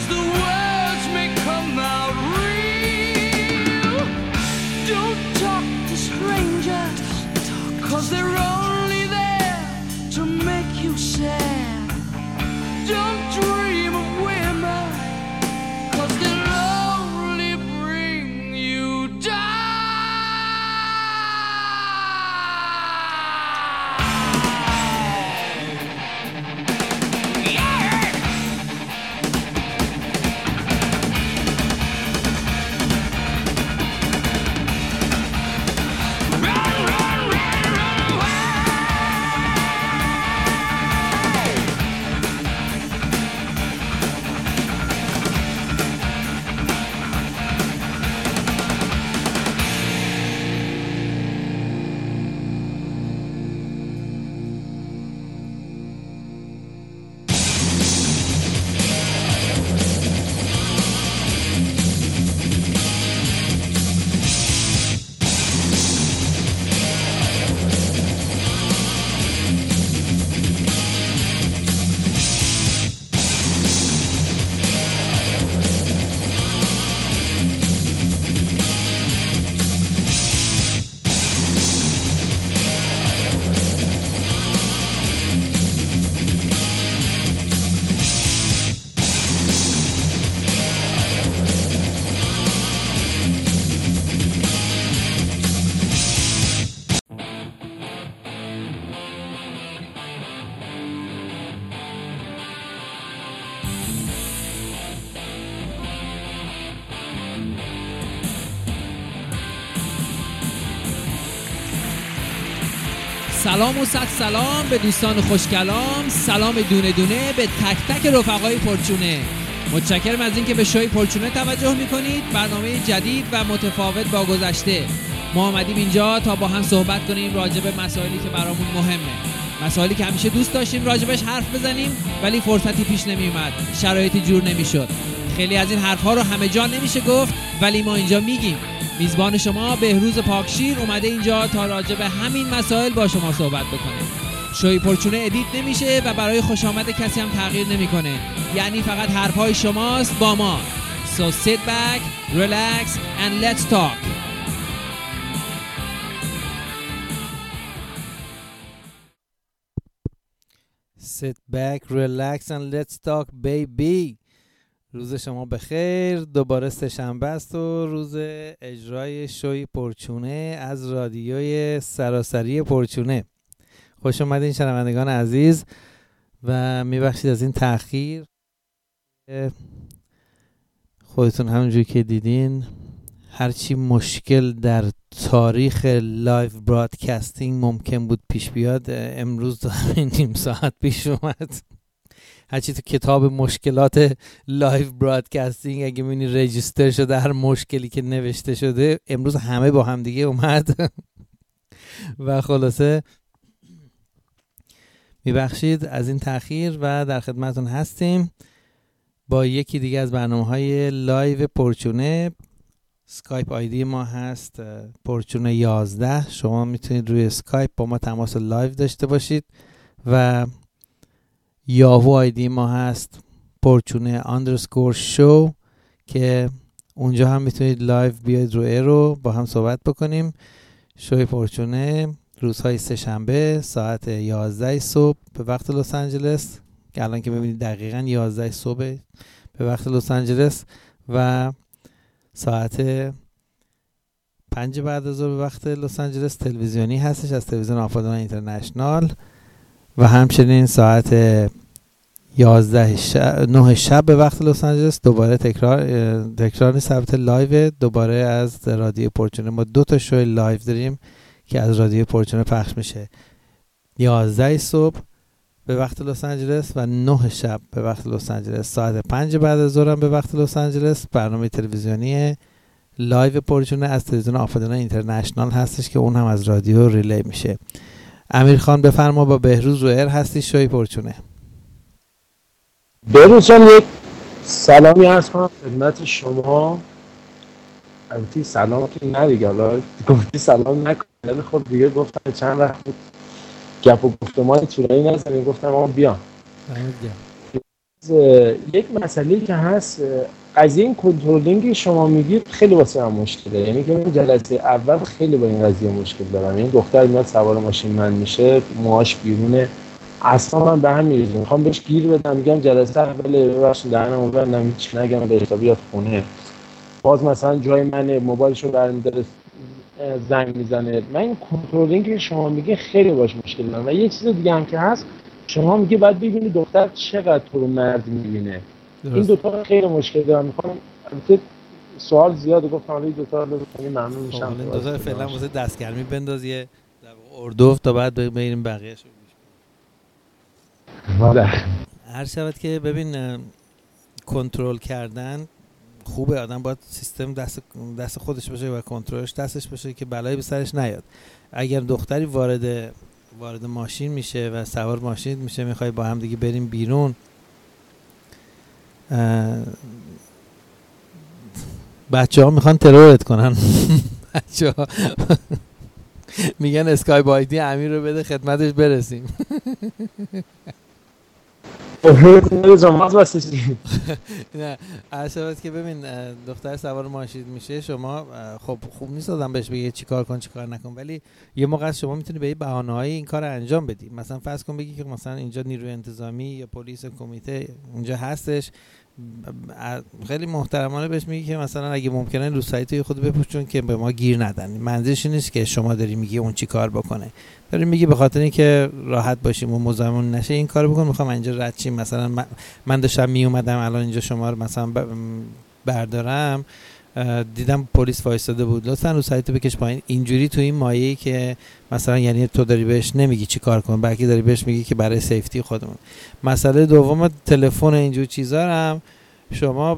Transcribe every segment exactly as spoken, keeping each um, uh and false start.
the words may come out real. Don't talk to strangers, cause they're only there to make you sad. Don't dream of women, cause they'll only bring you down. سلام و صد سلام به دوستان خوشکلام، سلام دونه دونه به تک تک رفقای پرچونه. متشکرم از اینکه به شوی پرچونه توجه میکنید. برنامه جدید و متفاوت با گذشته. ما آمدیم اینجا تا با هم صحبت کنیم راجع به مسائلی که برامون مهمه، مسائلی که همیشه دوست داشتیم راجبش حرف بزنیم ولی فرصتی پیش نمیومد، شرایطی جور نمیشد. خیلی از این حرفها رو همه جا نمیشه گفت ولی ما اینجا میگیم. میزبان شما بهروز پاکشیر اومده اینجا تا راجع به همین مسائل با شما صحبت بکنه. شوی پرچونه ادیت نمیشه و برای خوش آمد کسی هم تغییر نمیکنه، یعنی فقط حرفهای شماست با ما. So sit back, relax and let's talk. Sit back, relax and let's talk baby. روز شما بخیر. دوباره سه‌شنبه است و روز اجرای شوی پرچونه از رادیوی سراسری پرچونه. خوش اومدین شنوندگان عزیز و میبخشید از این تأخیر. خودتون همونجوری که دیدین هرچی مشکل در تاریخ لایو برادکستینگ ممکن بود پیش بیاد امروز همین نیم ساعت پیش اومد. هرچی تو کتاب مشکلات لایو برادکستینگ اگه می‌بینی رجیستر شده هر مشکلی که نوشته شده امروز همه با هم دیگه اومد و خلاصه میبخشید از این تأخیر و در خدمتون هستیم با یکی دیگه از برنامه‌های لایو پرچونه. اسکایپ آیدی ما هست پرچونه یازده. شما میتونید روی اسکایپ با ما تماس لایو داشته باشید و یاهو آیدی ما هست پرچونه اندرسکور شو که اونجا هم میتونید لایو بیاید رو ایرو با هم صحبت بکنیم. شوی پرچونه روزهای سه شنبه ساعت یازده صبح به وقت لس آنجلس که الان که ببینید دقیقاً یازده صبح به وقت لس آنجلس و ساعت پنج بعد از ظهر به وقت لس آنجلس تلویزیونی هستش از تلویزیون آپادانا اینترنشنال و همچنین ساعت یازده شب نه شب به وقت لس آنجلس دوباره تکرار تکرار ثبت لایو دوباره از رادیو پرچونه. ما دو تا شو لایو داریم که از رادیو پرچونه پخش میشه، یازده صبح به وقت لس آنجلس و نه شب به وقت لس آنجلس. ساعت پنج بعد از ظهر به وقت لس آنجلس برنامه تلویزیونی لایو پرچونه از تلویزیون آپادانا اینترنشنال هستش که اون هم از رادیو ریلی میشه. امیر خان بفرما، با بهروز رو ایر هستی شوی پرچونه. بهروز جان یک سلامی عرض کنم خدمت شما. البته سلام که نه دیگه، حالا گفتی سلام نکنه، خب دیگه گفتم چند وقت گپ و گفتمان طولانی نزنیم، گفتم آقا بیام یک مسئله که هست، قضیه این کنترلینگ شما میگید خیلی واسه من مشکله. یعنی که من جلسه اول خیلی با این قضیه مشکل دارم. یعنی دختر میاد سوار ماشین من میشه، موهاش بیرونه، اصلا من به هم میریزه، میخوام بهش گیر بدم، میگم جلسه اول ببخشید دهنمو ببندم هیچ نگم به حساب بیاد خونه، باز مثلا جای من موبایلشو برمی‌داره زنگ میزنه. من این کنترلینگ که شما میگه خیلی باش مشکل دارم. و یه چیز دیگه هم که هست، شما میگه باید ببینی دختر چقدر تو رو مرد میبینه. این دو تا خیلی مشکل دارم. میخوام البته سوال زیاده، گفتم حالا این دو تا رو خیلی ممنون میشم. این دو تا فعلا واسه دستگرمی بنداز یه در اردوف تا بعد بریم بقیه‌شو والا. هر شود که ببین کنترل کردن خوبه، آدم باید سیستم دست دست خودش باشه و کنترلش دستش باشه که بلایی به سرش نیاد. اگر دختری وارد وارد ماشین میشه و سوار ماشین میشه، میخوای با هم دیگه بریم بیرون، بچه ها میخوان ترورت کنن. بچه ها میگن اسکایپ آیدی امیر رو بده خدمتش برسیم. نه عرشبت که ببین دختر سوار ماشین میشه، شما خب خوب نیست آدم بهش بگه چی کار کن چی کار نکن، ولی یه موقع از شما میتونی به یه بهانه‌ای این کار انجام بدی. مثلا فرض کن بگی که مثلا اینجا نیروی انتظامی یا پلیس کمیته اینجا هستش، خیلی محترمانه بهش میگی که مثلا اگه ممکنه رو سایت خود بپوشون که به ما گیر ندن. منظورش نیست که شما داری میگی اون چی کار بکنه، داری میگی به خاطر اینکه راحت باشیم و مزاحم نشه این کارو بکن، میخوام اینجا رد شیم. مثلا من داشتم میومدم الان اینجا شما رو مثلا بردارم، دیدم پلیس وایساده بود، لطفا رو سایت بکش پایین. اینجوری تو این مایه‌ای که مثلا یعنی تو داری بهش نمیگی چی کار کن، بلکه داری بهش میگی که برای سیفتی خودمون. مسئله دوم تلفن اینجور چیزا هم شما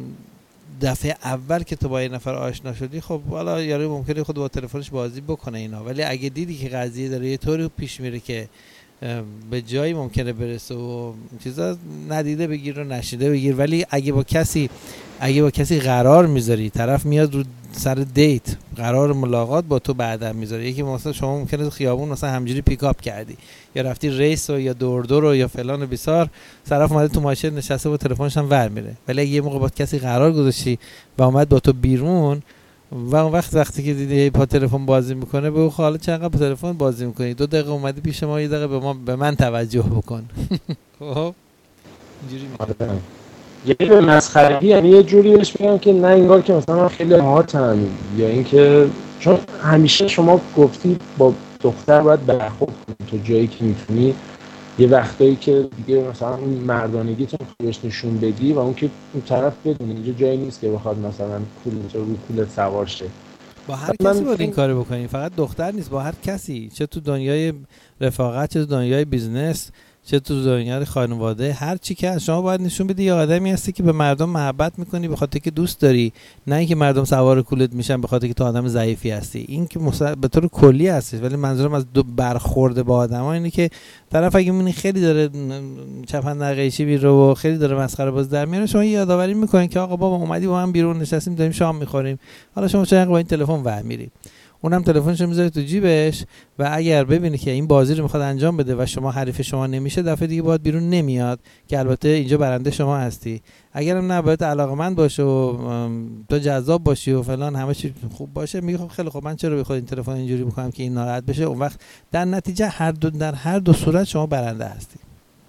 دفعه اول که تو با یه نفر آشنا شدی، خب والا یارو ممکنه خود با تلفنش بازی بکنه اینا، ولی اگه دیدی که قضیه داره یه طوری پیش میره که به جایی ممکنه برسه و چیزا، ندیده بگیر و نشیده بگیر. ولی اگه با کسی اگه با کسی قرار میذاری، طرف میاد رو سر دیت قرار ملاقات با تو بعدا میذاره، یکی مثلا شما ممکنه خیابون مثلا همجوری پیکاپ کردی یا رفتی ریس و یا دور دور و یا فلان و بیسار، طرف اومده تو ماشین نشسته با تلفنش هم ور میره. ولی اگه یه موقع با کسی قرار گذاشتی و اومد با تو بیرون و اون وقت وقتی که دیدی با تلفن بازی میکنه، بگو حالا چقدر با تلفن بازی میکنی، دو دقیقه اومدی پیش ما، یه دقیقه به ما به من توجه بکن. خب اینجوری میشه. یه به مسخرگی، یعنی یه جوری بهش بگم که نه انگار که مثلا من خیلی هاتم، یا اینکه چون همیشه شما گفتی با دختر باید برخورد کنی تو جایی که میتونی، یه وقتایی که دیگه مثلا اون مردانگیتون بهش نشون بدی و اون که اون طرف بدونه اینجا جایی نیست که بخواد مثلا کول رو کولت سوار شه. با هر کسی باید این کارو بکنی، فقط دختر نیست، با هر کسی، چه تو دنیای رفاقت، چه تو دنیای بیزنس، چه تو دنیای خانواده، هر چی که از شما باید نشون بدی یه آدمی هستی که به مردم محبت میکنی به خاطر که دوست داری، نه اینکه مردم سوار کولت میشن به خاطر که تو آدم ضعیفی هستی. این که مصر... به طور کلی هستی، ولی منظورم از دو برخورد با آدما اینه که طرف اگه میبینی خیلی داره چپن در قیچی میره و خیلی داره مسخره باز در میاره، شما یادآوری میکنین که آقا بابا اومدی با من بیرون نشستیم داریم شام میخوریم، حالا شما چرا با این تلفن ور میری؟ اونم تلفنشو میذاره تو جیبش و اگر ببینی که این بازی رو میخواد انجام بده و شما حریف شما نمیشه، دفعه دیگه باید بیرون نمیاد، که البته اینجا برنده شما هستی. اگرم نه باید علاقمند باشه و تو جذاب باشی و فلان همه چی خوب باشه، میگه خب خیلی خوب من چرا بخوام این تلفن اینجوری بکنم که این ناراحت بشه. اون وقت در نتیجه هر دو در هر دو صورت شما برنده هستی.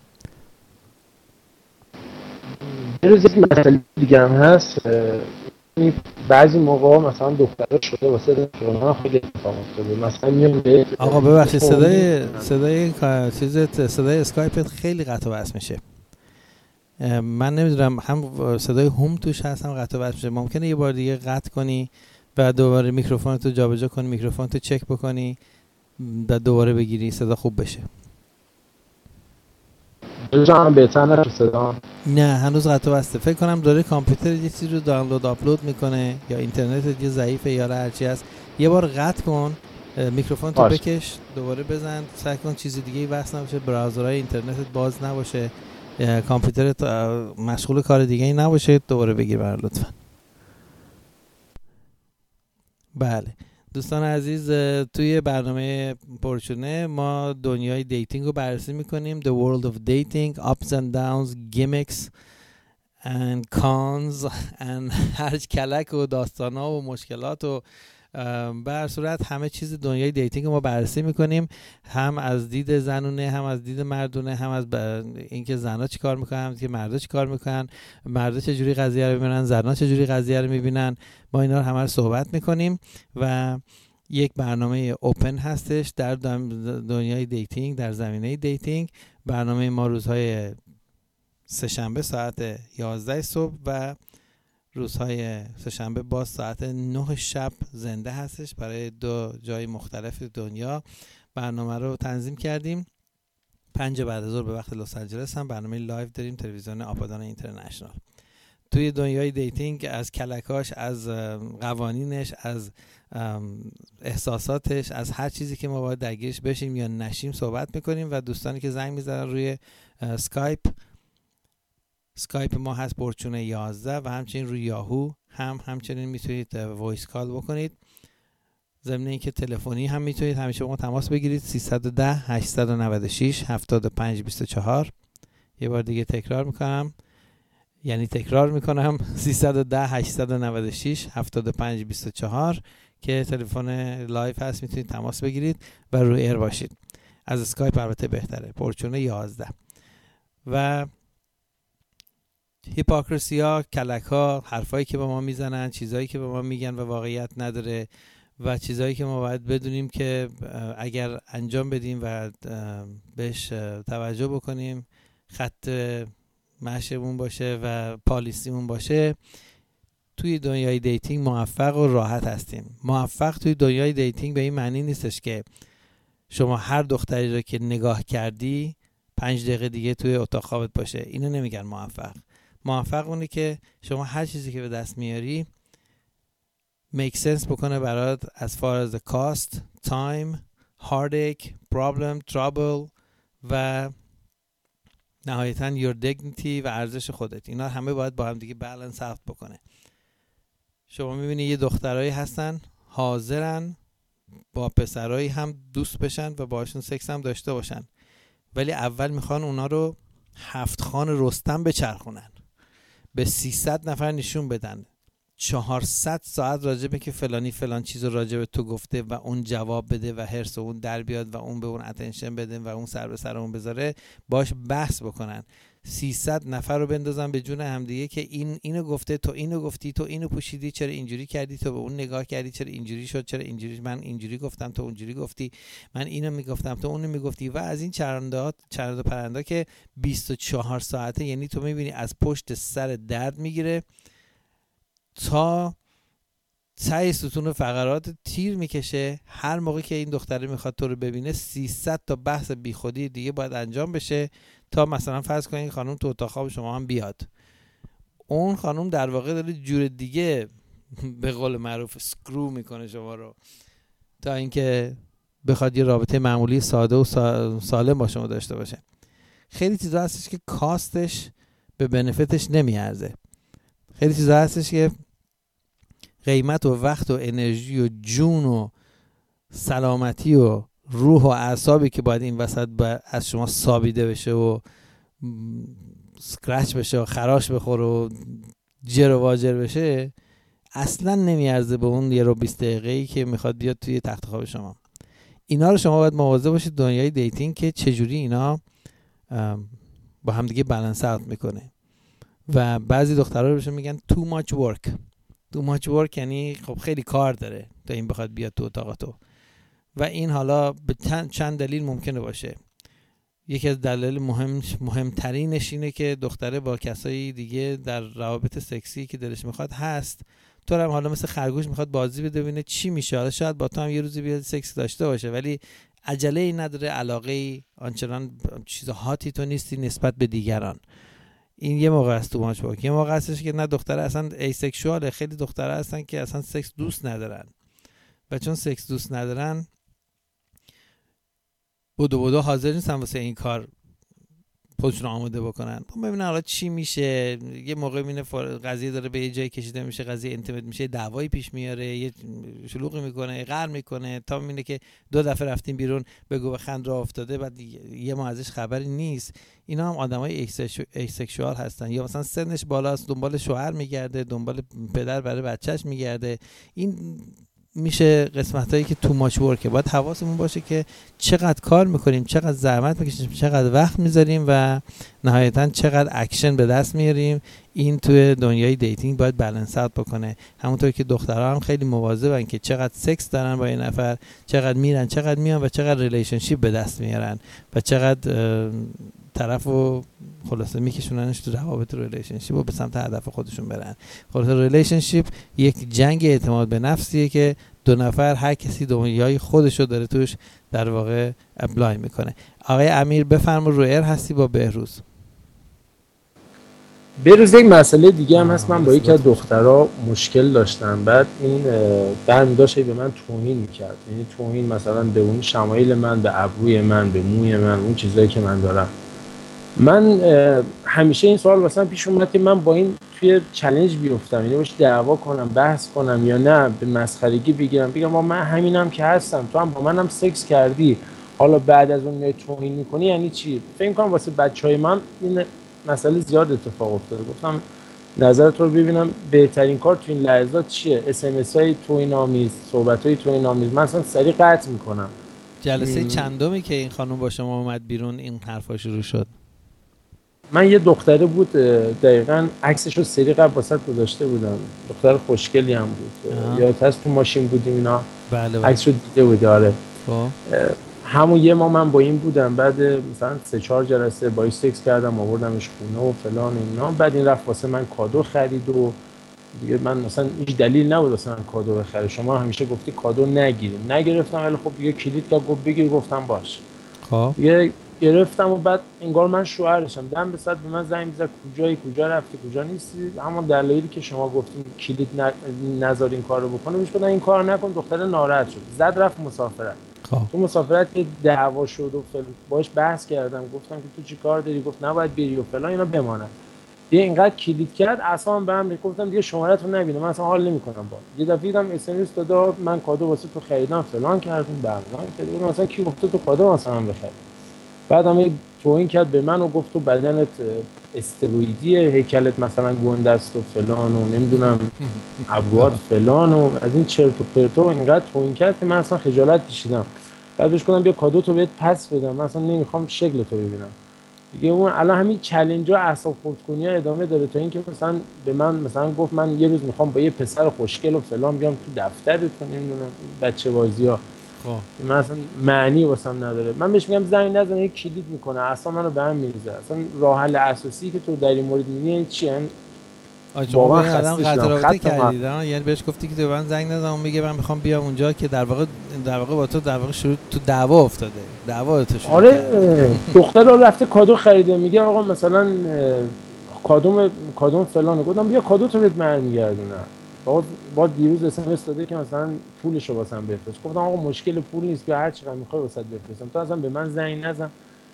یه روز یک مسئله دیگه هم هست، بعضی موقع مثلا دخترها شده واسه رفیقان خیلی اتفاق افتاده، مثلا میاد آقا ببخشید صدای صدای چیز صدای اسکایپت خیلی قطع و وصل میشه. من نمیدونم هم صدای هوم توش هست هم قطع و وصل میشه. ممکنه یه بار دیگه قطع کنی و دوباره میکروفونتو جابجا کنی، میکروفونتو چک بکنی و دوباره بگیری صدا خوب بشه. هم بهتر نشه صدا؟ نه هنوز قطع و وصله. فکر کنم داره کامپیوتر یه چیزی رو دانلود آپلود میکنه یا اینترنت یه ضعیفه یا هر چی هست. یه بار قطع کن، میکروفون تو بکش، دوباره بزن، سعی کن چیز دیگه ای وصل نباشه، براوزرهای اینترنتت باز نباشه، کامپیوترت مشغول کار دیگه ای نباشه، دوباره بگیر برام لطفا. بله دوستان عزیز، توی برنامه پرچونه ما دنیای دیتینگ رو بررسی میکنیم. The world of dating, ups and downs, gimmicks and cons and هر کلک و داستانا و مشکلات و به هر صورت همه چیز دنیای دیتینگ رو ما بررسی میکنیم، هم از دید زنونه، هم از دید مردونه، هم از اینکه زنها چی کار میکنن، هم که مردا چی کار میکنن، مردا چه جوری قضیه رو میبینن، زنها چه جوری قضیه رو میبینن. ما اینا رو همه رو صحبت میکنیم و یک برنامه اوپن هستش در دنیای دیتینگ، در زمینه دیتینگ. برنامه ما روزهای سه‌شنبه ساعت یازده صبح و روزهای سه‌شنبه باز ساعت نه شب زنده هستش. برای دو جای مختلف دنیا برنامه رو تنظیم کردیم. پنج بعد از ظهر به وقت لس آنجلس هم برنامه لایو داریم، تلویزیون آپادان اینترنشنال. توی دنیای دیتینگ از کلکاش، از قوانینش، از احساساتش، از هر چیزی که ما باید درگیرش بشیم یا نشیم صحبت میکنیم و دوستانی که زنگ میزنن روی اسکایپ، اسکایپ ما هست پرچونه یازده و همچنین روی یاهو هم همچنین میتونید وایس کال بکنید. ضمن اینکه تلفنی هم میتونید همیشه با ما تماس بگیرید سیصد و ده هشتصد و نود و شش هفتاد و پنج بیست و چهار. یه بار دیگه تکرار میکنم، یعنی تکرار میکنم سیصد و ده هشتصد و نود و شش هفتاد و پنج بیست و چهار که تلفن لایو هست، میتونید تماس بگیرید و روی ایر باشید. از اسکایپ البته بهتره، پرچونه یازده. و هیپوکریسی ها، کلک ها، حرفایی که به ما میزنن، چیزایی که به ما میگن و واقعیت نداره و چیزایی که ما باید بدونیم که اگر انجام بدیم و بهش توجه بکنیم خط مشیمون باشه و پالیسیمون باشه، توی دنیای دیتینگ موفق و راحت هستیم. موفق توی دنیای دیتینگ به این معنی نیستش که شما هر دختری رو که نگاه کردی پنج دقیقه دیگه توی اتاق خوابت باشه. اینو نمیگن موفق. موفق اونه که شما هر چیزی که به دست میاری make sense بکنه برات as far as the cost, time, heartache, problem, trouble و نهایتاً your dignity و ارزش خودت. اینا همه باید با هم دیگه balance out بکنه. شما میبینی یه دخترایی هستن حاضرن با پسرایی هم دوست بشن و باشون سکس هم داشته باشن، ولی اول میخوان اونا رو هفت خان رستم بچرخونن، به سیصد نفر نشون بدن، چهارصد ساعت راجبه که فلانی فلان چیز راجبه تو گفته و اون جواب بده و هرس اون در بیاد و اون به اون اتنشن بده و اون سر به سر اون بذاره، باش بحث بکنن، سیصد نفر رو بندازن به جون همدیگه که این اینو گفته، تو اینو گفتی، تو اینو پوشیدی، چرا اینجوری کردی، تو به اون نگاه کردی، چرا اینجوری شد، چرا اینجوری، من اینجوری گفتم تو اونجوری گفتی، من اینو میگفتم تو اونو میگفتی، و از این چرندهات چرند و پرندا که بیست و چهار ساعته. یعنی تو میبینی از پشت سر درد میگیره تا ته ستون فقرات تیر میکشه. هر موقع که این دختره میخواد تو رو ببینه سیصد تا بحث بیخودی دیگه باید انجام بشه تا مثلا فرض کنید خانم تو اتاق خواب شما هم بیاد. اون خانم در واقع داره جور دیگه به قول معروف سکرو میکنه شما رو تا اینکه بخواد یه رابطه معمولی ساده و سالم با شما داشته باشه. خیلی چیزا هستش که کاستش به بنفیتش نمیارزه. خیلی چیزا هستش که قیمت و وقت و انرژی و جون و سلامتی و روح و اعصابی که باید این وسط از شما سابیده بشه و سکرچ بشه و خراش بخوره و جر و واجر بشه اصلا نمیارزه به اون یه رو بیست دقیقه‌ای که میخواد بیاد توی تخت خواب شما. اینا رو شما باید مواظب باشید دنیای دیتینگ که چجوری اینا با هم دیگه بالانس اوت میکنه. و بعضی دخترها بهشون میگن too much work. too much work یعنی خب خیلی کار داره تا این بخواد بیاد تو اتاق تو. و این حالا به چند دلیل ممکنه باشه. یکی از دلایل مهم مهمترینش اینه که دختره با کسایی دیگه در روابط سکسی که دلش میخواد هست، تو هم حالا مثل خرگوش میخواد بازی بده ببینه چی میشه. حالا شاید با تو هم یه روزی بیاد سکس داشته باشه ولی عجله ای نداره، علاقه ای آنچنان چیز هاتی تو نیستی نسبت به دیگران. این یه موقع است تو ماچ باک. یه موقع هستش که نه دختره اصلا ایسکشواله. خیلی دختره هستن که اصلا سکس دوست ندارن و چون سکس دوست ندارن بودو بودو حاضر نیستن واسه این کار خودشون آماده بکنن. خب ببینن حالا چی میشه. یه موقع میبینه قضیه داره به یه جایی کشیده میشه، قضیه اینتیمت میشه، دعوایی پیش میاره، یه شلوغی میکنه، غر میکنه، تا میبینه که دو دفعه رفتیم بیرون بگو بخند راه افتاده، بعد یه ما ازش خبری نیست. اینا هم آدمای ایسکشوال هستن، یا مثلا سنش بالاست دنبال شوهر میگرده، دنبال پدر برای بچهش میگرده. این میشه قسمتایی که تو ماچ ورکه. باید حواسمون باشه که چقدر کار میکنیم، چقدر زحمت میکشیم، چقدر وقت میذاریم و نهایتاً چقدر اکشن به دست میاریم. این توی دنیای دیتینگ باید بالانس اوت بکنه. همونطور که دخترها هم خیلی مواظبن که چقدر سکس دارن با این نفر، چقدر میرن، چقدر میان و چقدر ریلیشنشیپ به دست میارن و چقدر طرفو خلاصه میکشوننش تو روابط ریلیشنشیپ و به سمت هدف خودشون برن. خلاصه ریلیشنشیپ یک جنگ اعتماد به نفسیه که دو نفر هر کسی دنیای خودشو داره توش در واقع اپلای میکنه. آقای امیر بفرما، رویر هستی با بهروز. بهروز یک مسئله دیگه هم هست. من با یکی از دخترها مشکل داشتم، بعد این برمی داشت به من توهین میکرد. یعنی توهین مثلا به اون شمایل من، به ابروی من، به موی من، اون چیزایی که من دارم. من همیشه این سوال واسم پیش اومد که من با این توی چالش بیفتم، یعنی باش دعوا کنم، بحث کنم، یا نه به مسخرگی بگیرم بگم من همینم که هستم، تو هم با منم سکس کردی، حالا بعد از اون میای توهین میکنی یعنی چی؟ فکر کنم واسه بچهای من این مسئله زیاد اتفاق افتاده. گفتم نظرت رو ببینم بهترین کار تو این لحظات چیه؟ اس ام اس های توهین آمیز، صحبت های توهین آمیز، من اصلا سریع قطع میکنم. جلسه چندمی که این خانم با شما اومد بیرون این حرفا شروع شد؟ من یه دختره بود دقیقاً عکسش رو سری قبل واسط گذاشته بودم، دختر خوشگلی هم بود. یادت هست تو ماشین بودیم اینا؟ بله بله. عکس رو دیده بودی؟ آره. خب همون یه ما من با این بودم، بعد مثلا سه چهار جلسه با سکس کردم، آوردمش خونه و فلان اینا. بعد این رفت واسه من کادو خرید و دیگه من مثلا هیچ دلیل نبود واسه من کادو بخره. شما همیشه گفتی کادو نگیریم، نگرفتم، ولی خب دیگه کلید که گفت بگیر، گفتم باش. خب دیگه گرفتم و بعد انگار من شوهرشم. دم به صد به من زنگ می‌زد کجایی، کجا رفتی، کجا نیستی. همون دلایلی که شما گفتین کلید نذار این کارو بکنه، میش گفتن این کارو نکن. دختر ناراحت شد، زد رفت مسافرت. خب تو مسافرت که دعوا شد و فلان، باهاش بحث کردم، گفتم که تو چی کار داری؟ گفت نباید بری و فلان اینا بماند. دیگه اینقدر کلید کرد اصلا بهم گفتم دیگه شماره‌تو نبینم، من اصلا حال نمی‌کنم با. یه دفعه دیدم اس ام اس داد من کادو واسه تو خریدم فلان کردم، برنامه که دیگه مثلا کی گفت تو کادو مثلا بخری. بعد هم توهین کرد به من و گفت تو بدنت استروئیدیه، هیکلت مثلا گنده است و فلان و نمیدونم ابروات فلان و از این چرت و پرت و اینقدر توهین کرد که من اصلا خجالت کشیدم. بعد بهش گفتم بیا کادو تو بهت پس بدم، من اصلا نمیخوام شکل تو ببینم. دیگه اون الان همین چالنج‌ها اعصاب خردکنی‌ها ادامه داره تا اینکه مثلا به من مثلا گفت من یه روز میخوام با یه پسر خوشگل و فلان بیام تو دفترتون، نمیدونم بچه بازی‌ها. خب من اصلا معنی واسم نداره. من بهش میگم زنگ نزن، یک کلید میکنه، اصلا منو به هم میریزه. اصلا راه حل اساسی که تو در این مورد میبینی چیه؟ واقعا الان قطع رابطه کردید، یعنی بهش گفتی که تو من زنگ نزن، اون میگه من میخوام بیام اونجا، که در واقع در واقع با تو در واقع شروع تو دعوا افتاده. دعوا تو شروع. آره دختر رو رفته کادو خریده، میگه آقا مثلا کادوم کادوم فلان. گفتم بیا کادو تو بهت برمیگردونم. بعد با دیروز اس ام اس داده که مثلا پولشو واسم بفرست. گفتم آقا مشکل پول نیست، که هر چقدر میخوای واسط بفرستم، تو اصلا به من زنگ نزن.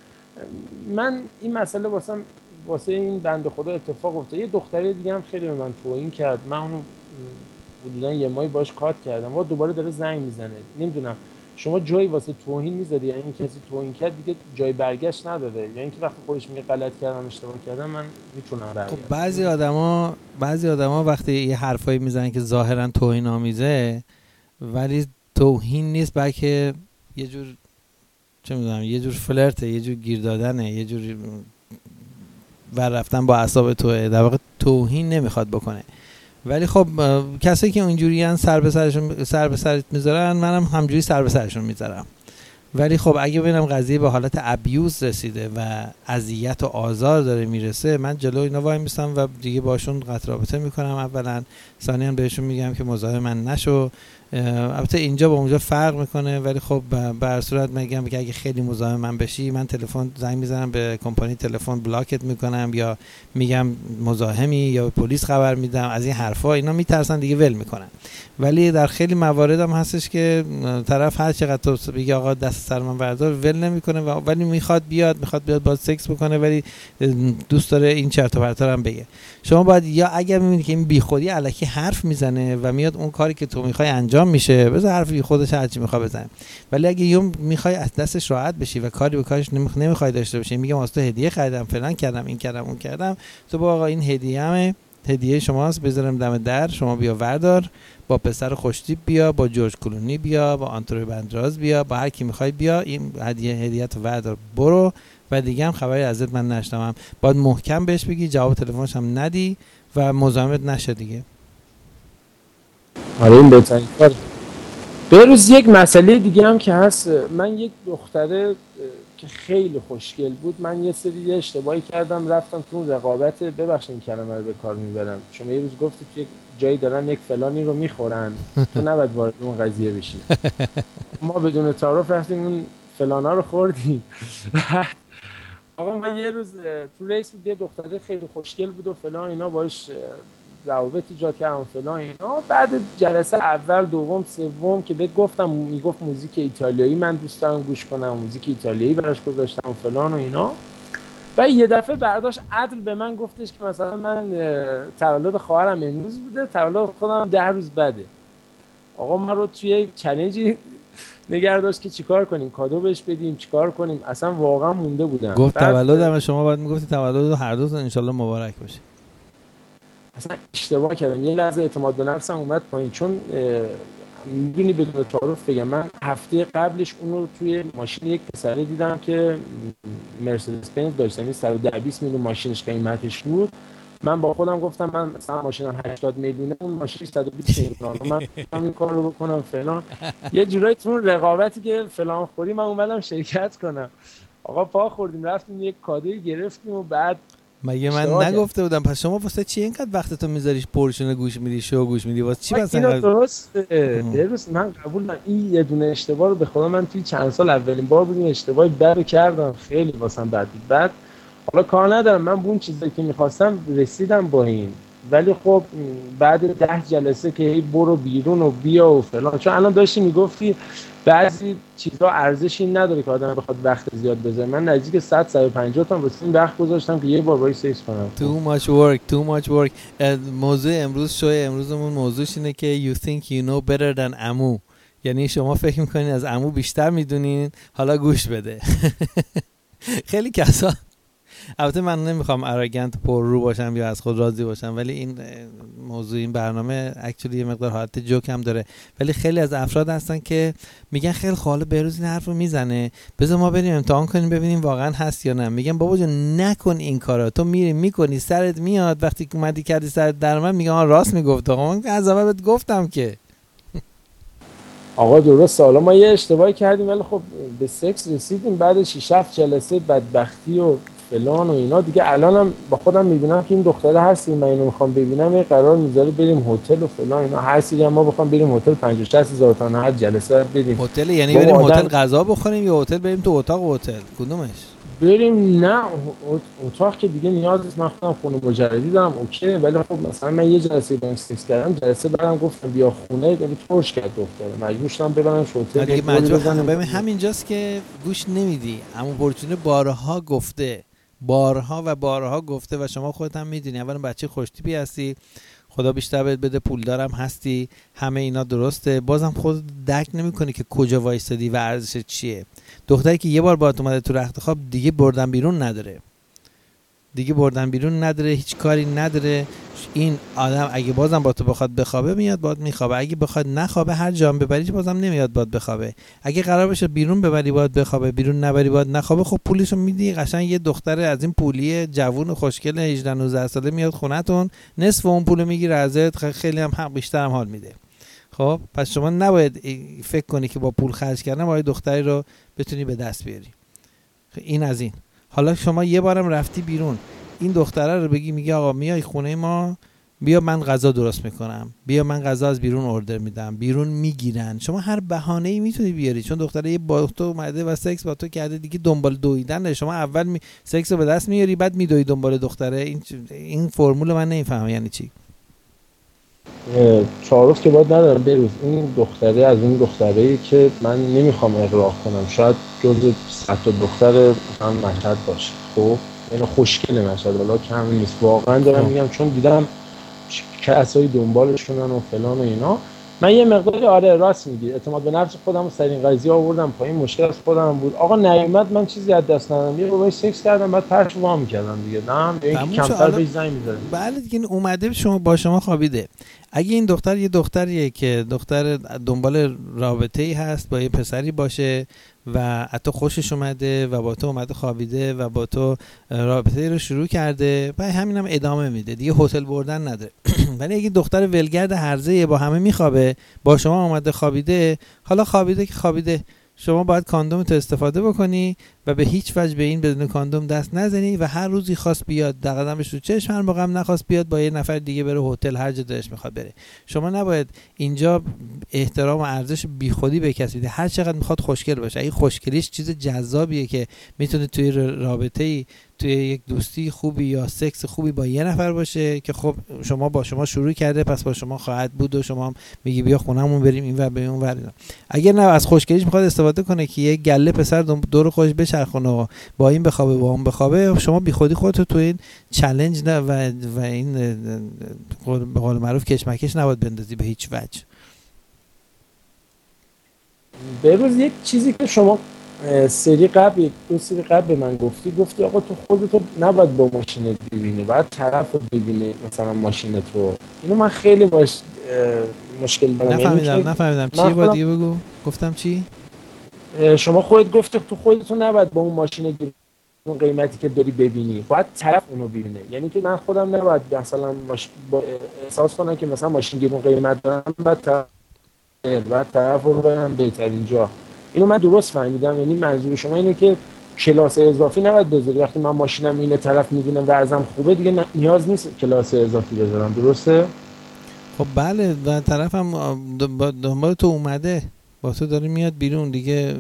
من این مسئله واسم واسه این بنده خدا اتفاق افتاد. یه دختری دیگه هم خیلی به من توهین کرد، من اونو حدودا یه ماهی باش کات کردم و دوباره داره زنگ میزنه. نمیدونم شما جایی واسه توهین میذاری؟ یعنی کسی توهین کرد دیگه جای برگشت نداره، یعنی اینکه وقتی خودش میگه غلط کردم، اشتباه کردم، من میتونم برگردم. خب بعضی آدما بعضی آدما وقتی یه حرفایی میزنن که ظاهرا توهین آمیزه ولی توهین نیست، بلکه یه جور چه میدونم یه جور فلرته، یه جور گیر دادنه، یه جور ور رفتن با اعصاب توئه، در واقع توهین نمیخواد بکنه. ولی خب کسایی که اونجوریان سر به سرشون سر به سرت میذارن، منم همجوری سر به سرشون میذارم. ولی خب اگه ببینم قضیه به حالت ابیوز رسیده و اذیت و آزار داره میرسه، من جلو اینا وای میستم و دیگه باشون قطع رابطه میکنم. اولا ثانیاً بهشون میگم که مزاحم من نشو، البته اینجا با اونجا فرق میکنه، ولی خب به هر صورت میگم که اگه خیلی مزاحم من بشی من تلفن زنگ میزنم به کمپانی تلفن، بلاکت میکنم یا میگم مزاحمی یا پلیس خبر میدم. از این حرفا اینا میترسن دیگه ول میکنن. ولی در خیلی موارد هم هستش که طرف هر چقدر تو بگی آقا دست سر من بردار ول نمیکنه، ولی میخواد بیاد میخواد بیاد با سکس بکنه، ولی دوست داره این چرت و پرتا هم بگه. شما باید یا اگر میبینی که این بیخودی الکی حرف میزنه و میاد اون کاری که تو میخوای انجام میشه، بذار حرفی خودش هرچی میخواد بزنه. ولی اگه یوم میخوای از دستش راحت بشی و کاری به کارش نمیخوای داشته باشی، میگم واسه هدیه خریدم فلان کردم این کردم اون کردم، تو با آقا این هدیه‌مه، هدیه شماست، بذارم دم در، شما بیا وردار، با پسر خوشتیپ بیا، با جورج کلونی بیا، با آنتونی بندراز بیا، با هر کی میخوای بیا، این هدیه هدیه‌ت وردار برو و دیگه هم خبری ازت من نشنوم. باید محکم بهش بگی، جواب تلفنش هم ندی و مزاحمت نشه دیگه. آره این بهترین کار. بروز یک مسئله دیگه هم که هست، من یک دختره که خیلی خوشگل بود، من یه سری اشتباهی کردم رفتم تو رقابت، ببخشید این کلمه رو به کار میبرم، شما یه روز گفتی که یک جایی دارن یک فلانی رو میخورن، تو نباید وارد اون قضیه بشی. ما بدون تعارف رفتیم اون فلانا رو خوردیم. آقا من یه روز تو ریس بود، یه دختره خیلی خوشگل بود و فلان اینا، باش روابط ایجاد کردم فلان اینا. بعد جلسه اول دوم سوم که بهت گفتم، میگفت موزیک ایتالیایی من دوست دارم گوش کنم، موزیک ایتالیایی براش گذاشتم فلان و اینا. و یه دفعه برداشت عدل به من گفتش که مثلا من تولد خواهرم امروز بوده، تولد خودم ده روز بعده. آقا ما رو توی چالنجی نگه داشت که چیکار کنیم، کادو بهش بدیم چیکار کنیم، اصلا واقعا مونده بودم. گفت تولدم، شما باید میگفتی تولد هر دوتون ان شاءالله مبارک باشه. اصلا اشتباه کردم، یه لحظه اعتماد به نفسم اومد پایین، چون میدونی بدون تعارف بگم من هفته قبلش اونو توی ماشین یک پسره دیدم که مرسدس بنز داشت، یعنی صد و ده بیست میلیون ماشینش قیمتش بود. من با خودم گفتم من مثلا ماشینم هشتاد میلیونه، اون ماشین صد و بیست میلیون، من این کار رو بکنم فلان. یه جورایی تو رقابتی که فلان خوری من اومدم شرکت کنم. آقا پا خوردیم رفتیم یک کادویی گرفتیم و بعد مگه من نگفته بودم؟ پس شما واسه چی اینقدر وقتتو میذاریش پورشن گوش میدی، شو گوش میدی، واسه چی مثلا؟ اینا درسته. درست، من قبول دارم این یه دونه اشتباه رو به خدا من توی چند سال اولین بار بود این اشتباهی بد کردم، خیلی واسم بد بود. بعد حالا کار ندارم، من به اون چیزایی که می‌خواستم رسیدم با این، ولی خب بعد ده جلسه که هی برو بیرون و بیا و فلان، چون الان داشتی میگفتی بعضی چیزا ارزشی نداره که آدم بخواد وقت زیاد بذاره. من نزدیک صد صد و پنجاه تا واسه این وقت گذاشتم که یه بار باهاش سکس کنم. too much work too much work. موضوع امروز شو امروزمون موضوعش اینه که you think you know better than عمو، یعنی شما فکر میکنین از عمو بیشتر میدونین. حالا گوش بده. خیلی کسا، البته من نمیخوام اراگنت پر رو باشم یا از خود راضی باشم، ولی این موضوع این برنامه اکچولی یه مقدار حالت جوک هم داره، ولی خیلی از افراد هستن که میگن خیلی خاله بهروز این حرفو میزنه، بذار ما بریم امتحان کنیم ببینیم واقعا هست یا نه. میگم بابا جان نکن این کارا، تو میری میکنی سرت میاد، وقتی که اومدی کردی سرت در من میگم راست میگفت. آقا من از اول بهت گفتم که آقا درست. حالا ما یه اشتباهی کردیم ولی خب به سکس رسیدیم بعد شش هفت جلسه بدبختی و فلان و اینا دیگه. الانم با خودم میبینم که این دختره هست، من اینو میخوام ببینم، یه قرار میذاره بریم هتل و فلان اینا، هر سری ما بخوام بریم هتل پنجاه شصت هزار تومان هر جلسه بدیم. هتل یعنی بریم هتل آدم... غذا بخوریم یا هتل بریم تو اتاق هتل؟ کدومش؟ بریم نه اتاق که دیگه نیاز نیست، من خودم خونه مجردی دارم اوکی، ولی خب مثلا من یه جلسه با سکس کردم، جلسه بعدم گفتم بیا خونه، دیگه ترش کرد دختره، مجبور شدم ببرمش هتل. دیگه مجبور ببین همینجاست که گوش نمیدی. عمو پرچونه بارها گفته، بارها و بارها گفته و شما خودت هم میدونی، اولا بچه خوشتیپی هستی، خدا بیشتر بهت بده، پولدارم هستی، همه اینا درسته، بازم خودت درک نمی‌کنی که کجا وایسادی و ارزش چیه. دختری که یه بار باهات اومده تو رخت خواب دیگه بردن بیرون نداره، دیگه بردن بیرون نداره، هیچ کاری نداره. این آدم اگه بازم با تو بخواد بخوابه میاد باد میخوابه، اگه بخواد نخوابه هر جا هم ببریش بازم نمیاد باد بخوابه. اگه قرار بشه بیرون ببری باد بخوابه، بیرون نبری باد نخوابه، خب پولشو میدی. قشنگ یه دختر از این پولی جوون و خوشگل هجده نوزده ساله میاد خونتون، نصف اون پولو میگیره ازت، خیلی هم حق بیشتر هم حال میده. خب پس شما نباید فکر کنی که با پول خرج کردن باید دختری رو بتونی به دست بیاری. این از این. حالا شما یه بارم رفتی بیرون، این دختره رو بگی میگه آقا میای خونه ما بیا من غذا درست میکنم، بیا من غذا از بیرون اوردر میدم، بیرون میگیرن. شما هر بهانه‌ای میتونی بیاری، چون دختره یه با تو اومده و سکس با تو کرده دیگه، دنبال دویدن. شما اول می... سکس رو به دست میاری بعد میدوی دنبال دختره. این این فرمول من نمیفهمم یعنی چی. تعارف که باید ندارم بروز. این دختره از اون دختره‌ای که من نمیخوام اغراق کنم، شاید جزو صد تا دختر مثلا مشهد باشه، خب یعنی خوشگله مشهد، حالا کم نیست واقعا دارم میگم، چون دیدم کسایی دنبالشونن و فلان و اینا. من یه مقداری آره راست میگی، اعتماد به نفس خودم رو سر این قضیه آوردم پایین، مشکل از خودم بود. آقا نیومد من چیزی از دست ندادم، یه بابای سکس کردم بعد پرچ وا می‌کردم دیگه، نه این کمتر بهش زنگ می‌زدم. بله دیگه اومده شما با شما خوابیده. اگه این دختر یه دختریه که دختر دنبال رابطه‌ای هست با یه پسری باشه و حتی خوشش اومده و با تو اومده خوابیده و با تو رابطه رو شروع کرده، بعد همین هم ادامه میده دیگه، هتل بردن نداره. ولی اگه دختر ولگرد هرزه با همه میخوابه، با شما اومده خوابیده، حالا خوابیده که خوابیده، شما باید کاندومت استفاده بکنی و به هیچ وجه به این بدون کاندوم دست نزنی و هر روزی خواست بیاد دقدمش رو چشم، هر موقع هم نخواست بیاد با یه نفر دیگه بره هتل، هر جا دلش میخواد بره. شما نباید اینجا احترام و ارزش بیخودی به کسی بده، هر چقدر میخواد خوشگل باشه. این خوشگلیش چیز جذابیه که میتونه توی رابطه‌ای، توی یک دوستی خوبی یا سکس خوبی با یه نفر باشه که خب شما با شما شروع کرده، پس با شما خواهد بود و شما میگی بیا خونمون بریم این ور بریم اون ور. اگر نه از خوشگلیش میخواد استفاده کنه که یه گله پسر دور خودش بچرخونه و با این بخوابه با اون بخوابه، شما بیخودی خودتو تو این چالش نه و و این به قول معروف کشمکش نباید بندازی به هیچ وجه. بروز یک چیزی که شما سری قبل دو سری قبل به من گفتی گفتی آقا تو خودتو نباید با ماشینت ببینی، باید طرف رو ببینی مثلا ماشینت رو. اینو من خیلی باش مشکل دارم. نفهمیدم نفهمیدم چی باید دیگه بگو. گفتم چی؟ شما خودت گفتی تو خودتو نباید با اون ماشین اون قیمتی که داری ببینی، باید طرف اونو ببینه. یعنی که من خودم نباید مثلا ماش... با احساس کنم که مثلا ماشین گرون قیمت دارم بعد طرف بعد طرف رو برم بهترین جا. اینو من درست فهمیدم؟ یعنی منظور شما اینه که کلاس اضافی نباید بذاری؟ وقتی من ماشینم اینه طرف میدونم ورزم خوبه دیگه نیاز نیست کلاس اضافی بذارم، درسته؟ خب بله، و طرفم دنبال تو اومده با تو داره میاد بیرون دیگه،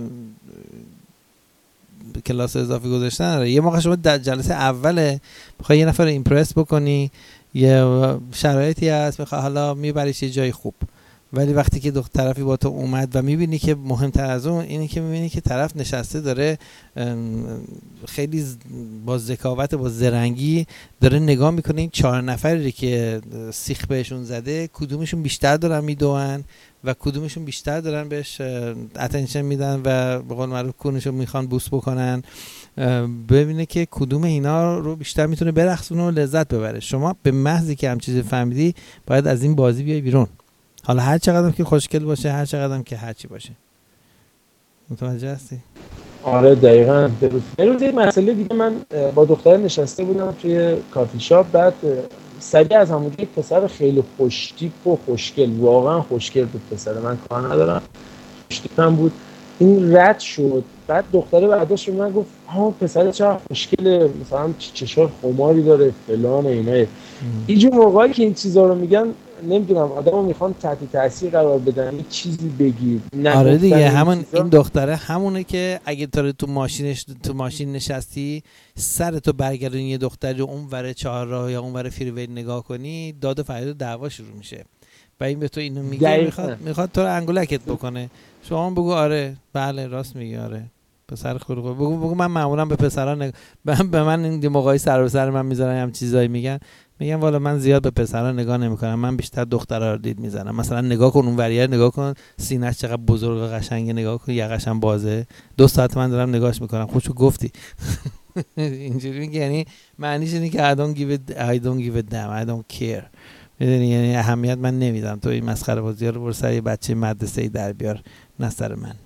کلاس اضافی گذاشتن نداره. یه موقع شما در جلسه اوله میخوای یه نفر رو ایمپرس بکنی، یه شرایطی هست میخوای حالا میبریش یه جای خوب، ولی وقتی که دو طرفی با تو اومد و میبینی که مهمتر از اون اینه که میبینی که طرف نشسته داره خیلی با ذکاوت با زرنگی داره نگاه میکنه این چهار نفری که سیخ بهشون زده کدومشون بیشتر دارن میدوئن و کدومشون بیشتر دارن بهش اتنشن میدن و به قول معروف کونشو میخوان بوس بکنن، ببینه که کدوم اینا رو بیشتر میتونه برقصونه و لذت ببره. شما به محضی که هم چیزی فهمیدی باید از این بازی بیای بیرون، حالا هر چقدر که خوشگل باشه، هر چقدر که هرچی باشه. متوجه هستی؟ آره دقیقاً. درست یک مسئله دیگه، من با دختر نشسته بودم توی کافی شاپ، بعد سریع از همونجا یک پسر خیلی خوشتیپ و خوشگل، واقعا خوشگل بود پسر، من کار ندارم، خوشتیپم بود، این رد شد. بعد دختره بعدش به من گفت ها پسر چقدر خوشگله، مثلا چشار خماری داره فلان اینا. اینجور موقعی که این چیزا رو میگن نمیدونم آدمو میخوان تحت تاثیر قرار بدن، یه چیزی بگی. آره دیگه، همون این, این دختره همونه که اگه تو تو ماشینش تو ماشین نشستی سرتو برگردونی یه دختری رو اون ور چهارراه یا اون ور فریوی نگاه کنی، داد و فریاد و دعوا شروع میشه و این به تو اینو میگه، میخواد میخواد تو رو انگولکت بکنه. شما بگو آره بله راست میگی، آره پسر خود خود بگو بگو من معمولا به پسرا نگ... به من این موقعی سر به سر من میذارن هم چیزایی میگن، میگم والا من زیاد به پسرا نگاه نمیکنم، من بیشتر دخترا رو دید میزنم. مثلا نگاه کن اون وریر، نگاه کن سینه‌اش چقدر بزرگ و قشنگه، نگاه کن یقش هم بازه، دو ساعت من دارم نگاهش میکنم. خوشو گفتی. اینجوری میگه، یعنی معنیش اینه که I don't give it I don't give a damn I don't care. میدونی یعنی اهمیت من نمیدم، تو این مسخره بازی‌ها رو برو سر یه بچه مدرسه‌ای در بیار، نه سر من.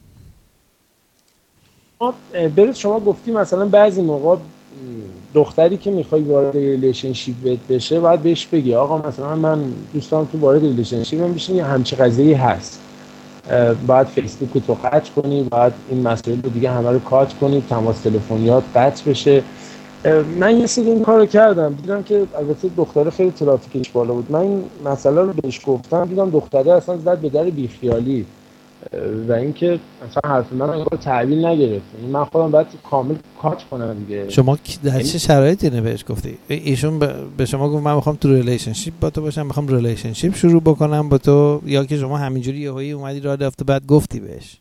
برید شما گفتی مثلا بعضی موقع دختری که میخوای وارد ریلیشنشیپ بشه باید بهش بگی آقا مثلا من دوستام تو وارد ریلیشنشیپ بشین، یه همچین قضیه‌ای هست، باید فیسبوک رو تو قطع کنی، باید این مسائل رو دیگه همه رو کات کنی، تماس تلفنیات قطع بشه. من یه سری این کارو کردم، دیدم که البته دختره خیلی ترافیکش بالا بود. من این مسئله رو بهش گفتم، دیدم دختره اصلا زد به در بیخیالی و اینکه اصلا حرف من انگار تحویل نگرفت. یعنی من خودم باید کامل کات کنم دیگه. شما در چه شرایطی اینو بهش گفتی؟ ایشون به شما گفت من میخوام تو ریلیشنشیپ با تو باشم، میخوام ریلیشنشیپ شروع بکنم با تو، یا که شما همینجوری یهویی اومدی راه رفته بعد گفتی بهش؟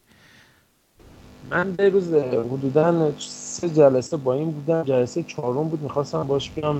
من به روز حدوداً سه جلسه با این بودم، جلسه چهارم بود، میخواستم باش بیام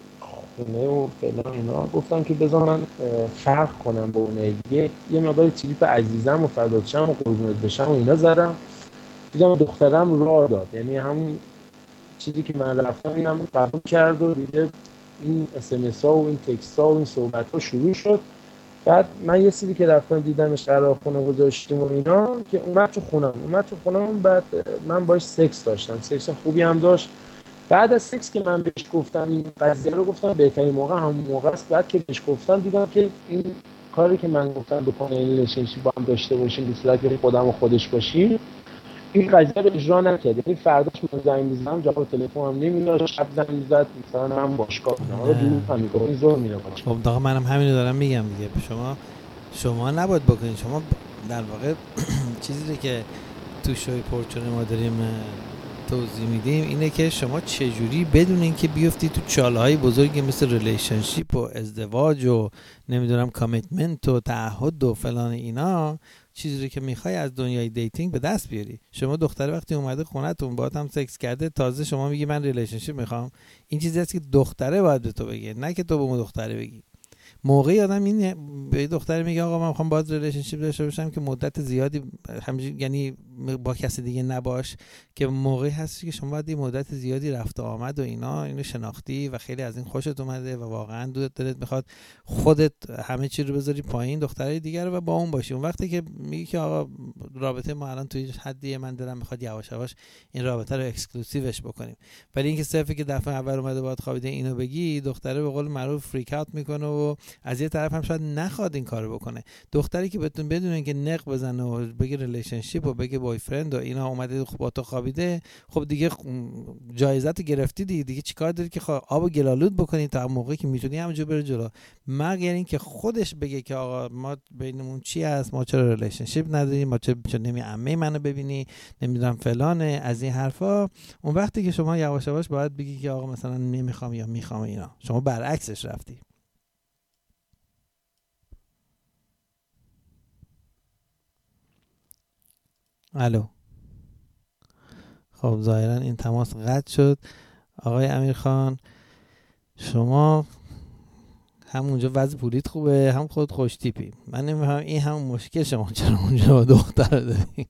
خونه و فلان اینا. گفتم که بذار من فرق کنم با اونه، یه یه مقدار تریپ عزیزم و فداتشم و قربونت بشم و اینا زدم. دیدم دخترم راه داد، یعنی همون چیزی که من رفتم اینم قبول کرد و دیگه این اس ام اس ها و این تکست ها و این صحبت ها شروع شد. بعد من یه سری که رفتم دیدمش قرار خونه گذاشتیم و اینا، که اومد تو خونم اومد تو خونم بعد من باش سکس داشتم، سکس خوبی هم داشت. بعد از سکس که من بهش گفتم این قضیه رو، گفتم بهترین موقع همون موقع است. بعد که بهش گفتم دیدم که این کاری که من گفتم بکنه، این ریلیشنشیپ با هم داشته باشیم، به صورتی که خودم و خودش باشیم، این قضیه رو اجرا نکرد. یعنی فرداش من زنگ می‌زدم جواب تلفنم نمیداد، شب زنگ می‌زد مثلا من باشگاه بودم، حالا دروغ نمیگم، این زور میره. خب دقیقاً منم همین رو دارم میگم دیگه. شما شما نباید بکنید. شما در واقع چیزی که تو شوی پورچونه ما داریم توضیح میدیم اینه که شما چجوری بدون اینکه بیفتی تو چاله‌های بزرگی مثل ریلیشنشیپ و ازدواج و نمیدونم کامیتمنت و تعهد و فلان اینا، چیزی که میخوای از دنیای دیتینگ به دست بیاری. شما دختره وقتی اومده خونه‌تون باهات هم سکس کرده، تازه شما میگی من ریلیشنشیپ میخوام، این چیزی است که دختره باید به تو بگه، نه که تو به اون دختره بگی. موقعی آدم این به دختر میگه آقا من میخوام باهات ریلیشنشیپ داشته باشم که مدت زیادی همینجوری، یعنی با کسی دیگه نباش، که موقعی هستی که شما باید این مدت زیادی رفت و آمد و اینا اینو شناختی و خیلی از این خوشت اومده و واقعا دوست دلت میخواد خودت همه چی رو بذاری پایین، دخترای دیگه رو و با اون باشی. اون وقتی که میگی که آقا رابطه ما الان توی حدیه، من دلم میخواد یواش یواش این رابطه رو اکسکلوسیوش بکنیم، ولی اینکه صرفی که دفعه اول اومده باهات خوابیده اینو بگی، دختره به قول معروف فریک اوت میکنه و از یه طرف هم شاید نخواد این کارو بکنه. دختری که بتون بدون اینکه نق بزنه و بگه ریلیشنشیپ و بگه بوی فرند و اینا اومده با تو خوابیده، خب دیگه جایزت گرفتی دیگه, دیگه چیکار داری که خب آب گلالود بکنی تا موقعی که میتونی همونجا بره جلو، مگر اینکه خودش بگه که آقا ما بینمون چی هست، ما چرا ریلیشنشیپ نداریم، ما چرا نمی عمه منو ببینی، نمیدونم فلانه، از این حرفا. اون وقتی که شما یواش یواش باید بگی که آقا مثلا نمیخوام یا میخوام اینا. شما برعکسش رفتی. الو. خب ظاهرا این تماس قطع شد. آقای امیرخان شما همونجا وضع پولیت خوبه، هم خود خوش تیپی. من نمیفهم این همون مشکل شما چرا اونجا دختر داری.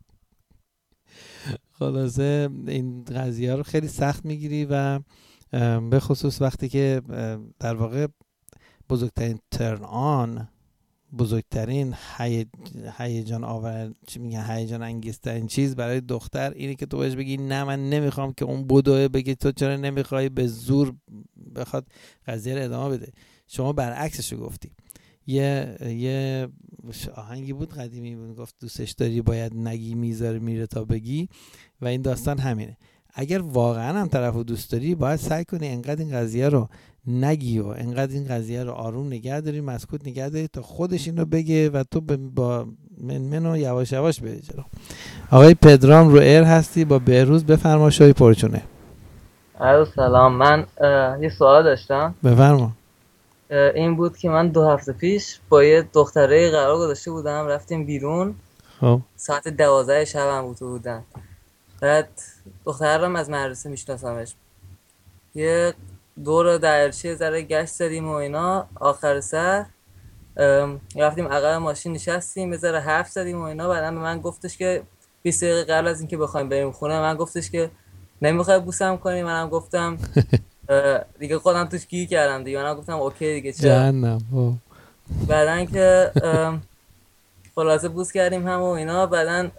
خلاصه این قضیه رو خیلی سخت میگیری و به خصوص وقتی که در واقع بزرگترین ترن آن، بزرگترین هیجان آور، چی میگن، هیجان انگیزترین چیز برای دختر اینه که تو بهش بگی نه من نمیخوام، که اون بدوه بگی تو چرا نمیخوای، به زور بخواد قضیه رو ادامه بده. شما برعکسش رو گفتی. یه یه آهنگی بود قدیمی بود گفت دوستش داری باید نگی میذاره میره تا بگی، و این داستان همینه. اگر واقعا هم طرفو دوست داری باید سعی کنی انقدر این قضیه رو نگی و انقدر این قضیه رو آروم نگه داری، مسکوت نگه داری تا خودش این رو بگه و تو با من منو یواش یواش بری جلو. آقای پدرام رو ایر هستی با بهروز، بفرما شوی پرچونه. الو سلام، من یه سوال داشتم. بفرما. این بود که من دو هفته پیش با یه دختره قرار گذاشته بودم، رفتیم بیرون. خب ساعت دوازده شب هم بود بودن. بعد دختره رو از مدرسه میشناسمش. یه دور دایرچه ذره گشت زدیم و اینا. آخر سر رفتیم عقب ماشین نشستیم، یه ذره حرف زدیم و اینا. بعدم به من گفتش که بیست دقیقه قبل از اینکه بخوایم بریم خونه من گفتش که نمیخوای بوسم کنی. منم گفتم دیگه خودم توش گیر کردم دیگه. منم گفتم اوکی دیگه چرا. جهنم. بعدن که خلاصه بوس کردیم هم و اینا. بعدن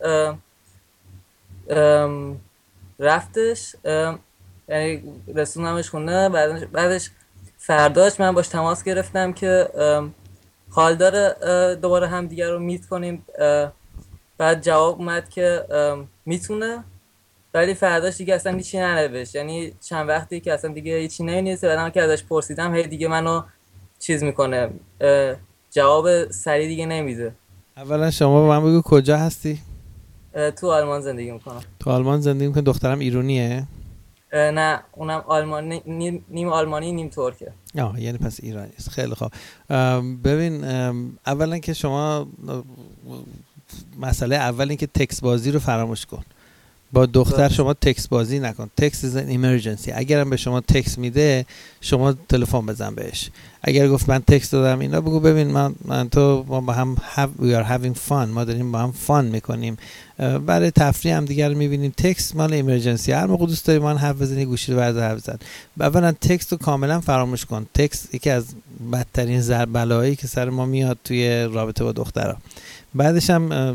رفتش، یعنی رسوندمش خونه. بعدش بعدش فرداش من باش تماس گرفتم که حال داره دوباره هم دیگه رو میت کنیم. بعد جواب اومد که میتونه. ولی فرداش دیگه اصلا هیچی ننوشت. یعنی چند وقتی که اصلا دیگه هیچی نمی‌نویسه. بعدم که ازش پرسیدم هی دیگه منو چیز میکنه، جواب سریع دیگه نمیده. اولا شما به من بگو کجا هستی؟ تو آلمان زندگی میکنم. تو آلمان زندگی میکنی؟ دخترم ایرانیه؟ نه اونم آلمانی، نیم, نیم آلمانی نیم ترکه. آه یعنی پس ایرانی است. خیلی خوب. ببین اولا که شما مسئله اول این که تکست بازی رو فراموش کن. با دختر شما تکست بازی نکن. تکست is an emergency. اگرم به شما تکست میده شما تلفن بزن بهش. اگر گفت من تکست دادم اینا بگو ببین من, من تو ما با هم have, we are having fun، ما داریم با هم فان میکنیم، برای تفریح هم دیگر میبینیم. تکست مال ایمرجنسی، هر موقع دوست داری من حرف بزنی گوشی رو بردار حرف بزن. اولا تکست رو کاملا فراموش کن. تکست یکی از بدترین ضرر بلایی که سر ما میاد توی رابطه با دخترها. بعدش هم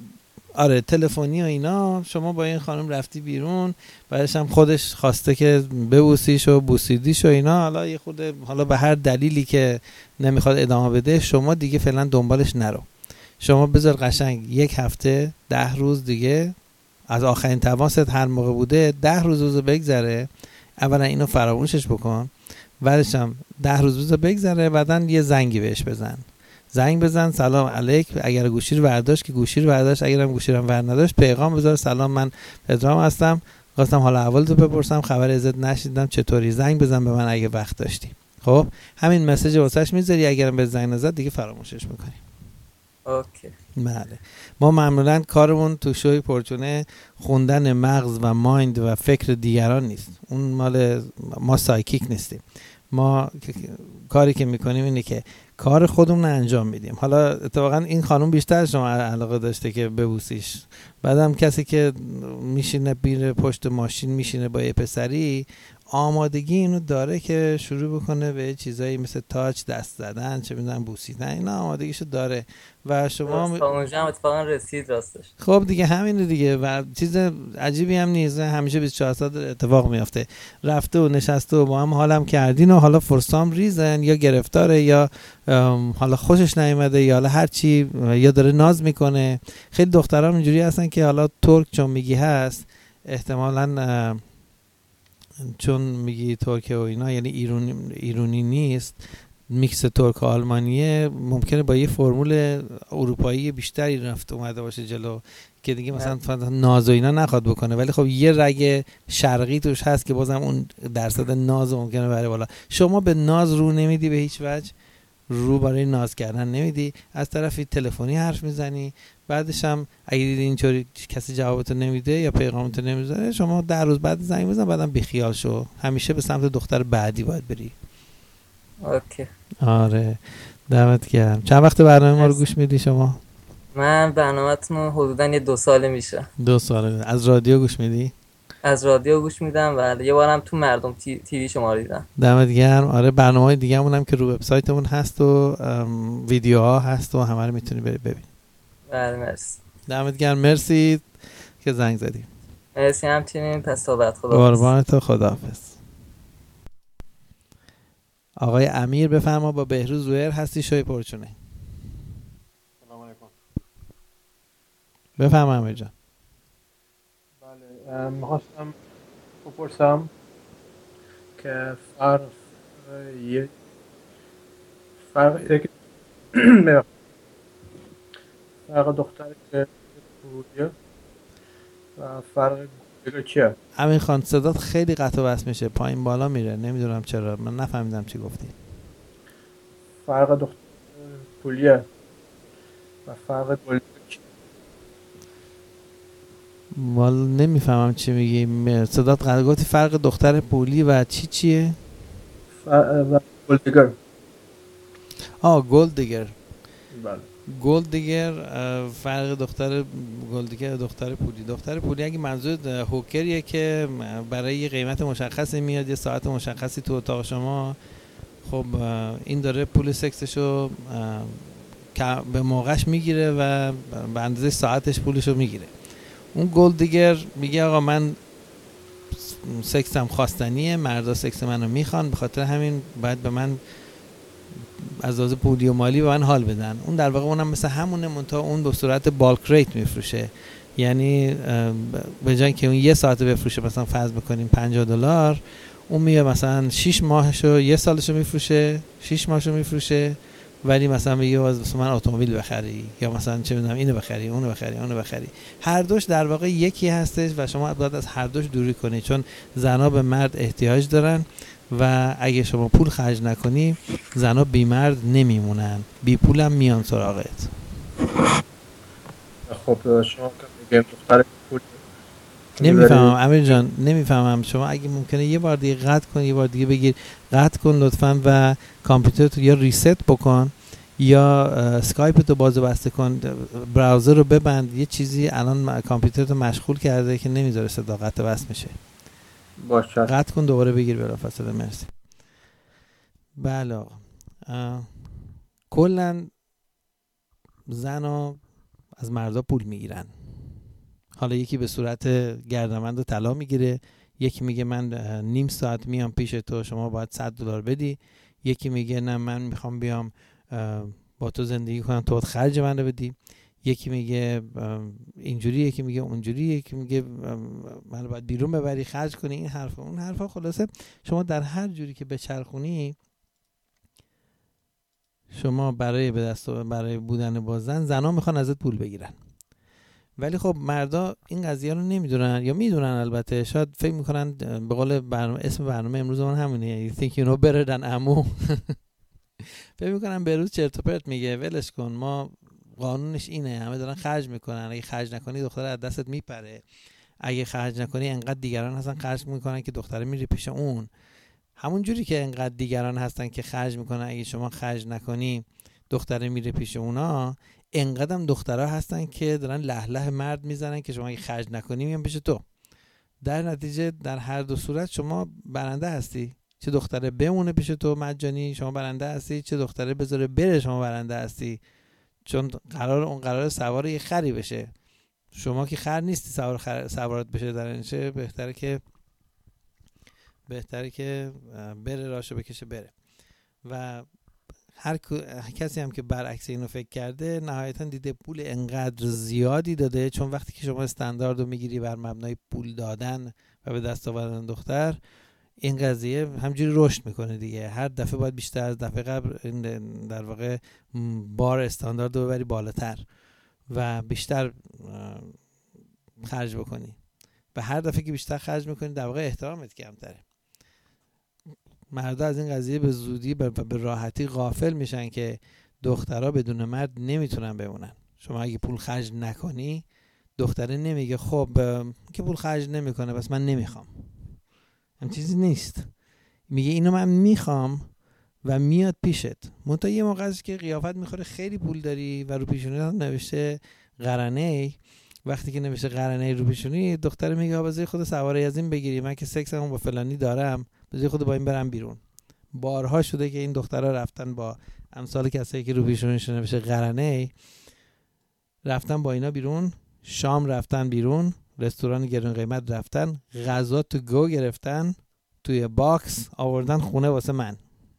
آره تلفنی و اینا، شما با این خانم رفتی بیرون، بعدش هم خودش خواسته که ببوسیش و بوسیدیش و اینا، حالا یه خود حالا به هر دلیلی که نمیخواد ادامه بده شما دیگه فعلا دنبالش نرو. شما بذار قشنگ یک هفته ده روز دیگه از آخرین تماست هر موقع بوده ده روز روز بگذره. اولا اینو فراموشش بکن، بعدش هم ده روز روز بگذره، بعداً یه زنگی بهش بزن. زنگ بزن سلام علیک، اگر گوشی رو برداشت که گوشی رو برداشت، اگرم گوشی رو ور نداشت پیغام بذار سلام من پدرام هستم، خواستم حالا احوالتو بپرسم، خبر ازت نشیدم، چطوری؟ زنگ بزن به من اگه وقت داشتی. خب همین مسیج واسش میذاری، اگرم به زنگ نزد دیگه فراموشش میکنی. اوکی. بله. ما معمولا کارمون تو شوی پرچونه خوندن مغز و مایند و فکر دیگران نیست. اون مال ما سایکیک نیستیم. ما کاری که میکنیم اینه که کار خودمون رو انجام میدیم. حالا اتفاقا این خانم بیشتر شما علاقه داشته که ببوسیش، بعدم کسی که میشینه بیره پشت ماشین میشینه با یه پسری آمادگی اینو داره که شروع بکنه به چیزایی مثل تاچ، دست زدن، چه میدونم بوسیدن، اینا آمادگیشو داره و شما م... اونجا هم اتفاقا رسید راستش. خب دیگه همینه دیگه و چیز عجیبی هم نیست، همیشه بیست و چهار ساعت اتفاق میافته. رفته و نشسته و با هم حالم کردین و حالا فرسام ریزن یا گرفتاره یا حالا خوشش نیومده یا حالا هر چی، یا داره ناز میکنه. خیلی دخترام اینجوری هستن که حالا ترک چون میگی هست، احتمالاً چون میگی ترک و اینا یعنی ایرانی ایرانی نیست، میکس ترک و آلمانیه، ممکنه با یه فرمول اروپایی بیشتری رفت اومده باشه جلو که دیگه مثلا ناز و اینا نخواد بکنه، ولی خب یه رگ شرقی توش هست که بازم اون درصد ناز ممکنه بره بالا. شما به ناز رو نمیدی به هیچ وجه، رو برای ناز کردن نمیدی، از طرفی تلفنی حرف میزنی، بعدش هم اگه دیدی اینطوری کسی جوابتو نمیده یا پیغامتو نمیذاره شما در روز بعد زنگ بزن، بعدم بیخیال شو. همیشه به سمت دختر بعدی باید بری. اوکی. آره دمت گرم. چند وقت برنامه ما رو گوش میدی شما؟ من برنامه‌تون حدوداً یه دو ساله میشه. دو ساله. از رادیو گوش میدی؟ از رادیو گوش میدم و یه بارم تو مردم تی... تیوی شما رو دیدم. دمت گرم. آره برنامه‌های دیگه‌مون هم که رو وبسایتمون هست و ویدیوها هست و همه رو میتونی بری ببین. بله مرسی. دمت گرم. مرسی که زنگ زدی. مرسی همچنین. پس تا بعد. خدا قربان تو. خداحافظ. آقای امیر بفرما. با بهروز زوهر هستی شوی پرچونه. سلام علیکم. بفرما امیر جان. بله می‌خواستم بپرسم که فرق یه فرق که فرق دختر که بوده و فرق دیگه چیه؟ امین خان صدات خیلی قطع و وصل میشه، پایین بالا میره، نمیدونم چرا، من نفهمیدم چی گفتی. فرق دختر پولیه و فرق گلدگه چیه؟ والا نمیفهمم چی میگی. صدات قطع. گفتی فرق دختر پولی و چی چیه؟ و گلدگر. آه گلدگر. بله. گلدگر فرق دختر گلدگر دختر پولی. دختر پولی اگه منظور هوکریه که برای یه قیمت مشخصی میاد یه ساعت مشخصی تو اتاق شما، خب این داره پول سکسشو به موقعش میگیره و به اندازه ساعتش پولشو میگیره. اون گلدگر میگه آقا من سکسم خواستنیه، مردا سکس منو میخوان، به خاطر همین باید به من از لحاظ پولی و مالی به من حال بدن. اون در واقع اونم مثل همونه، منتها اون به صورت بالک ریت میفروشه، یعنی به جای که اون یه ساعت بفروشه مثلا فرض بکنیم پنجاه دلار، اون میاد مثلا شش ماهشو یه سالشو میفروشه، شش ماهشو میفروشه، ولی مثلا میگه واسه من اتومبیل بخری یا مثلا چه میدونم اینو بخری اونو بخری اونو بخری. هر دوش در واقع یکی هستش و شما باید از هر دوش دوری کنید، چون زنا به مرد احتیاج دارن و اگه شما پول خرج نکنی زنا بی مرد نمیمونن، بی پول هم میان سراغت. خب شما میگم دختر پول نمیفهمم امیر جان، نمیفهمم. شما اگه ممکنه یه بار دیگه قطع کن، یه بار دیگه بگیر قطع کن لطفاً و کامپیوتر تو یا ریست بکن یا اسکایپ تو باز و بسته کن، براوزر رو ببند. یه چیزی الان کامپیوتر تو مشغول کرده که نمیذاره صدا قطع بس میشه. باشه قطع کن دوباره بگیر بلافاصله. مرسی. بله آقا، کلا زنا از مردا پول میگیرن. حالا یکی به صورت گردنبند و طلا میگیره، یکی میگه من نیم ساعت میام پیش تو شما باید صد دلار بدی، یکی میگه نه من میخوام بیام با تو زندگی کنم تو باید خرج من رو بدی، یکی میگه اینجوری، یکی میگه اونجوری، یکی میگه من باید بیرون ببری خرج کنی، این حرفا اون حرفا. خلاصه شما در هر جوری که بچرخونی شما برای به دست برای بودن با زن، زنا میخوان ازت پول بگیرن. ولی خب مردا این قضیه رو نمیدونن یا میدونن البته، شاید فکر میکنن به قول برنامه، اسم برنامه امروز من همونه you think you know better than عمو. فکر میکنن بهروز چرت و پرت میگه، ولش کن، ما قانونش اینه، همه دارن خرج میکنن، اگه خرج نکنی دختر از دستت میپره، اگه خرج نکنی انقدر دیگران هستن خرج میکنن که دختره میره پیش اون. همون جوری که انقدر دیگران هستن که خرج میکنن اگه شما خرج نکنی دختره میره پیش اونا، انقدرم دخترها هستن که دارن له له مرد میزنن که شما اگه خرج نکنی میان پیش تو. در نتیجه در هر دو صورت شما برنده هستی، چه دختره بمونه پیش تو مجانی شما برنده هستی، چه دختره بذاره بره شما برنده هستی، چون قرار اون قرار سوار یه خری بشه، شما که خر نیستی سوار خر سوارت بشه، در اینچه بهتره که بهتره که بره راشو بکشه بره. و هر کسی هم که برعکس اینو فکر کرده نهایتا دیده پول انقدر زیادی داده، چون وقتی که شما استاندارد رو میگیری بر مبنای پول دادن و به دست آوردن دختر، این قضیه همجوری رشد میکنه دیگه. هر دفعه باید بیشتر از دفعه قبل در واقع بار استاندارد رو ببری بالاتر و بیشتر خرج بکنی و هر دفعه که بیشتر خرج میکنی در واقع احترامت کمتره. مردا از این قضیه به زودی و به راحتی غافل میشن که دخترها بدون مرد نمیتونن بمونن. شما اگه پول خرج نکنی دختره نمیگه خب که پول خرج نمیکنه بس من نمیخوام، هم چیزی نیست، میگه اینو من میخوام و میاد پیشت. منتها یه موقع است که قیافت میخوره خیلی پول داری و رو پیشونیت نوشته قرنه، وقتی که نوشته قرنه رو پیشونی دختره میگه بذار خود سواری از این بگیری، من که سکسمو با فلانی دارم، بذار خود با این برم بیرون. بارها شده که این دخترها رفتن با امثال کسایی که رو پیشونیشون نوشته قرنه، رفتن با اینا بیرون، شام رفتن بیرون، رستوران گرون قیمت رفتن، غذا تو گو گرفتن، توی باکس آوردن خونه واسه من.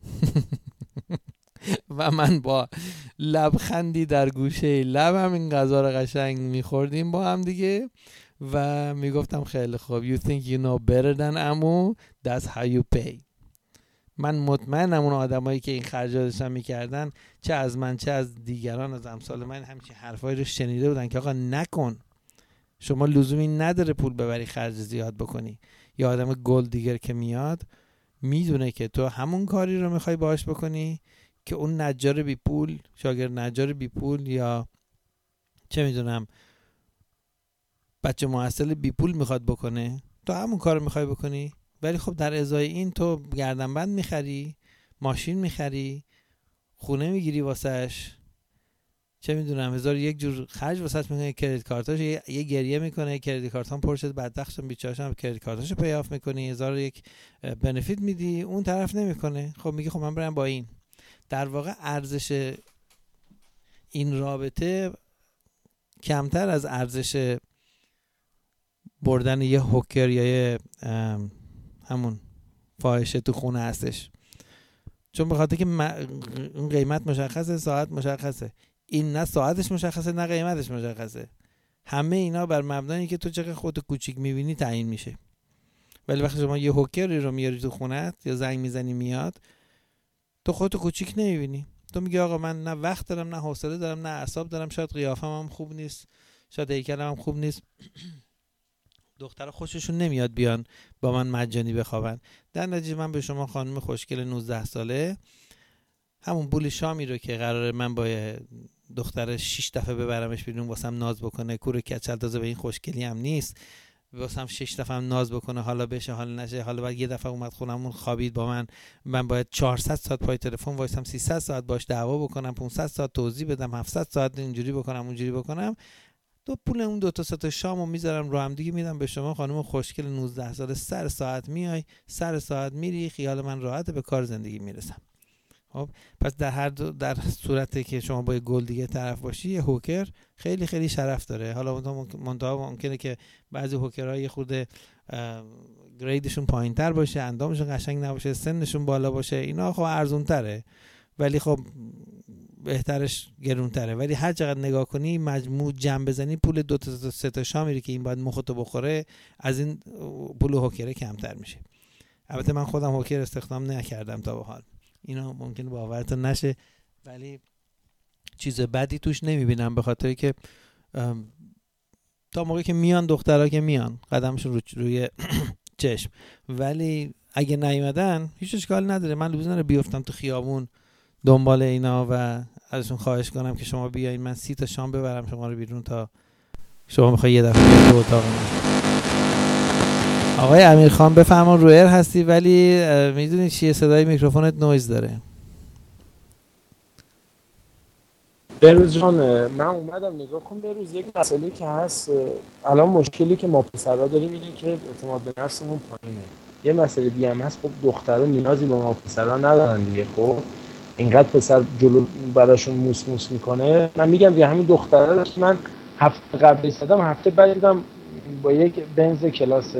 و من با لبخندی در گوشه لبم این غذا رو قشنگ میخوردیم با هم دیگه و میگفتم خیلی خوب you think you know better than عمو that's how you pay. من مطمئنم اون آدمایی که این خرجاتشون میکردن چه از من چه از دیگران از امثال من همچین حرفایی رو شنیده بودن که آقا نکن، شما لزومی نداره پول ببری خرج زیاد بکنی. یا آدم گل دیگر که میاد میدونه که تو همون کاری رو میخوای باهاش بکنی که اون نجار بی پول، شاگرد نجار بی پول یا چه میدونم بچه محصل بی پول میخواد بکنه، تو همون کار رو میخوای بکنی. ولی خب در ازای این تو گردنبند میخری، ماشین میخری، خونه میگیری واسش، چه میدونم هزار یک جور خرج واسش میکنه، کریدیت کارتاش یه, یه گریه میکنه، کریدیت کارتام پر شد بدبختم بیچاره‌شم، کریدیت کارتاشو پیاف میکنی، هزار یک بنفیت میدی، اون طرف نمیکنه. خب میگه خب من برم با این. در واقع ارزش این رابطه کمتر از ارزش بردن یه هوکر یا یه همون فاحشه تو خونه هستش، چون به خاطر که اون قیمت مشخصه، ساعت مشخصه، این نه ساعتش مشخصه نه قیمتش مشخصه. همه اینا بر مبنایی که تو چقدر خودت کوچیک میبینی تعیین میشه. ولی وقتی شما یه هوکری رو میاری تو خونت یا زنگ میزنی میاد، تو خودت کوچیک نمیبینی. تو میگی آقا من نه وقت دارم، نه حوصله دارم، نه اعصاب دارم، شاید قیافم هم خوب نیست، شاید هیکلم هم خوب نیست. دختر خوششون نمیاد بیان با من مجانی بخوابن. در نتیجه من به شما خانم خوشگل نوزده ساله همون بولی شامی رو که قراره من با دختر شش دفعه ببرمش بیرون واسم ناز بکنه، کور کچل، تازه به این خوشگلی هم نیست، واسم شش دفعه هم ناز بکنه، حالا بشه حالا نشه، حالا بعد یه دفعه اومد خونمون خوابید با من، من باید چهارصد ساعت پای تلفن وایسم، سیصد ساعت باش دعوا بکنم، پانصد ساعت توضیح بدم، هفتصد ساعت اینجوری بکنم اونجوری بکنم. دو پول اون دو تا سه تا شامو میذارم رو هم دیگه میدم به شما خانم خوشگل نوزده ساله. سر ساعت میای، سر ساعت میری، خیال من راحت، به کار زندگی میرسم. خب پس در هر دو در صورتی که شما با گل دیگه طرف باشی، یه هوکر خیلی خیلی شرف داره. حالا منتها ممکنه که بعضی هوکرها یه خورده گریدشون پایینتر باشه، اندامشون قشنگ نباشه، سنشون بالا باشه، اینا خب ارزون تره، ولی خب بهترش گرون تره. ولی هر چقدر نگاه کنی مجموع جمع بزنی، پول دو تا سه تا شامی که این باید مختو بخوره از این پول هوکره کمتر میشه. البته من خودم هوکر استخدام نکردم تا به حال، اینا ممکنه باورتون نشه، ولی چیز بدی توش نمیبینم، به خاطری که تا موقعی که میان دخترها که میان قدمشون رو روی چشم، ولی اگه نیومدن هیچ اشکال نداره. من لزوم نداره بیفتم تو خیابون دنبال اینا و ازشون خواهش کنم که شما بیاین من سی تا شام ببرم شما رو بیرون تا شما میخوای یه دفعه بیاد تو اتاق من. آقای امیرخان بفرمان، رو ایر هستی ولی میدونی چیه صدای میکروفونت نویز داره. بروز جان من اومدم نگاه کن بروز، یک مسئله که هست الان، مشکلی که ما پسرها داریم اینه که اعتماد به نفسمون پایینه. یه مسئله دیگه هم هست، خب دخترها نیازی به ما پسرها ندارن دیگه. خب اینقدر پسر جلو براشون موس موس میکنه. من میگم دیگه همین دخترها که من هفته قبل ایستادم، هفته بعد دیدم با یک بنز کلاس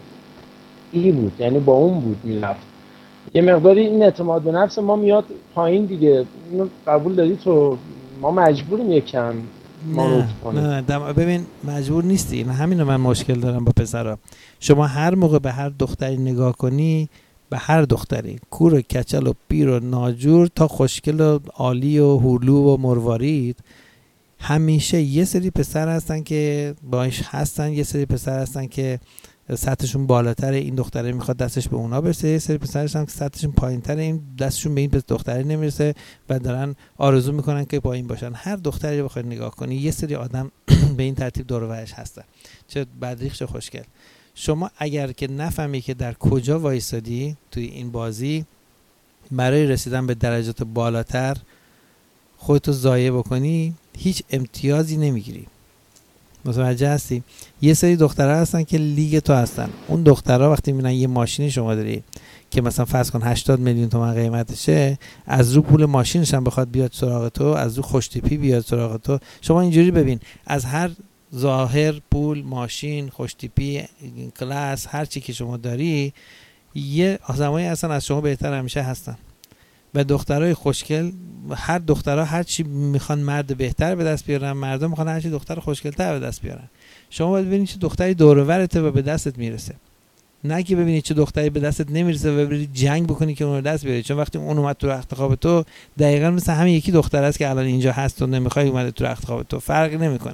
ای بود، یعنی با اون بود میرفت. یه مقداری این اعتماد به نفس ما میاد پایین دیگه. اینو قبول داری تو؟ ما مجبوریم یکم مانور کنیم. نه نه ببین مجبور نیستی. این همینو من مشکل دارم با پسرا. شما هر موقع به هر دختری نگاه کنی، به هر دختری، کور و کچل و پیر و ناجور تا خوشگل و عالی و هولو و مروارید، همیشه یه سری پسر هستن که باش هستن، یه سری پسر هستن که سطحشون بالاتره، این دختره میخواد دستش به اونا برسه، یه سری پسر هستن که سطحشون پایینتره، این دستشون به این دختره نمیرسه و دارن آرزو میکنن که پایین باشن. هر دختری رو بخوای نگاه کنی یه سری آدم به این ترتیب دور و برش هستن، چه بدریخ چه خوشگل. شما اگر که نفهمی که در کجا وایسادی توی این بازی برای رسیدن به درجات بالاتر خودتو ضایع بکنی، هیچ امتیازی نمیگیری. متوجه هستی؟ یه سری دخترها هستن که لیگ تو هستن. اون دخترها وقتی میبینن یه ماشینی شما داری که مثلا فرض کن هشتاد میلیون تومان قیمتشه، از رو پول ماشینش هم بخواد بیاد سراغ تو، از رو خوش تیپی بیاد سراغ تو. شما اینجوری ببین، از هر ظاهر، پول، ماشین، خوش تیپی، کلاس، هر چی که شما داری، یه آدمایی هستن از شما بهتر همیشه هستن. و دخترای خوشگل، هر دخترها هر چی میخوان مرد بهتر به دست بیارن، مردم میخوان هر چی دختر خوشگل‌تر به دست بیارن. شما باید ببینید چه دختری دور و برته و به دستت میرسه، نه که ببینید چه دختری به دستت نمیرسه و بری جنگ بکنی که اون رو دست بیاری. چون وقتی اون اومد تو رخت خواب تو، دقیقاً مثل همین یکی دختر است که الان اینجا هست و نمیخوای اومده تو رخت خواب تو، فرقی نمیکنه.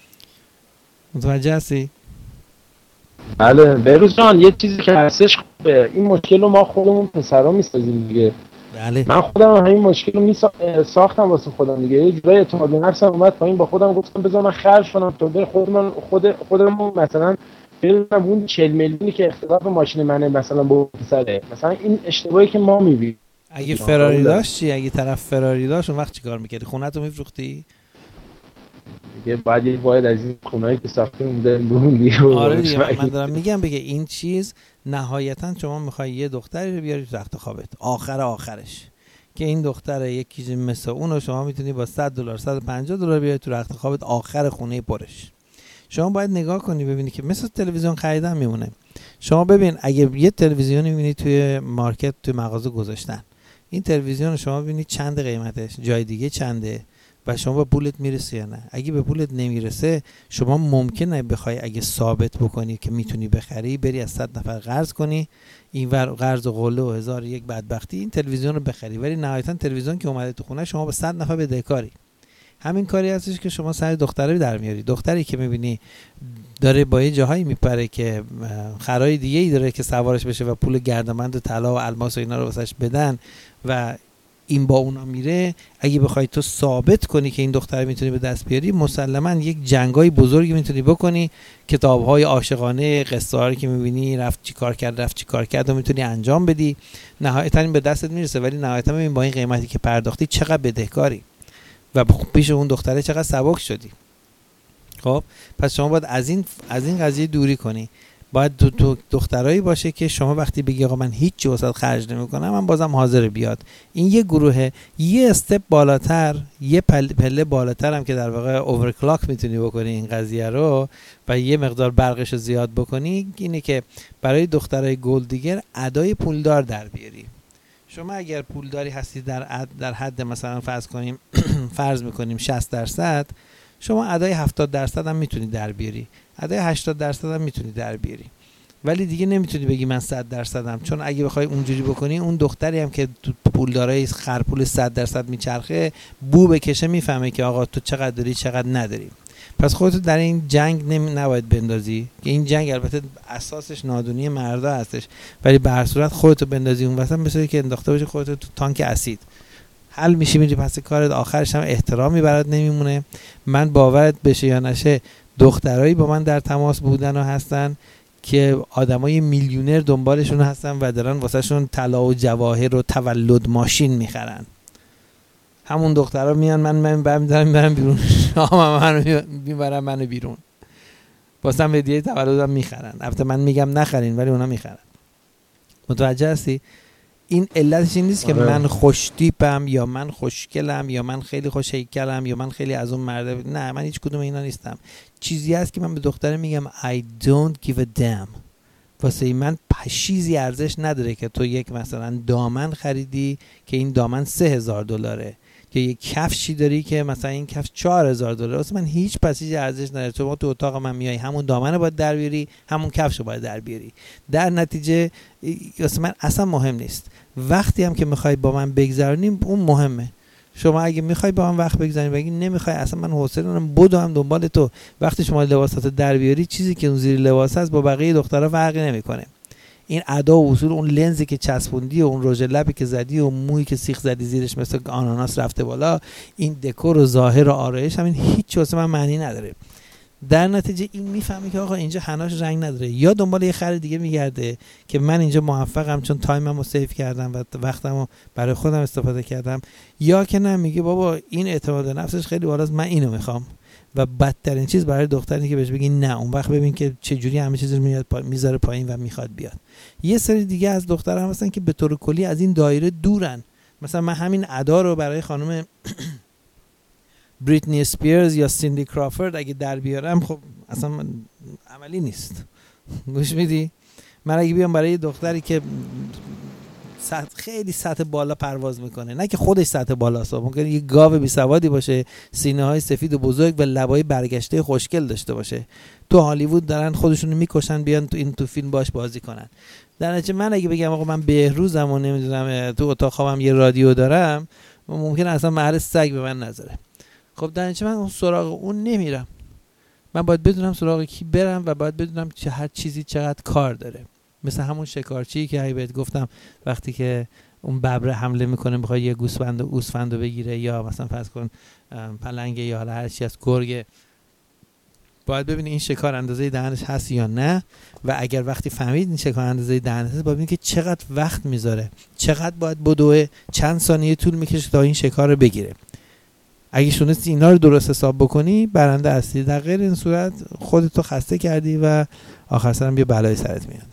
متوجه هستی؟ بله بروز جان، یه چیزی که هستش خوبه، این مشکل رو ما خودمون پسرا میسازیم دیگه. بله. من خودم همین مشکل رو می ساختم واسه خودم دیگه. یه جورایی اعتماد به نفسم اومد پایین، با خودم گفتم بذار من خرج کنم تا بر خودم خود خودم مثلا ببینم اون چهل میلیونی که اختلاف ماشین منه مثلا با پسره، مثلا این اشتباهی که ما می‌بینیم. اگه فراری داشت چی؟ اگه طرف فراری داشت اون وقت چیکار می‌کردی؟ خونه‌تو می‌فروختی؟ دیگه بعد یه باید از این خونه‌ای که ساختیم اونده برون دیگه. آره دیگه، من دارم میگم بگه این چیز نهایتاً شما می‌خوای یه دختری رو بیاری تو رخت خوابت، آخر آخرش که این دختره یکی مثل اون رو شما میتونی با صد دلار صد و پنجاه دلار بیاری تو رخت خوابت آخر خونه پرش. شما باید نگاه کنی ببینی که مثل تلویزیون خریدن میمونه. شما ببین اگه یه تلویزیونی میبینی توی مارکت توی مغازه گذاشتن، این تلویزیون شما ببینید چند قیمتش، جای دیگه چنده و شما به پولت میرسه یا نه. اگه به پولت نمیرسه شما ممکنه بخوای اگه ثابت بکنی که میتونی بخری، بری از صد نفر قرض کنی، اینور قرض و قله و هزار یک بدبختی این تلویزیون رو بخری، ولی نهایتا تلویزیون که اومده تو خونه شما به صد نفر بدهکاری. همین کاری هستش که شما سر دختره در میاری. دختری که میبینی داره با یه جاهایی میپره که خرای دیگه ای داره که سوارش بشه و پول گردنبند و طلا و الماس و اینا رو واسش بدن و این با اونا میره، اگه بخوای تو ثابت کنی که این دختر میتونی به دست بیاری، مسلما یک جنگای بزرگی میتونی بکنی. کتاب‌های عاشقانه، قصه‌هایی که میبینی رفت چی کار کرد رفت چی کار کرد و میتونی انجام بدی، نهایتا این به دستت میرسه. ولی نهایتا ببین با این قیمتی که پرداختی چقدر بدهکاری و پیش اون دختره چقدر سبک شدی. خب پس شما باید از این از این قضیه دوری کنی. باید تو, تو دخترایی باشه که شما وقتی بگی آقا من هیچ چیزی واسه خرج نمی‌کنم، من بازم حاضر بیاد. این یه گروه، یه استپ بالاتر، یه پل، پله بالاتر هم که در واقع اوورکلاک میتونی بکنی این قضیه رو و یه مقدار برقش رو زیاد بکنی، اینه که برای دخترای گلد دیگر ادای پولدار در بیاری. شما اگر پولداری هستی در عد در حد مثلا فرض کنیم فرض میکنیم شصت درصد، شما ادای هفتاد درصد هم میتونی در بیاری، ادای هشتاد درصد هم میتونی در بیاری، ولی دیگه نمیتونی بگی من صد درصدم. چون اگه بخوای اونجوری بکنی، اون دختری هم که پولدارای خرپول صد درصد میچرخه بو بکشه میفهمه که آقا تو چقدر داری چقدر نداری. پس خودتو در این جنگ نمی نباید بندازی که این جنگ البته اساسش نادونی مردا هستش، ولی به هر صورت خودتو بندازی اون وسط، مثل که انداخته باشی خودتو تو تانک اسید، حل میشی میری پس کارت، آخرش هم احترامی برات نمیمونه. من باورت بشه یا نشه دخترایی با من در تماس بودن و هستن که آدمای میلیونر دنبالشون هستن و دارن واسهشون طلا و جواهر و تولد ماشین میخرن. همون دخترها میان من من برمی‌دارم میبرم بیرون، شام منو میبرم منو بیرون، واسم هدیه تولدم میخرن. البته من میگم نخرین ولی اونا میخرن. متوجه هستی؟ این علتش این نیست که من خوش تیپم یا من خوشگلم یا من خیلی خوش هیکلم یا من خیلی از اون مرده، نه من هیچ کدوم اینا نیستم. چیزی هست که من به دختره میگم I don't give a damn. واسه من چیزی ارزش نداره که تو یک مثلا دامن خریدی که این دامن سه هزار دلاره، که یک کفشی داری که مثلا این کفش چهار هزار دلاره. واسه من هیچ پسیج ارزش نداره. تو تو اتاق من میای همون دامن رو باید در بیاری، همون کفش رو باید در بیاری. در نتیجه واسه من اصلا مهم نیست. وقتی هم که میخوای با من بگذرونیم اون مهمه. شما اگه میخوای با من وقت بگذارونی بگی نمیخوای، اصلا من حوصله ندارم، بدو هم دنبال تو. وقتی شما لباساتو در بیاری، چیزی که اون زیر لباس هست با بقیه دخترها فرقی نمیکنه. این ادا و اصول، اون لنزی که چسبوندی و اون رژ لبی که زدی و مویی که سیخ زدی زیرش مثل آناناس رفته بالا، این دکور و ظاهر و آرایش همین هیچ واسه من معنی نداره. در نتیجه این میفهمی که آقا اینجا حناش رنگ نداره، یا دنبال یه خرید دیگه میگرده که من اینجا موفقم چون تایممو سیو کردم و وقتمو برای خودم استفاده کردم، یا که نه میگه بابا این اعتماد نفسش خیلی بالاست من اینو میخوام. و بدترین چیز برای دختری که بهش بگی نه، اون وقت ببین که چه جوری همه چیز رو میاد پا... میذاره پایین و میخواد بیاد. یه سری دیگه از دخترها هم هستن که به طور کلی از این دایره دورن. مثلا من همین ادا رو برای خانم بریتنی اسپیرز یا سیندی کرافورد اگه در بیارم، خب اصلا عملی نیست. گوش میدی؟ من اگه بیام برای دختری که سطح خیلی سطح بالا پرواز میکنه، نه که خودش سطح بالاست، ممکنه یه گاو بی سوادی باشه، سینه های سفید و بزرگ و لبای برگشته خوشگل داشته باشه، تو هالیوود دارن خودشونو میکشن بیان تو این تو فیلم باش بازی کنن. در نتیجه من اگه بگم آقا من بهروزم و نمیدونم تو اتاق خوابم یه رادیو دارم، ممکنه اصلا محل سگ به من نذاره. خب در نتیجه من اون سراغ اون نمیرم. من باید بدونم سراغ کی برم و باید بدونم چه هر چیزی چقدر کار داره. مثل همون شکارچی که هی بهت گفتم وقتی که اون ببره حمله میکنه میخواد یه گوسفند و گوسفندو بگیره، یا مثلا فرض کن پلنگ یا حالا هر چی از گرگ، باید ببینی این شکار اندازه دهنش هست یا نه. و اگر وقتی فهمید این شکار اندازه دهنش هست، باید ببینی که چقدر وقت میذاره، چقدر باید بدوه، چند ثانیه طول میکشه تا این شکار رو بگیره. اگه شونستی اینا رو درست حساب بکنی برنده هستی. در غیر این صورت خودتو خسته کردی و آخر سرم یه بلای سرت میاد.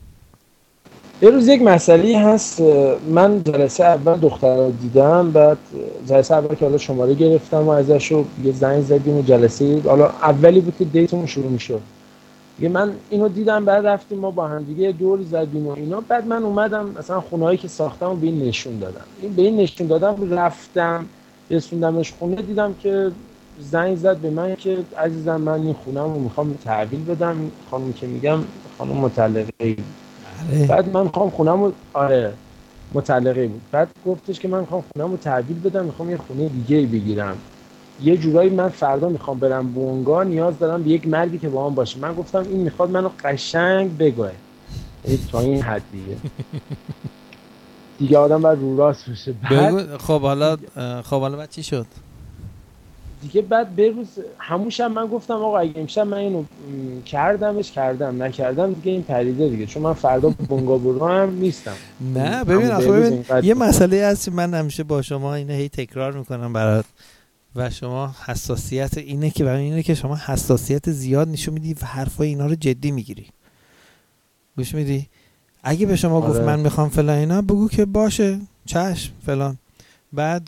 یه روز یک مسئله هست، من جلسه اول دختر رو دیدم، بعد جلسه اول که حالا شماره گرفتم و ازش رو یه زنگ زدیم و جلسه حالا اولی بود که دیتمون شروع میشد. یه من اینو دیدم، بعد رفتیم ما با هم دیگه دور زدیم و اینا. بعد من اومدم مثلا خونه‌ای که ساختم به این نشون دادم. این به این نشون دادم رفتم رسوندمش خونه دیدم که زنگ زد به من که عزیزم من این خونه‌مو میخوام تحویل بدم. خانم که میگم خانم مطلقه بود. بعد من میخوام خونه‌مو آره مطلقه بود. بعد گفتش که من میخوام خونه‌مو تحویل بدم، میخوام یه خونه دیگه بگیرم. یه جورایی من فردا میخوام برم بونگا، نیاز دارم به یک مردی که با من باشه. من گفتم این میخواد منو قشنگ بگه. تا این حد دیگه. دیگه آدم باید رو راست بشه. بعد خب حالا خب حالا بعد چی شد؟ دیگه بعد به روز همونشم من گفتم آقا اگه امشب من اینو کردمش کردم نکردم دیگه این پریده دیگه، چون من فردا بونگا برو هم نیستم. نه ببین آخه ببین یه مسئله هست من همیشه با شما اینو هی تکرار میکنم برات و شما حساسیت اینه که برای اینه که شما حساسیت زیاد نشون میدی و حرفای اینا رو جدی میگیری. گوش میدی؟ اگه به شما گفت من میخوام فلان اینا بگو که باشه چشم فلان. بعد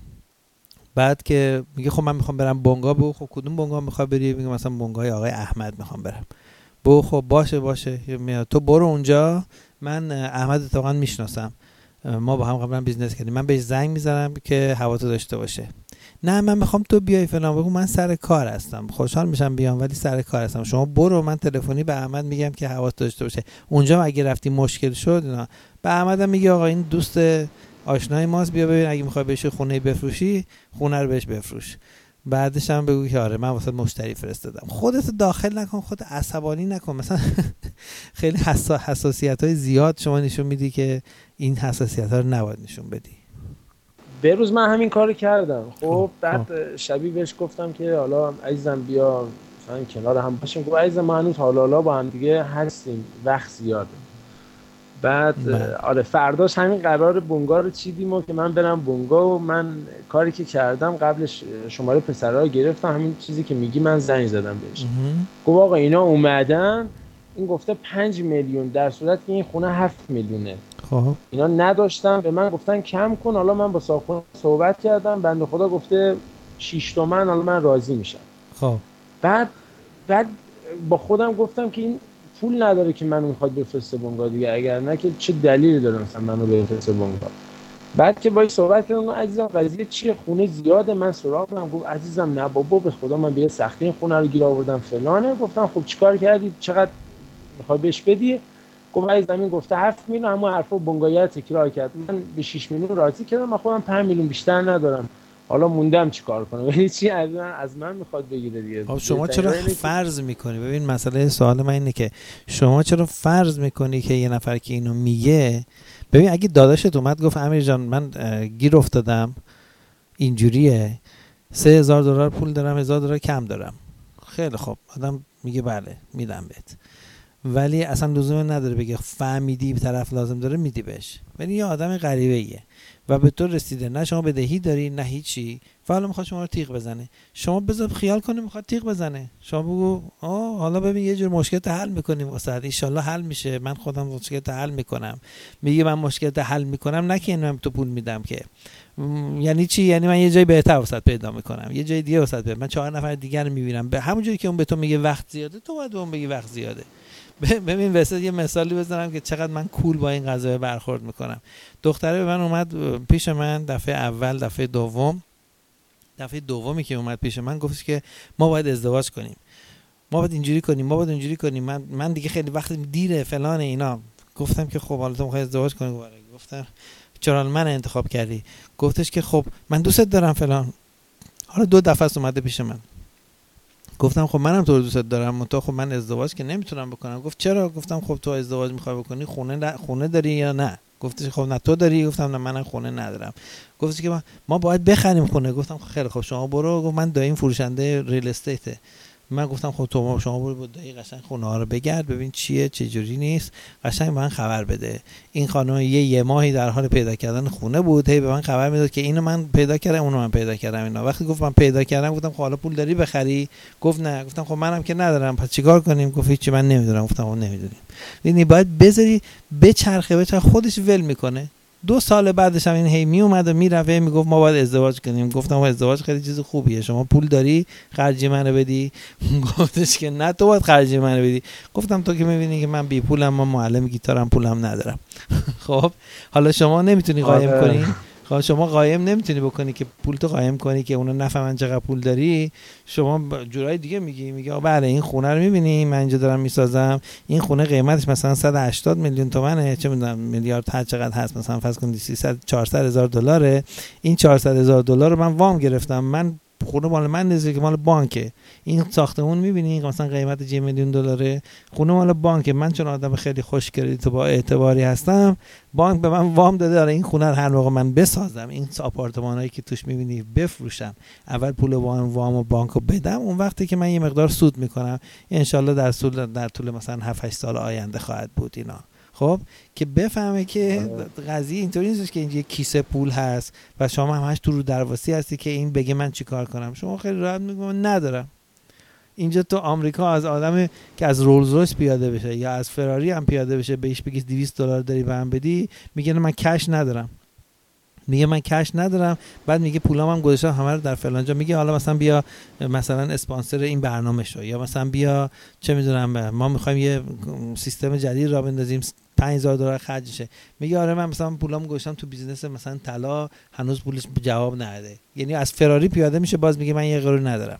بعد که میگه خب من میخوام برم بونگا، بگو خب کدوم بونگا میخوای بری؟ میگه مثلا بونگای آقای احمد میخوام برم. بگو خب باشه باشه تو برو اونجا، من احمد اتفاقا میشناسم، ما با هم قبلا بیزنس کردیم، من بهش زنگ میزنم که هواتو داشته باشه. نه من میخوام تو بیای فلان. بگو من سر کار هستم، خوشحال میشم بیام ولی سر کار هستم، شما برو، من تلفنی به احمد میگم که هواتو داشته باشه. اونجا اگه رفتی مشکل شد اینا به احمد هم میگه آقا این دوست آشنای ماست، بیا ببین اگه میخوای بهش خونه بفروشی خونه رو بهش بفروش. بعدش هم بگو که آره من واسه مشتری فرستادم. خودت داخل نکن، خودت عصبانی نکن. مثلا خیلی حساس حساسیت‌های زیاد شما نشون میدی که این حساسیت‌ها رو نباید نشون بدی. به روز من همین کارو کردم. خب بعد شبیه بهش گفتم که حالا عزیزم بیا مثلا کنار هم باشیم. گفت عزیزم ما هنوز حالا حالا با هم دیگه هستیم، وقت زیاده. بعد آره فرداش همین قرار بونگا رو چیدیم و که من برم بونگا و من کاری که کردم قبلش شماره پسرها رو گرفتم، همین چیزی که میگی من زنگ زدم بهش. گفت آقا اینا اومدن، این گفته پنج میلیون در صورت که این خونه هفت میلیونه. خب اینا نداشتن، به من گفتن کم کن. حالا من با صاحب صحبت کردم، بنده خدا گفته شش تومن، حالا من راضی میشم. خب بعد بعد با خودم گفتم که این پول نداره که منو میخواد بفرسته بونگا دیگه، اگر نه که چه دلیلی داره مثلا منو بفرسته بونگا. بعد که باهاش صحبت کردم عزیزم قضیه چیه، خونه زیاده، من سراغ دارم. گفت عزیزم نه بابا به خدا من به سختی این خونه رو گیر آوردم فلانه. گفتم خب چیکار کردی، چقدر میخوای بهش بدی؟ گفت عزیزم این گفته هفت میلیون، اما حرفو بونگایت تکرار کرد. من به شش میلیون راضی کردم، من خودم پنج میلیون بیشتر ندارم، حالا موندم چیکار کنم. ولی چی از من از من میخواد بگیره دیگه. خب شما چرا فرض میکنی؟ ببین مسئله سوال من اینه که شما چرا فرض میکنی که یه نفر که اینو میگه، ببین اگه داداشت اومد گفت امیر جان من گیر افتادم اینجوریه، سه هزار دلار پول دارم، هزار دلار کم دارم، خیلی خب آدم میگه بله میدم بهت، ولی اصلا لزومی نداره بگه فهمیدی به طرف لازم داره میدی بهش. ولی یه آدم غریبه ایه و به تو رسیده، نه شما بدهی داری نه هیچی، حالا میخواد شما رو تیغ بزنه. شما بذار خیال کنه میخواد تیغ بزنه، شما بگو آه حالا ببین یه جور مشکل حل میکنیم واسه ان شاءالله حل میشه، من خودم مشکل حل میکنم. میگه من مشکل حل میکنم، نه که من تو پول میدم که. یعنی چی؟ یعنی من یه جای بهتر واسط پیدا میکنم، یه جای دیگه واسط پیدا، من چهار نفر دیگر میبینم. به همون جایی که اون به تو میگه وقت زیاده، تو باید به اون بگی وقت زیاده. ببین واسه یه مثالی بزنم که چقدر من کول با این قضیه برخورد میکنم. دختره به من اومد پیش من دفعه اول، دفعه دوم، دفعه دومی که اومد پیش من گفتش که ما باید ازدواج کنیم، ما باید اینجوری کنیم، ما باید اونجوری کنیم. من من دیگه خیلی وقت دیره فلان اینا. گفتم که خب حالا تو میخوای ازدواج کنی؟ گفتم چرا من انتخاب کردی؟ گفتش که خب من دوستت دارم فلان. حالا دو دفعه اومده پیش من. گفتم خب منم تو رو دوست دارم، منتها خب من ازدواج که نمیتونم بکنم. گفت چرا؟ گفتم خب تو ازدواج میخوای بکنی، خونه خونه داری یا نه؟ گفتش خب نه تو داری. گفتم نه منم خونه ندارم. گفتش که ما باید بخریم خونه. گفتم خیلی خب شما برو. گفت من داییم فروشنده ریل استیته. من گفتم خب تو شما برو با دایی قشنگ خونه ها رو بگرد ببین چیه چه جوری نیست، قشنگ به من خبر بده. این خانم یه یه ماهی در حال پیدا کردن خونه بود، هی به من خبر میداد که اینو من پیدا کردم اونو من پیدا کردم. اینا وقتی گفت من پیدا کردم گفتم خب حالا پول داری بخری؟ گفت نه. گفتم خب منم که ندارم، پس چیکار کنیم؟ گفت هیچ من نمیدونم. گفتم خب نمیدونیم. یعنی باید بذاری بچرخه بچرخه خودش ول میکنه. دو سال بعدش هم این هی می اومد و میرفت میگفت ما باید ازدواج کنیم. گفتم ازدواج خیلی چیز خوبیه، شما پول داری خرجی منو بدی؟ گفتش که نه تو باید خرجی منو بدی. گفتم تو که میبینی که من بی پولم، من معلم گیتارم، پولم ندارم. خب حالا شما نمیتونی قایم کنی؟ خب شما قایم نمیتونی بکنی که پول تو قایم کنی که اونا نفهمن چقدر پول داری. شما جورای دیگه میگی میگه بله این خونه رو میبینی من اینجا دارم میسازم، این خونه قیمتش مثلا صد و هشتاد میلیون تومنه، چه میدونم میلیارد هر چقدر هست، مثلا فرض کن سیصد چهارصد هزار دلاره، این چهارصد هزار دلار رو من وام گرفتم، من خونه مال من نیست که مال بانکه. این ساختمون میبینی مثلا قیمت یه میلیون دلاره، خونه مال بانکه، من چون آدم خیلی خوش کردیت و با اعتباری هستم بانک به من وام داده داره این خونه رو هر موقع من بسازم، این آپارتمانایی که توش میبینی بفروشم، اول پول وام وام و بانکو بدم، اون وقتی که من یه مقدار سود میکنم ان شاءالله در طول در طول مثلا هفت هشت سال آینده خواهد بود اینا. خب که بفهمه که قضیه اینطوری نیست که اینجا کیسه پول هست و شما همش تو رو درواسی هستی که این بگه من چی کار کنم. شما خیلی راحت میگم من ندارم. اینجا تو آمریکا از آدمی که از رولز رویس پیاده بشه یا از فراری هم پیاده بشه بهش بگی دویست دلار داری بهم بدی، میگه من کش ندارم. میگه من کش ندارم، بعد میگه پولام هم گذاشتم همه رو در فلان جا، میگه حالا مثلا بیا مثلا اسپانسر این برنامه شو، یا مثلا بیا چه میدونم ما میخوایم یه سیستم جدید را بندازیم پنج هزار دلار خرجشه. میگه آره من مثلا پولامو گذاشتم تو بیزینس مثلا طلا هنوز پولش جواب نده. یعنی از فراری پیاده میشه باز میگه من یه قرار ندارم.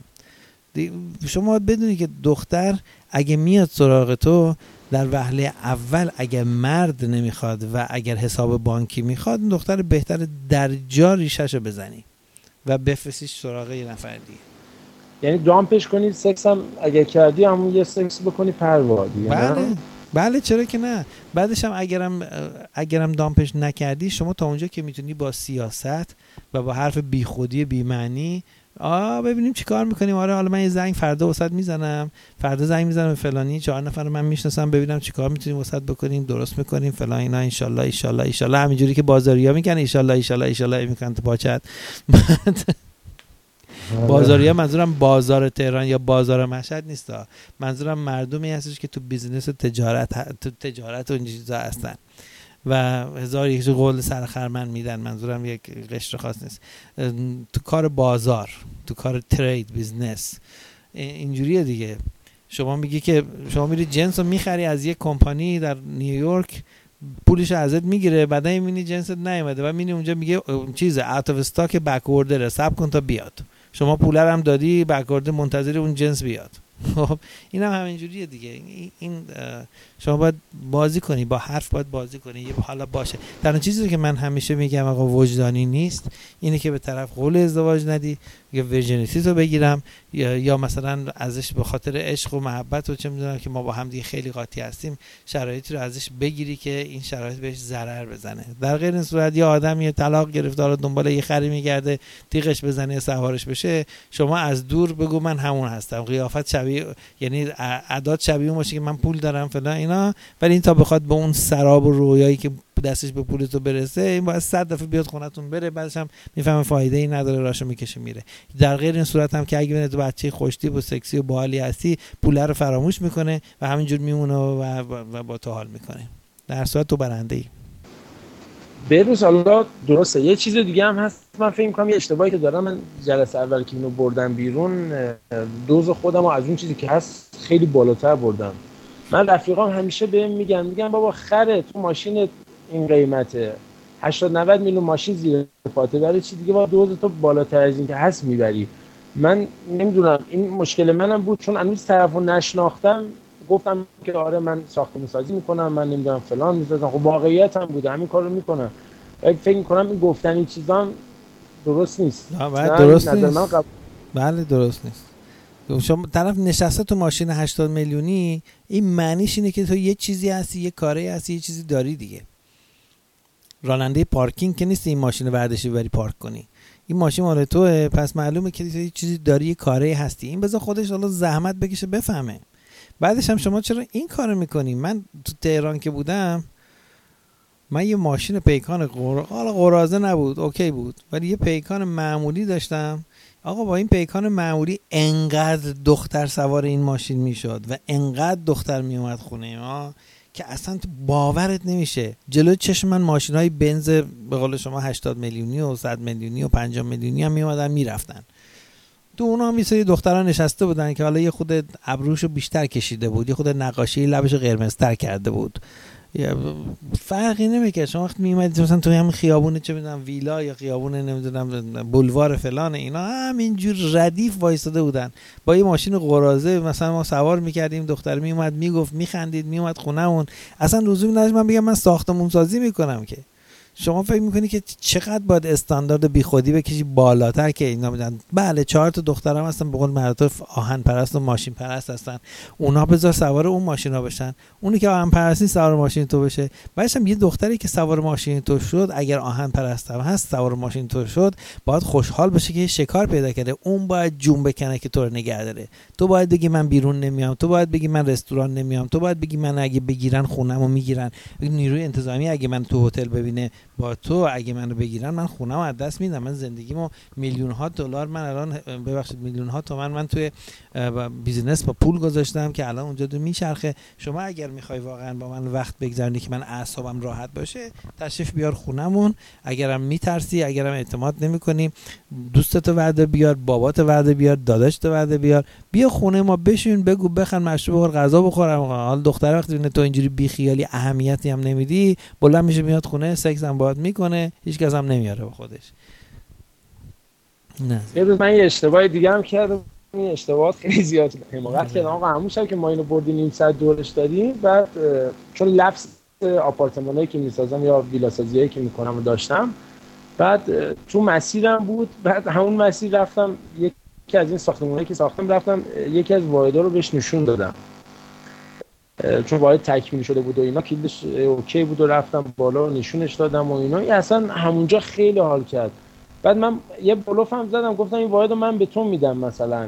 شما باید بدونی که دختر اگه میاد سراغ تو در وهله اول اگه مرد نمیخواد و اگر حساب بانکی میخواد، دختر بهتر در جا ریشهشو بزنی و بفرستیش سراغ یه نفر دیگه. یعنی دامپش کنی، سکس هم اگه کردی همون یه سکس بکنی پروادی. بله بله چرا که نه. بعدش هم اگرم اگرم دامپش نکردی، شما تا اونجا که میتونی با سیاست و با حرف بیخودی بی‌معنی آ ببینیم چی کار میکنیم. آره حالا من یه زنگ فردا وسط میزنم، فردا زنگ میزنم به فلانی، چهار نفر رو من میشناسم، ببینم چی کار میتونیم وسط بکنیم، درست میکنیم فلان اینا، ان شاء الله ان شاء الله ان شاء الله، همینجوری که بازاریا میگن ان شاء الله ان شاء الله ان شاء الله میگن تو پاچت. بازاریا منظورم بازار تهران یا بازار مشهد نیست، منظورم مردمی هستش که تو بیزینس تجارت تو تجارت و این چیزا هستن و هزار یک قول سرخرمن میدن. منظورم یک قشر خاص نیست، تو کار بازار، تو کار ترید بیزنس اینجوریه دیگه. شما میگی که شما میری جنس رو میخری از یک کمپانی در نیویورک، پولش ازت میگیره، بعدا میبینی جنست نیومده و میبینی اونجا میگه چیزه اوت اف استاک، بک اوردر، صبر کن تا بیاد. شما پول رو هم دادی، بک اوردر منتظر اون جنس بیاد. خب اینم هم همینجوریه دیگه. این شما باید بازی کنی، با حرف باید بازی کنی. یه حالا باشه، تنها چیزی که من همیشه میگم آقا وجدانی نیست اینه که به طرف قول ازدواج ندی یا ورجینیتی تو بگیرم یا, یا مثلا ازش به خاطر عشق و محبت و چه میدونم که ما با هم دیگه خیلی قاطی هستیم شرایطی رو ازش بگیری که این شرایط بهش ضرر بزنه. در غیر این صورت یه آدمی طلاق گرفته رو دنبال یه خری میگرده، تیغش بزنه سوارش بشه، شما از دور بگو من همون هستم، قیافت شبیه، یعنی عادت شبیه اون باشه که من پول دارم فلان اینا، ولی این تا بخواد به اون سراب و رویایی که دستش به پولتو برسه این باید صد دفعه بیاد خونتون بره، بعدش هم میفهمه فایده ای نداره، راشو میکشه میره. در غیر این صورت هم که اگه ببینه تو بچه خوشتیپ و سکسی و باحالی هستی، پول رو فراموش میکنه و همینجور میمونه و, و با تو حال میکنه. در صورت تو برنده ای. بروز حالا درسته. یه چیز دیگه هم هست، من فکر می‌کنم یه اشتباهی که دارم، من جلسه اول که اینو بردم بیرون دوز خودم رو از اون چیزی که هست خیلی بالاتر بردم. من رفیقام همیشه بهم میگن میگن بابا خره تو ماشین این قیمته، هشتاد نود میلیون ماشین زیر پاته، برای چی دیگه با دوز تو بالاتر از این که هست میبری؟ من نمیدونم، این مشکل منم بود چون هنوز طرفو نشناختم، گفتم که آره من ساختمون سازی میکنم، من نمیدونم فلان میذارم. خب واقعیت هم بوده، همین کارو میکنم. فکر میکنم این گفتن این چیزا درست نیست. نه درست نیست. قبل... بله درست نیست. شما طرف نشسته تو ماشین هشتاد میلیونی، این معنیش اینه که تو یه چیزی هستی، یه کاری هستی، یه چیزی داری دیگه. راننده پارکینگ که نیست این ماشین رو برداشتی بری پارک کنی. این ماشین مال توئه، پس معلومه که تو یه چیزی داری، یه کاری هستی. این بذار خودش حالا زحمت بکشه بفهمه. بعدش هم شما چرا این کارو میکنی؟ من تو تهران که بودم، من یه ماشین پیکان قر... حالا قرازه نبود، اوکی بود، ولی یه پیکان معمولی داشتم. آقا با این پیکان معمولی انقدر دختر سوار این ماشین میشد و انقدر دختر میومد خونه ما که اصلا باورت نمیشه. جلوی چشم من ماشینای بنز به قول شما هشتاد میلیونی و صد میلیونی و پنجاه میلیونی هم میومدن میرفتن. تو اونا هم یه سری دخترها نشسته بودن که حالا یه خود ابروشو بیشتر کشیده بود، یه خود نقاشی لبشو قرمزتر کرده بود، فرقی نمیکنه. شما وقتی میومدید مثلا توی همین خیابونه چه میدونم ویلا یا خیابونه نمیدونم بولوار فلان اینا همینجور ردیف وایساده بودن با یه ماشین قرازه، مثلا ما سوار میکردیم، دختر میومد میگفت میخندید میومد خونهمون، اصلا لزومی نداشت من بگم من ساختمون سازی میکنم که. شما فکر میکنی که چقدر باید استاندارد بیخودی بکشی بالاتر که اینا میدن؟ بله چهار تا دخترم هستن به قول معروف آهن پرست و ماشین پرست هستن، اونا بذار سوار اون ماشینا بشن، اونی که آهن پرستی سوار ماشین تو بشه. بعدش هم یه دختری که سوار ماشین تو شد اگر آهن پرست هم هست سوار ماشین تو شد باید خوشحال بشه که شکار پیدا کرده، اون باید جون بکنه که تو رو نگه داره. تو باید بگی من بیرون نمیام، تو باید بگی من رستوران نمیام، تو باید بگی من اگه بگیرن خونمو میگیرن، نیروی انتظامی اگه من تو هتل ببینه با تو اگه منو بگیرن من خونم از دست میدم، من زندگیمو میلیون ها دلار من الان ببخشید میلیون ها تومان من توی بیزینس با پول گذاشتم که الان اونجا دو میچرخه. شما اگر میخوای واقعا با من وقت بگذرونی که من اعصابم راحت باشه تشریف بیار خونمون، اگرم میترسی اگرم اعتماد نمیکنی دوستتو وعده بیار، باباتو وعده بیار، داداشتو وعده بیار، بیا خونه ما بشین بگو بخن مشروب بخور غذا بخورم. حالا دختر وقتی ببینه تو اینجوری بی خیالی اهمیتی هم نمیدی بلند میشه میاد خونه سکس هم باهات میکنه، هیچ کس هم نمیاره با خودش. نه یه روز من یه اشتباه دیگه هم کردم، این اشتباهات خیلی زیاد حماقت کردم. آقا همون شب که ما اینو بردیم نیم ساعت دورش دادیم، بعد چون لفظ آپارتمانایی که میسازم یا ویلا سازیایی که میکنم رو داشتم، بعد تو مسیرم بود، بعد همون مسیر رفتم یکی از این ساختمانایی که ساختم رفتم یکی از واحدها رو بهش نشون دادم چون واحد تکمیل شده بود و اینا کلیدش اوکی بود و رفتم بالا و نشونش دادم و اینا. اصلا همونجا خیلی حال کرد. بعد من یه بلوف هم زدم گفتم این واحد رو من به تو میدم مثلا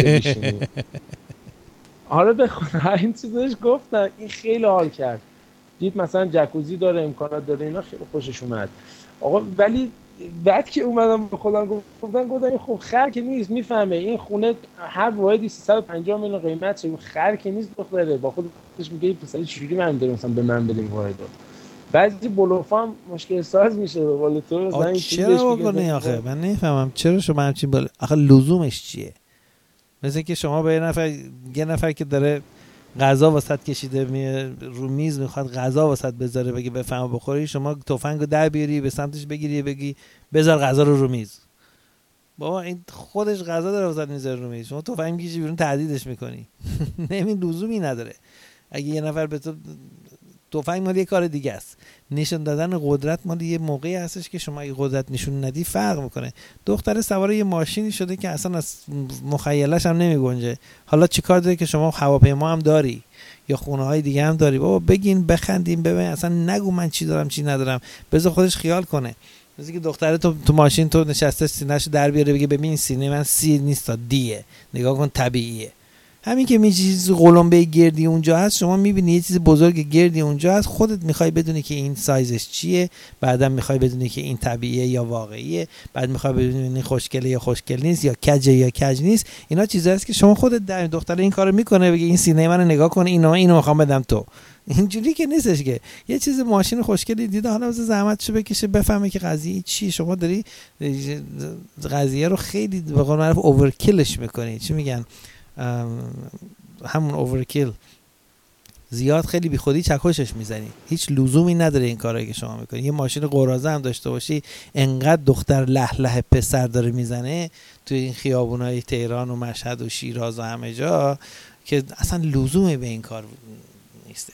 حالا بخون این چیزش گفتم این خیلی حال کرد، دید مثلا جکوزی داره امکانات داره اینا خیلی خوشش اومد آقا. ولی بعد که اومدم به خودم گفتم گفتم این خب خر که نیست، میفهمه این خونه هر واحدی سیصد و پنجاه میلیون قیمت چه، خر که نیست دختره با خودش میگه پسری چجوری من دارم مثلا به من بدیم واحدو. بعضی بلوفا هم مشکل ساز میشه به قول تو مثلا این چرا بکنه آخه من نمیفهمم چرا شما همچین بل... آخه لزومش چیه؟ مثلا که شما به یه نفر یه نفر که داره غذا واسط کشیده می رو میز میخواد غذا واسط بذاره بگی بفهم بخوری، شما تفنگو در بیاری به سمتش بگیری بگی بذار غذا رو رو میز. بابا این خودش غذا داره واسط میذاره رو میز، شما تفنگ میکشی بیرون تهدیدش میکنی. نمی لزومی نداره. اگه یه نفر به تو تفنگ مال یه کار دیگه است، نشون دادن قدرت مال یه موقعی هستش که شما این قدرت نشون ندی فرق میکنه. دختر سوار یه ماشینی شده که اصلا از مخیلش هم نمیگنجه، حالا چیکار داره که شما هواپیما هم داری یا خونه های دیگه هم داری؟ بابا بگین بخندیم ببین، اصلا نگو من چی دارم چی ندارم، بذار خودش خیال کنه. مثل که دختره تو تو ماشین تو نشسته سینه‌شو در بیاره بگه ببین سینه من سی نیست تا دیه، نگاه کن طبیعیه. همین که می چیز قلمبه گردی اونجا هست شما میبینی یه چیز بزرگ گردی اونجا هست، خودت میخوای بدونی که این سایزش چیه، بعدم میخوای بدونی که این طبیعیه یا واقعیه، بعد میخوای بدونی خوشگله یا خوشگل نیست یا کجه یا کج نیست. اینا چیزایی است که شما خودت در دختره این کارو میکنه بگی این سینه منو نگاه کن اینو اینو میخوام بدم تو. اینجوری که نیستش که یه چیز ماشین خوشگلی دیده حالا واسه زحمتشو بکشه بفهمه که قضیه چی. شما داری قضیه رو خیلی به قول معروف اوورکیلش میکنی، چی میگن همون اوورکیل، زیاد خیلی بی خودی چکشش میزنی. هیچ لزومی نداره این کارایی که شما میکنی. یه ماشین قرازه هم داشته باشی انقدر دختر له له پسر داره میزنه تو این خیابونای تهران و مشهد و شیراز و همه جا که اصلا لزومی به این کار نیستش.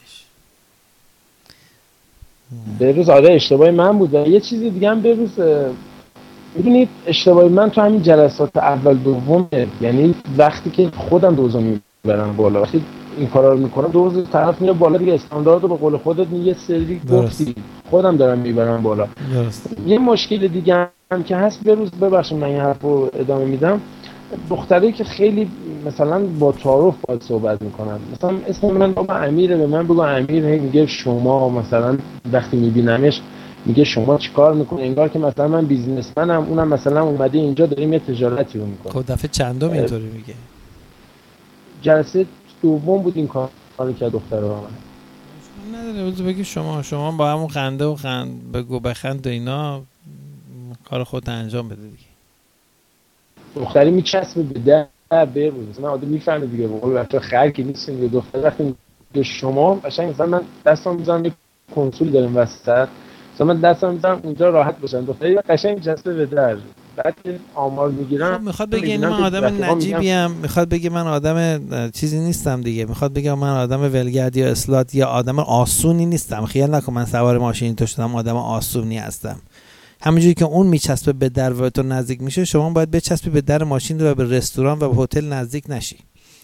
بروز آره اشتباه من بود. یه چیزی دیگه هم بروز میدونید اشتباه من تو همین جلسات اول دومه، یعنی وقتی که خودم دوزو میبرم بالا، وقتی این کارا رو میکنم دوز طرف میره بالا دیگه استاندارد رو به قول خودت یه سری گفتی خودم دارم میبرم بالا. درست. یه مشکل دیگه هم که هست بروز ببخشید من این حرفو ادامه میدم، دختری که خیلی مثلا با تعارف باید صحبت میکنن، مثلا اسم من بابا امیره به من بگو امیر، هی میگه شما، مثلا وقتی میبینمش میگه شما چیکار میکنی، انگار که مثلا من بیزینسمنم اونم مثلا اومده اینجا داریم یه تجارتی رو میکنه. خب دفعه چندم اینطوری میگه؟ جلسه دوم بود این کارو که دختره با من نداره بذار بگی شما شما با همون خنده و خند بگو بخند و اینا کار خودت انجام بده دیگه. دختری میچسبه به در بروز، مثلا آدم میفهمه دیگه، به قول بچه‌ها خر که نیست دیگه. دختر وقتی میگه شما قشنگ مثلا من دستم میذارم کنسول داریم وسط، مثلا من دستم میذارم اونجا راحت باشم، دختری قشنگ جسته به در، بعد آمار میگیرم. خب میخواد بگه این من آدم نجیبیم، میخواد بگه من آدم چیزی نیستم دیگه، میخواد بگه من آدم ولگرد یا اسلات یا آدم آسونی نیستم. خیال نکن من سوار ماشین تو شدم آدم آسونی هستم. همونجوری که اون میچسبه به در و تو نزدیک میشه، شما باید بچسبی به در ماشین و به رستوران و به هتل نزدیک نشی.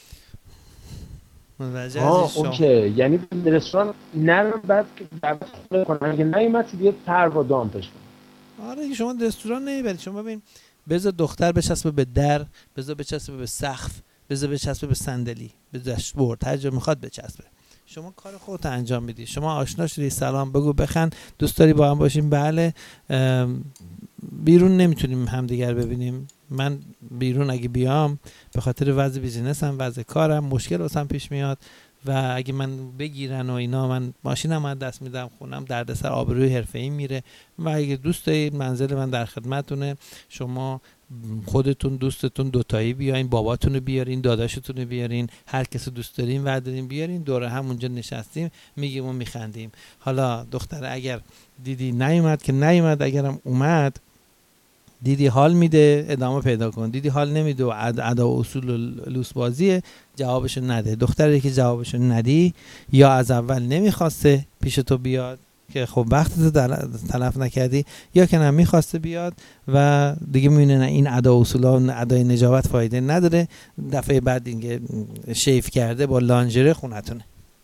آه اوکی، یعنی به رستوران نرم بعد دعوت کنن اگه نیومد دیگه پر و دامپش کن. آره شما رستوران نمیبرید، شما ببین بذار دختر بچسبه به در، بذار بچسبه به سقف، بذار بچسبه به صندلی، به داشبورد، هر جا میخواد بچسبه. شما کار خودت انجام میدی. شما آشنا شدی، سلام بگو، بخند، دوست داری با هم باشیم؟ بله. بیرون نمیتونیم همدیگر ببینیم. من بیرون اگه بیام به خاطر وضع بیزینسم، وضع کارم، مشکل واسم پیش میاد و اگه من بگیرن و اینا، من ماشینم از دست میدم، خونم دردسر، آبروی حرفه‌ای میره. و اگه دوست دارید منزل من در خدمتتونه، شما خودتون دوستتون دوتایی بیاین، باباتون رو بیارین، داداشتون رو بیارین، هر کسی دوست دارین وردارین بیارین، دوره هم اونجا نشستیم میگیم و میخندیم. حالا دختر اگر دیدی نیومد که نیومد، اگرم اومد دیدی حال میده ادامه پیدا کن، دیدی حال نمیده و ادا و اصول و لوس بازیه جوابشو نده. دختری که جوابشو ندی یا از اول نمیخواسته پیش تو بیاد که خب وقتت تلف نکردی، یا که نه میخواسته بیاد و دیگه میبینه نه این ادا و اصول و ادای نجابت فایده نداره، دفعه بعد اینکه شیف کرده با لانجره خونتونه.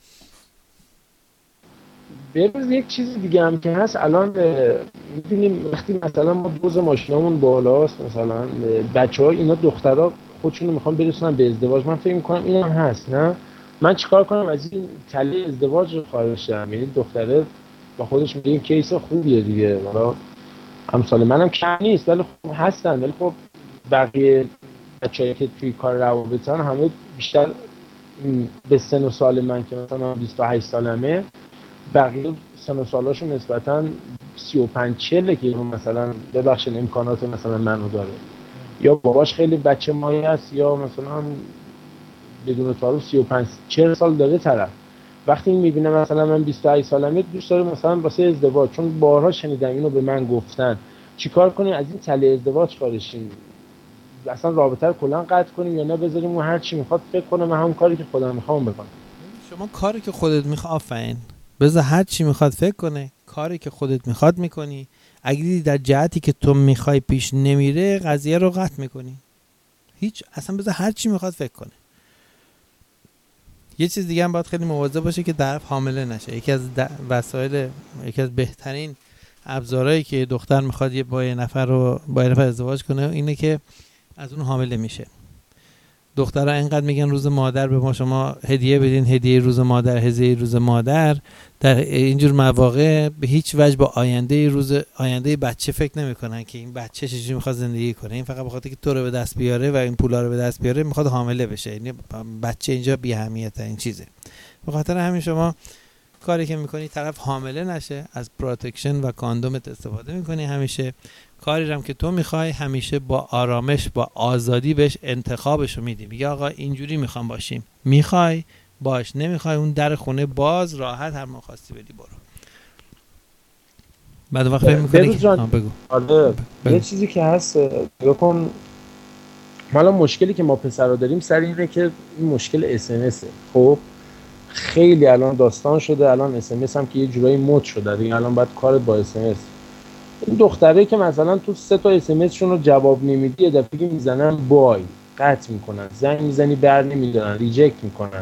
ببینید یک چیز دیگه هم که هست، الان می‌بینیم وقتی مثلا ما دوز ماشینامون بالاست، مثلا بچه‌ها اینا دخترها خودشونو میخوان برسونن به ازدواج، من فکر می‌کنم اینم هست. نه من چیکار کنم از این تله ازدواج خارج شم؟ یعنی دختره با خودش میگه کیس خوبیه دیگه، حالا امثال منم کم نیست ولی خب هستن، ولی خب بقیه بچه‌ای که توی کار روابطن همه بیشتر به سن و سال من که مثلا بیست و هشت سالمه، بقیه سن و سالاشون نسبتاً سی و پنج چهل که مثلا ببخشید امکانات مثلا منو داره، یا باباش خیلی بچه مایی هست، یا مثلا بدون تعارف سی و پنج چهل سال داره طرف. وقتی میبینه مثلا من بیست و هشت سالمه، دوست داره مثلا واسه ازدواج، چون بارها شنیدم اینو به من گفتن، چیکار کنیم از این تله ازدواج خارجیم؟ اصلا رابطه رو کلا قطع کنیم یا نه بذاریم اون هر چی میخواد فکر کنه، من همون کاری که خودم میخوام بکنم؟ شما کاری که خودت میخواد، آفرین، بذار هر چی میخواد فکر کنه، کاری که خودت میخواد میکنی. اگه دیدی در جهتی که تو میخوای پیش نمیره، قضیه رو قطع میکنی. هیچ، اصلا بذار هر چی میخواد فکر کنه. یه چیز دیگه هم باید خیلی مواظب باشه که طرف حامله نشه. یکی از وسایل، یکی از بهترین ابزارهایی که دختر میخواد یه با یه نفر رو با یه نفر ازدواج کنه اینه که از اون حامله میشه. دخترها اینقدر میگن روز مادر به ما شما هدیه بدین، هدیه روز مادر، هدیه روز مادر. در اینجور مواقع به هیچ وجه با آینده روز آینده بچه فکر نمیکنن که این بچه چجوری میخواد زندگی کنه. این فقط به خاطر که تو رو به دست بیاره و این پولا رو به دست بیاره میخواد حامله بشه. یعنی بچه اینجا بی اهمیته، این چیزه. به خاطر همین شما کاری که میکنی طرف حامله نشه، از پروتکشن و کاندومت استفاده میکنی همیشه. کاری هم که تو میخوای همیشه با آرامش، با آزادی بهش انتخابشو میدی. میگه آقا اینجوری میخوام باشیم، میخوای باش، نمیخوای اون در خونه باز، راحت هر موقع خواستی بدی برو. بعد وقت فکر میکنی که بگو. آره یه چیزی که هست بکن، حالا مشکلی که ما پسرا داریم سر اینه که این مشکل اس ام اس. خب خیلی الان داستان شده، الان اس ام اس هم که یه جورایی مد شده دیگه، الان باید کارت با اس ام اس. این دختره که مثلا تو سه تا اس ام اس شون رو جواب نمیدی، یه دفعه که میزنن بای، قطع میکنن، زنگ میزنی بر نمیدارن، ریجکت میکنن.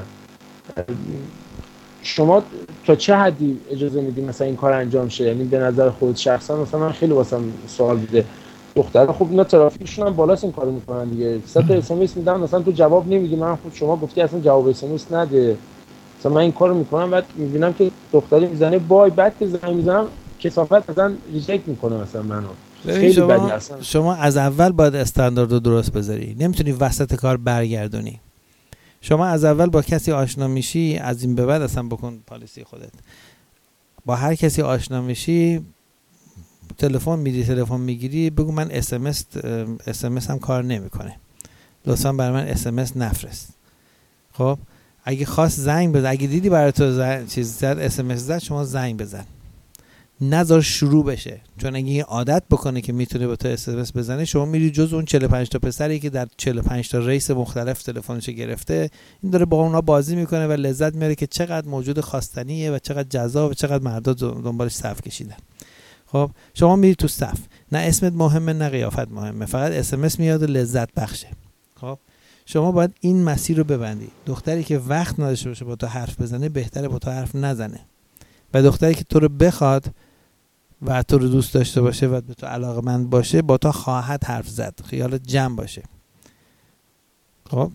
شما تا چه حدی اجازه میدی مثلا این کار انجام شه؟ یعنی به نظر خودت شخصا مثلا من خیلی واسم سوال بوده، دختره خب اینا ترافیکشون هم بالاست این کارو میکنن دیگه، سه تا اس ام اس میدن مثلا تو جواب نمیدی، من خود شما گفتی اصلا جواب اس ام اس نده، مثلا من این کارو میکنم، بعد میبینم که دختری میزنه بای، بعد که زنگ میزنم کثافت مثلا ریجکت میکنه مثلا منو. خیلی شما بدی اصلا. شما از اول باید استاندارد رو درست بذاری، نمیتونی وسط کار برگردونی. شما از اول با کسی آشنا میشی، از این به بعد اصلا بکن پالیسی خودت. با هر کسی آشنا میشی، تلفن میدی، تلفن میگیری، بگو من اس ام اس اس ام اس هم کار نمیکنه، لطفا برای من اس ام اس نفرست. خب اگه خواست زنگ بزن، اگه دیدی برای تو زن... چیز زد اس ام اس زد، شما زنگ بزن، نذار شروع بشه. چون اگه این عادت بکنه که میتونه به تو اس ام اس بزنه، شما میری جز اون چهل و پنج تا پسری که در چهل و پنج تا ریس مختلف تلفنش گرفته، این داره با اونها بازی میکنه و لذت میاره که چقدر موجود خواستنیه و چقدر جذاب و چقدر مردا دنبالش صف کشیدن. خب شما میری تو صف، نه اسمت مهمه نه قیافت مهمه، فقط اس ام اس میاد و لذت بخشه. خب شما باید این مسیر رو ببندی. دختری که وقت نداشته باشه با تو حرف بزنه، بهتره با تو حرف نزنه. و دختری که تو رو بخواد و تو رو دوست داشته باشه و به تو علاقه‌مند باشه، با تو خواهد حرف زد. خیالت جمع باشه. خب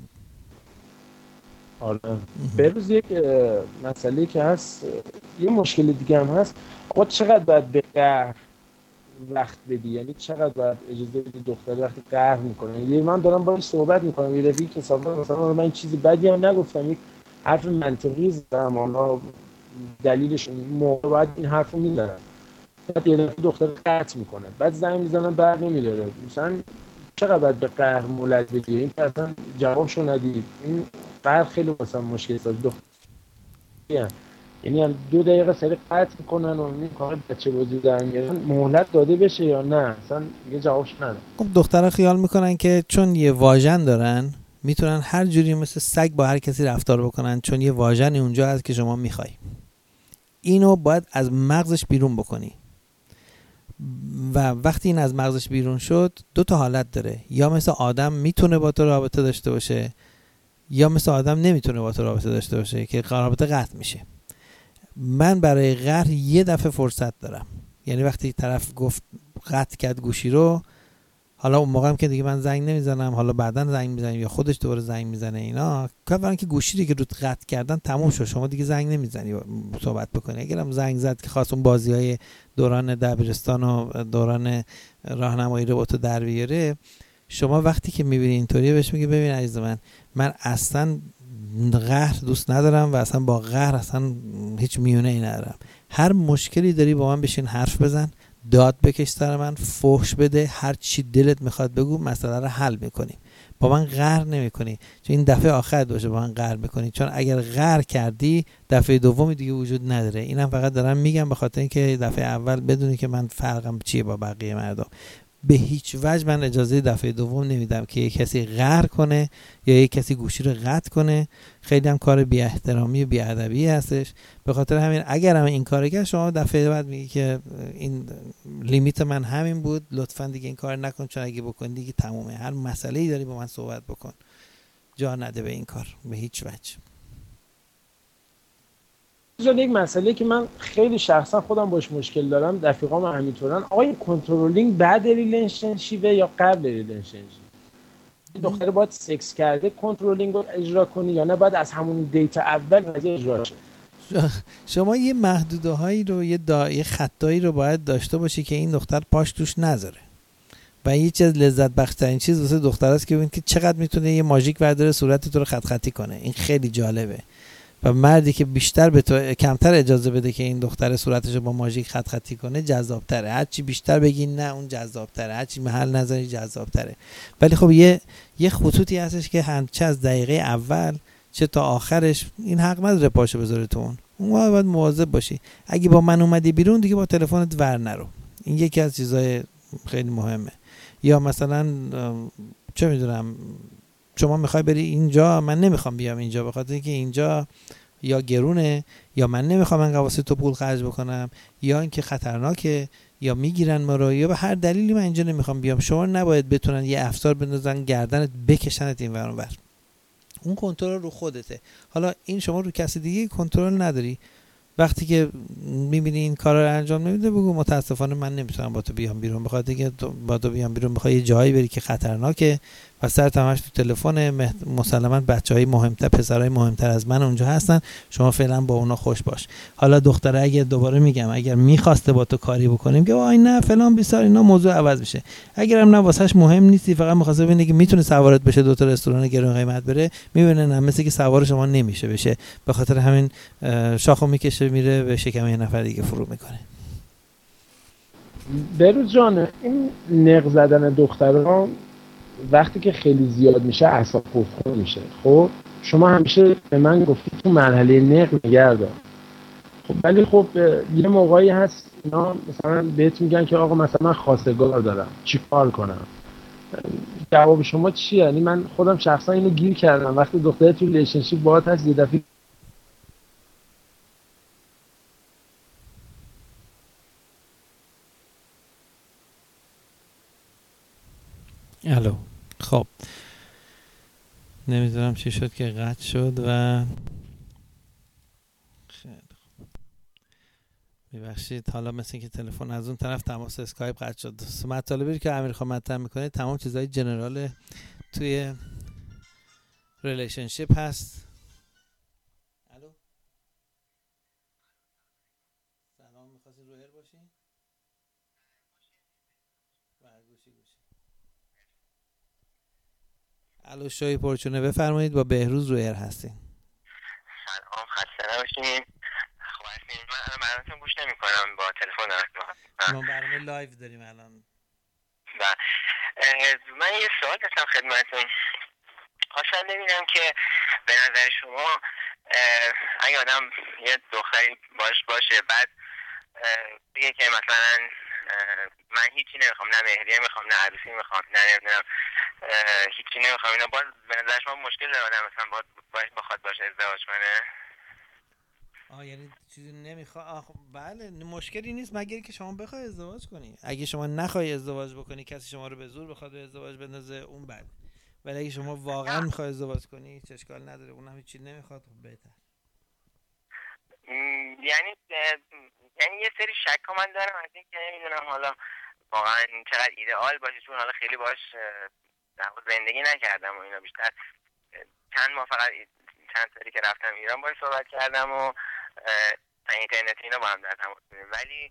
آره. بروز یک مسئله که هست، یه مشکل دیگه هم هست. آقا چقدر باید به قهر وقت بدی؟ یعنی چقدر باید اجازه بدی دختری وقتی قهر میکنه؟ یعنی من دارم باهاش صحبت میکنم، یه رفیقی که مثلا مثلا من چیزی بدی هم نگفتم، یک حرف منطقی زدم، حالا دلیلش موقع باید این حرفو میزنم، بعد یه دفعه دختر قطع میکنه، بعد زنگ میزنم برق نمیداره. مثلا چقدر باید به قهر مولد بدی؟ این که اصلا جوابشو ندید. این قهر خیلی مثلا مشکل ساز دختر، یعنی هم دو دقیقه سری قطع میکنن و این کار بچه بازی در میارن. مهلت داده بشه یا نه؟ اصلا یه جوابش نداره. خب دخترها خیال میکنن که چون یه واژن دارن میتونن هر جوری مثل سگ با هر کسی رفتار بکنن، چون یه واژنی اونجا هست که شما میخوای. اینو باید از مغزش بیرون بکنی. و وقتی این از مغزش بیرون شد، دو تا حالت داره: یا مثل آدم میتونه با تو رابطه داشته باشه، یا مثل آدم نمیتونه با تو رابطه داشته باشه که رابطه قطع میشه. من برای قهر یه دفعه فرصت دارم. یعنی وقتی طرف گفت قطع کرد گوشی رو، حالا اون موقع هم که دیگه من زنگ نمیزنم، حالا بعداً زنگ میزنم یا خودش دوباره زنگ میزنه، اینا کافرن که گوشی رو که رو قطع کردن تموم شد، شما دیگه زنگ نمیزنی صحبت بکنی. اگرم زنگ زد که خواست اون بازی‌های دوران دبیرستان و دوران راهنمایی رو با تو در بیاره، شما وقتی که میبینی اینطوریه بهش میگه ببین عزیز من، من اصلا قهر دوست ندارم و اصلا با قهر اصلا هیچ میونه ای ندارم. هر مشکلی داری با من بشین حرف بزن، داد بکش سر من، فحش بده، هر چی دلت میخواد بگو، مسئله رو حل میکنیم. با من قهر نمیکنی، چون این دفعه آخرت باشه با من قهر میکنی، چون اگر قهر کردی دفعه دومی دیگه وجود نداره. اینم فقط دارم میگم به خاطر اینکه دفعه اول بدونی که من فرقم چیه با بقیه مردم. به هیچ وجه من اجازه دفعه دوم نمیدم که یک کسی قهر کنه یا یک کسی گوشی رو قطع کنه. خیلی هم کار بی احترامی و بی ادبی هستش. به خاطر همین اگر هم این کارو کرد، شما دفعه بعد میگی که این لیمیت من همین بود، لطفاً دیگه این کار نکن، چون اگه بکنی دیگه تمومه. هر مسئله‌ای داری با من صحبت بکن، جا نده به این کار به هیچ وجه. جان یک مسئله که من خیلی شخصا خودم باش مشکل دارم، رفیقام همینطورن. آقا این کنترلینگ بعد ریلیشنشیپه یا قبل ریلیشنشیپ؟ دختر باید سکس کرده کنترلینگ رو اجرا کنی یا نه باید از همون دیت اول قضیه اجرا شه؟ شما یه محدوده هایی رو، یه دایره خطایی رو باید داشته باشی که این دختر پاش توش نذاره. و یه چیز لذت بخش‌ترین چیز واسه دختر است که ببین که چقدر میتونه یه ماژیک برداره صورت تو رو خط خطی کنه. این خیلی جالبه. و مردی که بیشتر به تو کمتر اجازه بده که این دختر صورتش رو با ماژیک خط خطی کنه جذاب‌تره. هر چی بیشتر بگی نه اون جذاب‌تره، هر چی محل نظری جذاب‌تره. ولی خب یه یه خطوطی هستش که چه از دقیقه اول چه تا آخرش این حق نداره پاشو بذاره تو اون. اون باید مواظب باشی. اگه با من اومدی بیرون دیگه با تلفنت ور نرو. این یکی از چیزای خیلی مهمه. یا مثلا چه میدونم شما میخوای بری اینجا، من نمیخوام بیام اینجا به خاطر اینکه اینجا یا گرونه، یا من نمیخوام انقدر واسه تو پول خرج بکنم، یا اینکه خطرناکه، یا میگیرن ما رو، یا به هر دلیلی من اینجا نمیخوام بیام. شما نباید بتونن یه افسار بندازن گردنت بکشنت این ور اون ور. اون کنترل رو خودته. حالا این شما رو کسی دیگه کنترل نداری. وقتی که میبینی این کارا رو انجام نمیده بگو متاسفانه من نمیتونم با تو بیام بیرون، بخاطر اینکه با تو بیام بیرون بخوای یه جایی بری که خطرناکه و سرت همش تو تلفن، مسلماً بچهای مهمتر، پسرای مهمتر از من اونجا هستن، شما فعلا با اونا خوش باش. حالا دختره اگه دوباره میگم اگر میخواسته با تو کاری بکنیم که وای نه فلان بیسار اینا موضوع عوض میشه. اگرم نه واسش مهم نیستی، فقط میخواسته ببینه که میتونه سوارت بشه دو تا رستوران گرون قیمت بره، میبینه نه مثل که سوار شما نمیشه بشه، به خاطر همین شاخو میکشه میره به شکم یه نفر دیگه فرو میکنه. بروز جان، این نق زدن دختران وقتی که خیلی زیاد میشه اعصاب خردخور میشه. خب شما همیشه به من گفتی تو مرحله نق نگه دار. خب ولی خب یه موقعی هست اینا مثلا بهت میگن که آقا مثلا من خواستگار دارم چی کار کنم؟ جواب شما چیه؟ یعنی من خودم شخصا اینو گیر کردم وقتی دختره تو ریلیشنشیپ باهات هست یه دفعه الو. خب نمیدونم چی شد که قطع شد و خیلی خوب میبخشید. حالا مثل که تلفن از اون طرف تماس اسکایپ قطع شد. مطالبی که امیر خان مطرح میکنه تمام چیزهای جنرال توی ریلیشنشیپ هست. الو سلام، میخواستی رو ایر باشی؟ گوشی گوشی. الو شوی پرچونه بفرمایید، با بهروز رو ایر هستین. سلام، خسته نباشین. خب هستین، من الان برنامه‌تون گوش نمی‌کنم، با تلفن دارم. ما برنامه لایو داریم الان. و من یه سوال داشتم خدمتتون. خواستم ببینم که به نظر شما اگه آدم یه دختری باش باشه بعد بگه که مثلا من هیچی نمیخوام، نه مهریه میخوام، نه عروسی میخوام، نه نمیدونم هیچی نمیخوام، اینا باز به نظر شما مشکل داره آدم مثلا باش بخواد باشه ازدواج کنه؟ آه یعنی چیزی نمیخواد. آه بله، مشکلی نیست مگر که شما بخوای ازدواج کنی. اگه شما نخوای ازدواج بکنی، کسی شما رو به زور بخواد به ازدواج بندازه، اون بد. ولی اگه شما واقعا میخوای ازدواج کنی هیچ اشکال نداره، اونم هیچی نمیخواد، خب بهتر. یعنی یعنی یه سری شک ها من دارم از این که نمیدونم حالا واقعا چقدر ایدئال باشه، چون حالا خیلی باش زندگی نکردم و اینا، بیشتر چند ماه فقط چند سالی که رفتم ایران باش صحبت کردم و اینترنتی اینا با هم در تماس بودیم، ولی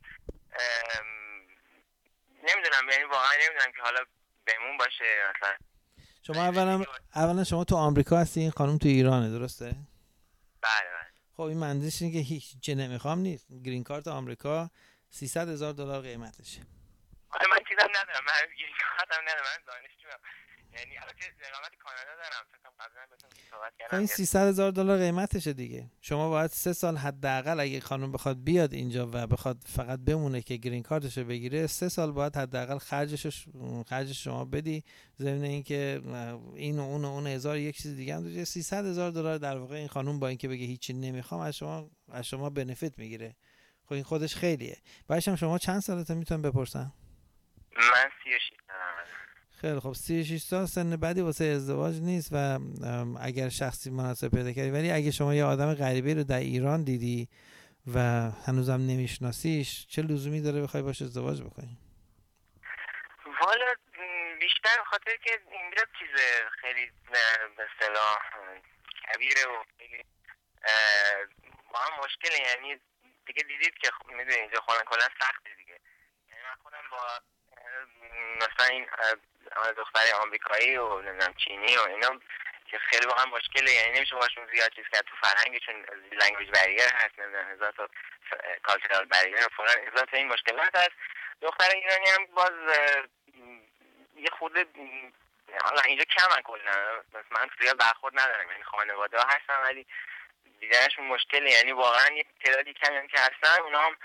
نمیدونم، یعنی واقعا نمیدونم که حالا بهمون باشه مثلا. شما اولا اولا شما تو آمریکا هستی، این خانم تو ایرانه، درسته؟ بله بله. خب این معنیش اینه که هیچ چه نمیخوام نیست. گرین کارت آمریکا سیصد هزار دلار قیمتشه. آره من چیزام ندارم، من گرین کارتم ندارم، من دانشجوام. یعنی البته اقامت کانادا دارم، فکر کنم قبلا بهتون صحبت کردم. خب این سیصد هزار دلار قیمتشه دیگه. شما باید سه سال حداقل اگه خانم بخواد بیاد اینجا و بخواد فقط بمونه که گرین کارتشو بگیره، سه سال باید حداقل خرجش خرجش شما بدی، ضمن اینکه این و اون و اون هزار یک چیز دیگه هم داره. سیصد هزار دلار در واقع این خانم با اینکه بگه هیچی نمیخوام از شما از شما بنفیت میگیره. خب این خودش خیلیه. بعدش هم شما چند سالته میتونم بپرسم؟ من سی و شش سالمه. خیلی خب سی و شش سال سن بعدی واسه ازدواج نیست و اگر شخصی مناسب پیدا کردی، ولی اگه شما یه آدم غریبه رو در ایران دیدی و هنوزم نمیشناسیش، چه لزومی داره بخوای باش ازدواج بکنی؟ والا بیشتر خاطر که اینجا چیز خیلی به اصطلاح کبیره و خیلی با هم مشکله، یعنی دیگه دیدید که میدونید اینجا خودن کلا سخته دیگه. یعنی من خودم با مثلا این دختر آمریکایی و نمیدونم چینی و اینا که خیلی واقعا مشکله، یعنی نمیشه باشون زیاد چیز کرد تو فرهنگشون، لنگویج بریگر هست، نمیدونم هزار تا کالچرال بریگر و فلان، هزار تا این مشکلات هست. دختر ایرانی هم باز یه خورده حالا اینجا کمن کلا، من زیاد برخورد ندارم، یعنی خانواده ها هستن ولی دیدنشون مشکله، یعنی واقعا یه تعدادی کمی که هستن اونا هم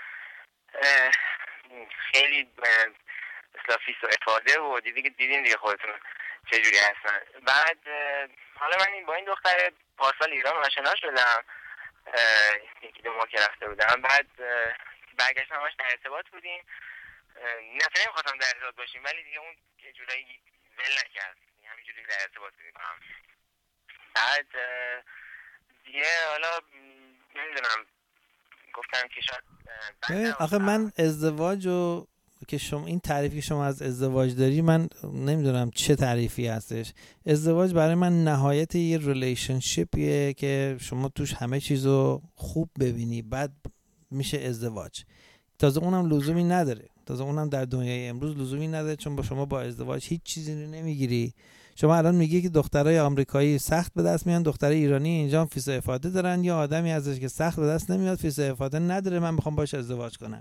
خیلی اصلا فیس و افاده و دیدی دیدین دیگه خودتون چجوری هستن. بعد حالا من با این دختر پارسال ایران آشنا شدم، یکی دو ماه که رفته بودم، بعد برگشتم همش در ارتباط بودیم، نه نمیخواستم در ارتباط باشیم ولی دیگه اون یه جورایی ول نکرد، همینجوری در ارتباط بودیم هم. بعد دیگه حالا نمیدونم گفتم که شاید آخه من ازدواجو که شما این تعریفی که شما از ازدواج داری، من نمیدونم چه تعریفی هستش. ازدواج برای من نهایت یه ریلیشنشیپیه که شما توش همه چیزو خوب ببینی، بعد میشه ازدواج. تازه اونم لزومی نداره، تازه اونم در دنیای امروز لزومی نداره، چون با شما با ازدواج هیچ چیزی رو نمیگیری. شما الان میگی که دخترای آمریکایی سخت به دست میان، دخترای ایرانی اینجا فیس افاده دارن، یا آدمی ازش که سخت به دست نمیاد فیس افاده نداره من میخوام باش ازدواج کنم.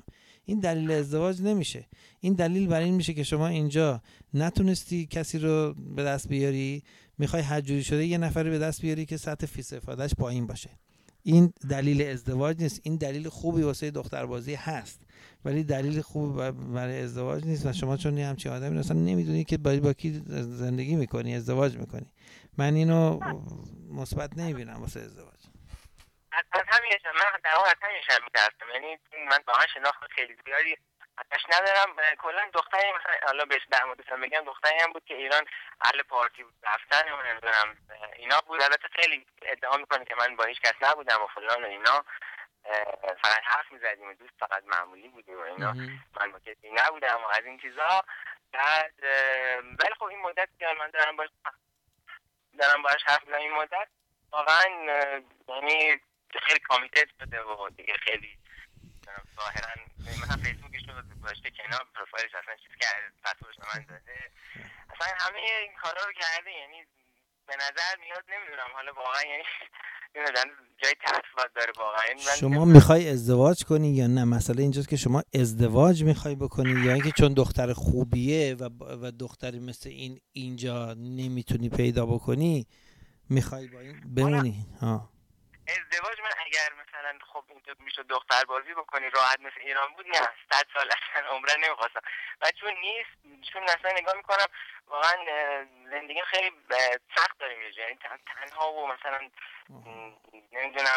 این دلیل ازدواج نمیشه. این دلیل برای این میشه که شما اینجا نتونستی کسی رو به دست بیاری، میخوای حجوری شده یه نفری به دست بیاری که سطح فیس استفادهش پایین باشه. این دلیل ازدواج نیست. این دلیل خوبی واسه دختربازی هست ولی دلیل خوب برای ازدواج نیست. و شما چون همچین آدمی اصلا نمیدونی که باید با کی زندگی میکنی، ازدواج میکنی. من اینو مثبت نمیبینم واسه ازدواج. از همینش من در واقع از همینش هم میترسم. یعنی من واقعا شناخت خیلی زیادی ازش ندارم. کلا دختری مثلا حالا بهش در موردش بگم، دختری هم بود که ایران اهل پارتی بود، رفتن و نمیدونم اینا بود. البته خیلی ادعا میکنه که من با هیچ کس نبودم و فلان و اینا، فقط حرف میزدیم و دوست فقط معمولی بودیم و اینا، من با کسی نبودم و از این چیزا. بعد ولی خب این مدت که من دارم باش دارم باش حرف میزنم، این مدت واقعا یعنی خیلی کامیتد شده و دیگه خیلی ظاهرا مثلا فیسبوکش رو گذاشته کنار، پروفایلش اصلا چیز که پسورش رو من داده، اصلا همه این کارا رو کرده. یعنی به نظر میاد نمیدونم حالا واقعا یعنی نمیدونم جای تفاوت داره واقعا. شما میخوای ازدواج کنی یا نه؟ مسئله اینجاست که شما ازدواج میخوای بکنی یا اینکه چون دختر خوبیه و و دختری مثل این اینجا نمیتونی پیدا بکنی میخوای با این بمونی؟ ها ازدواج من اگر مثلا خب اینطور میشد دختر بازی بکنی راحت مثل ایران بود، نه صد سال اصلا عمرن نمیخواستم. و چون نیست، چون اصلا نگاه میکنم واقعا زندگی خیلی سخت داره میشه، یعنی تنها و مثلا نمیدونم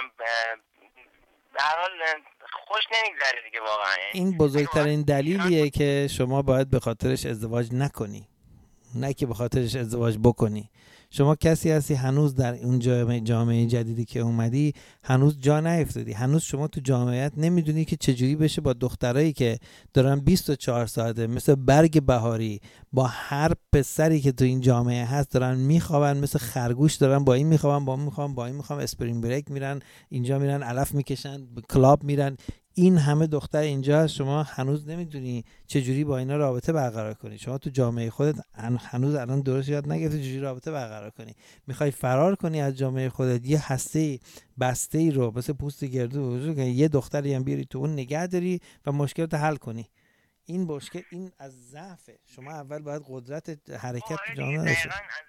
به هر حال خوش نمیگذره دیگه واقعا. این بزرگترین دلیلیه که شما باید به خاطرش ازدواج نکنی، نه که به خاطرش ازدواج بکنی. شما کسی هستی هنوز در اون جامعه جامعه جدیدی که اومدی هنوز جا نیفتادی. هنوز شما تو جامعیت نمیدونی که چجوری بشه با دخترایی که دارن بیست و چهار ساعته مثل برگ بهاری با هر پسری که تو این جامعه هست دارن میخوابن، مثل خرگوش دارن با این میخوابن، با اون میخوابن، با این میخوابن، اسپرینگ بریک میرن، اینجا میرن علف میکشن، کلاب میرن. این همه دختر اینجا هست، شما هنوز نمیدونی چجوری با اینا رابطه برقرار کنی. شما تو جامعه خودت هنوز الان درست یاد نگرفتی چجوری رابطه برقرار کنی. میخوای فرار کنی از جامعه خودت، یه هسته بسته رو مثل پوست گردو وجود کنی، یه دختری هم بیاری تو اون نگه داری و مشکلات حل کنی. این مشکل این از ضعفه. شما اول باید قدرت حرکت تو جامعه داشته.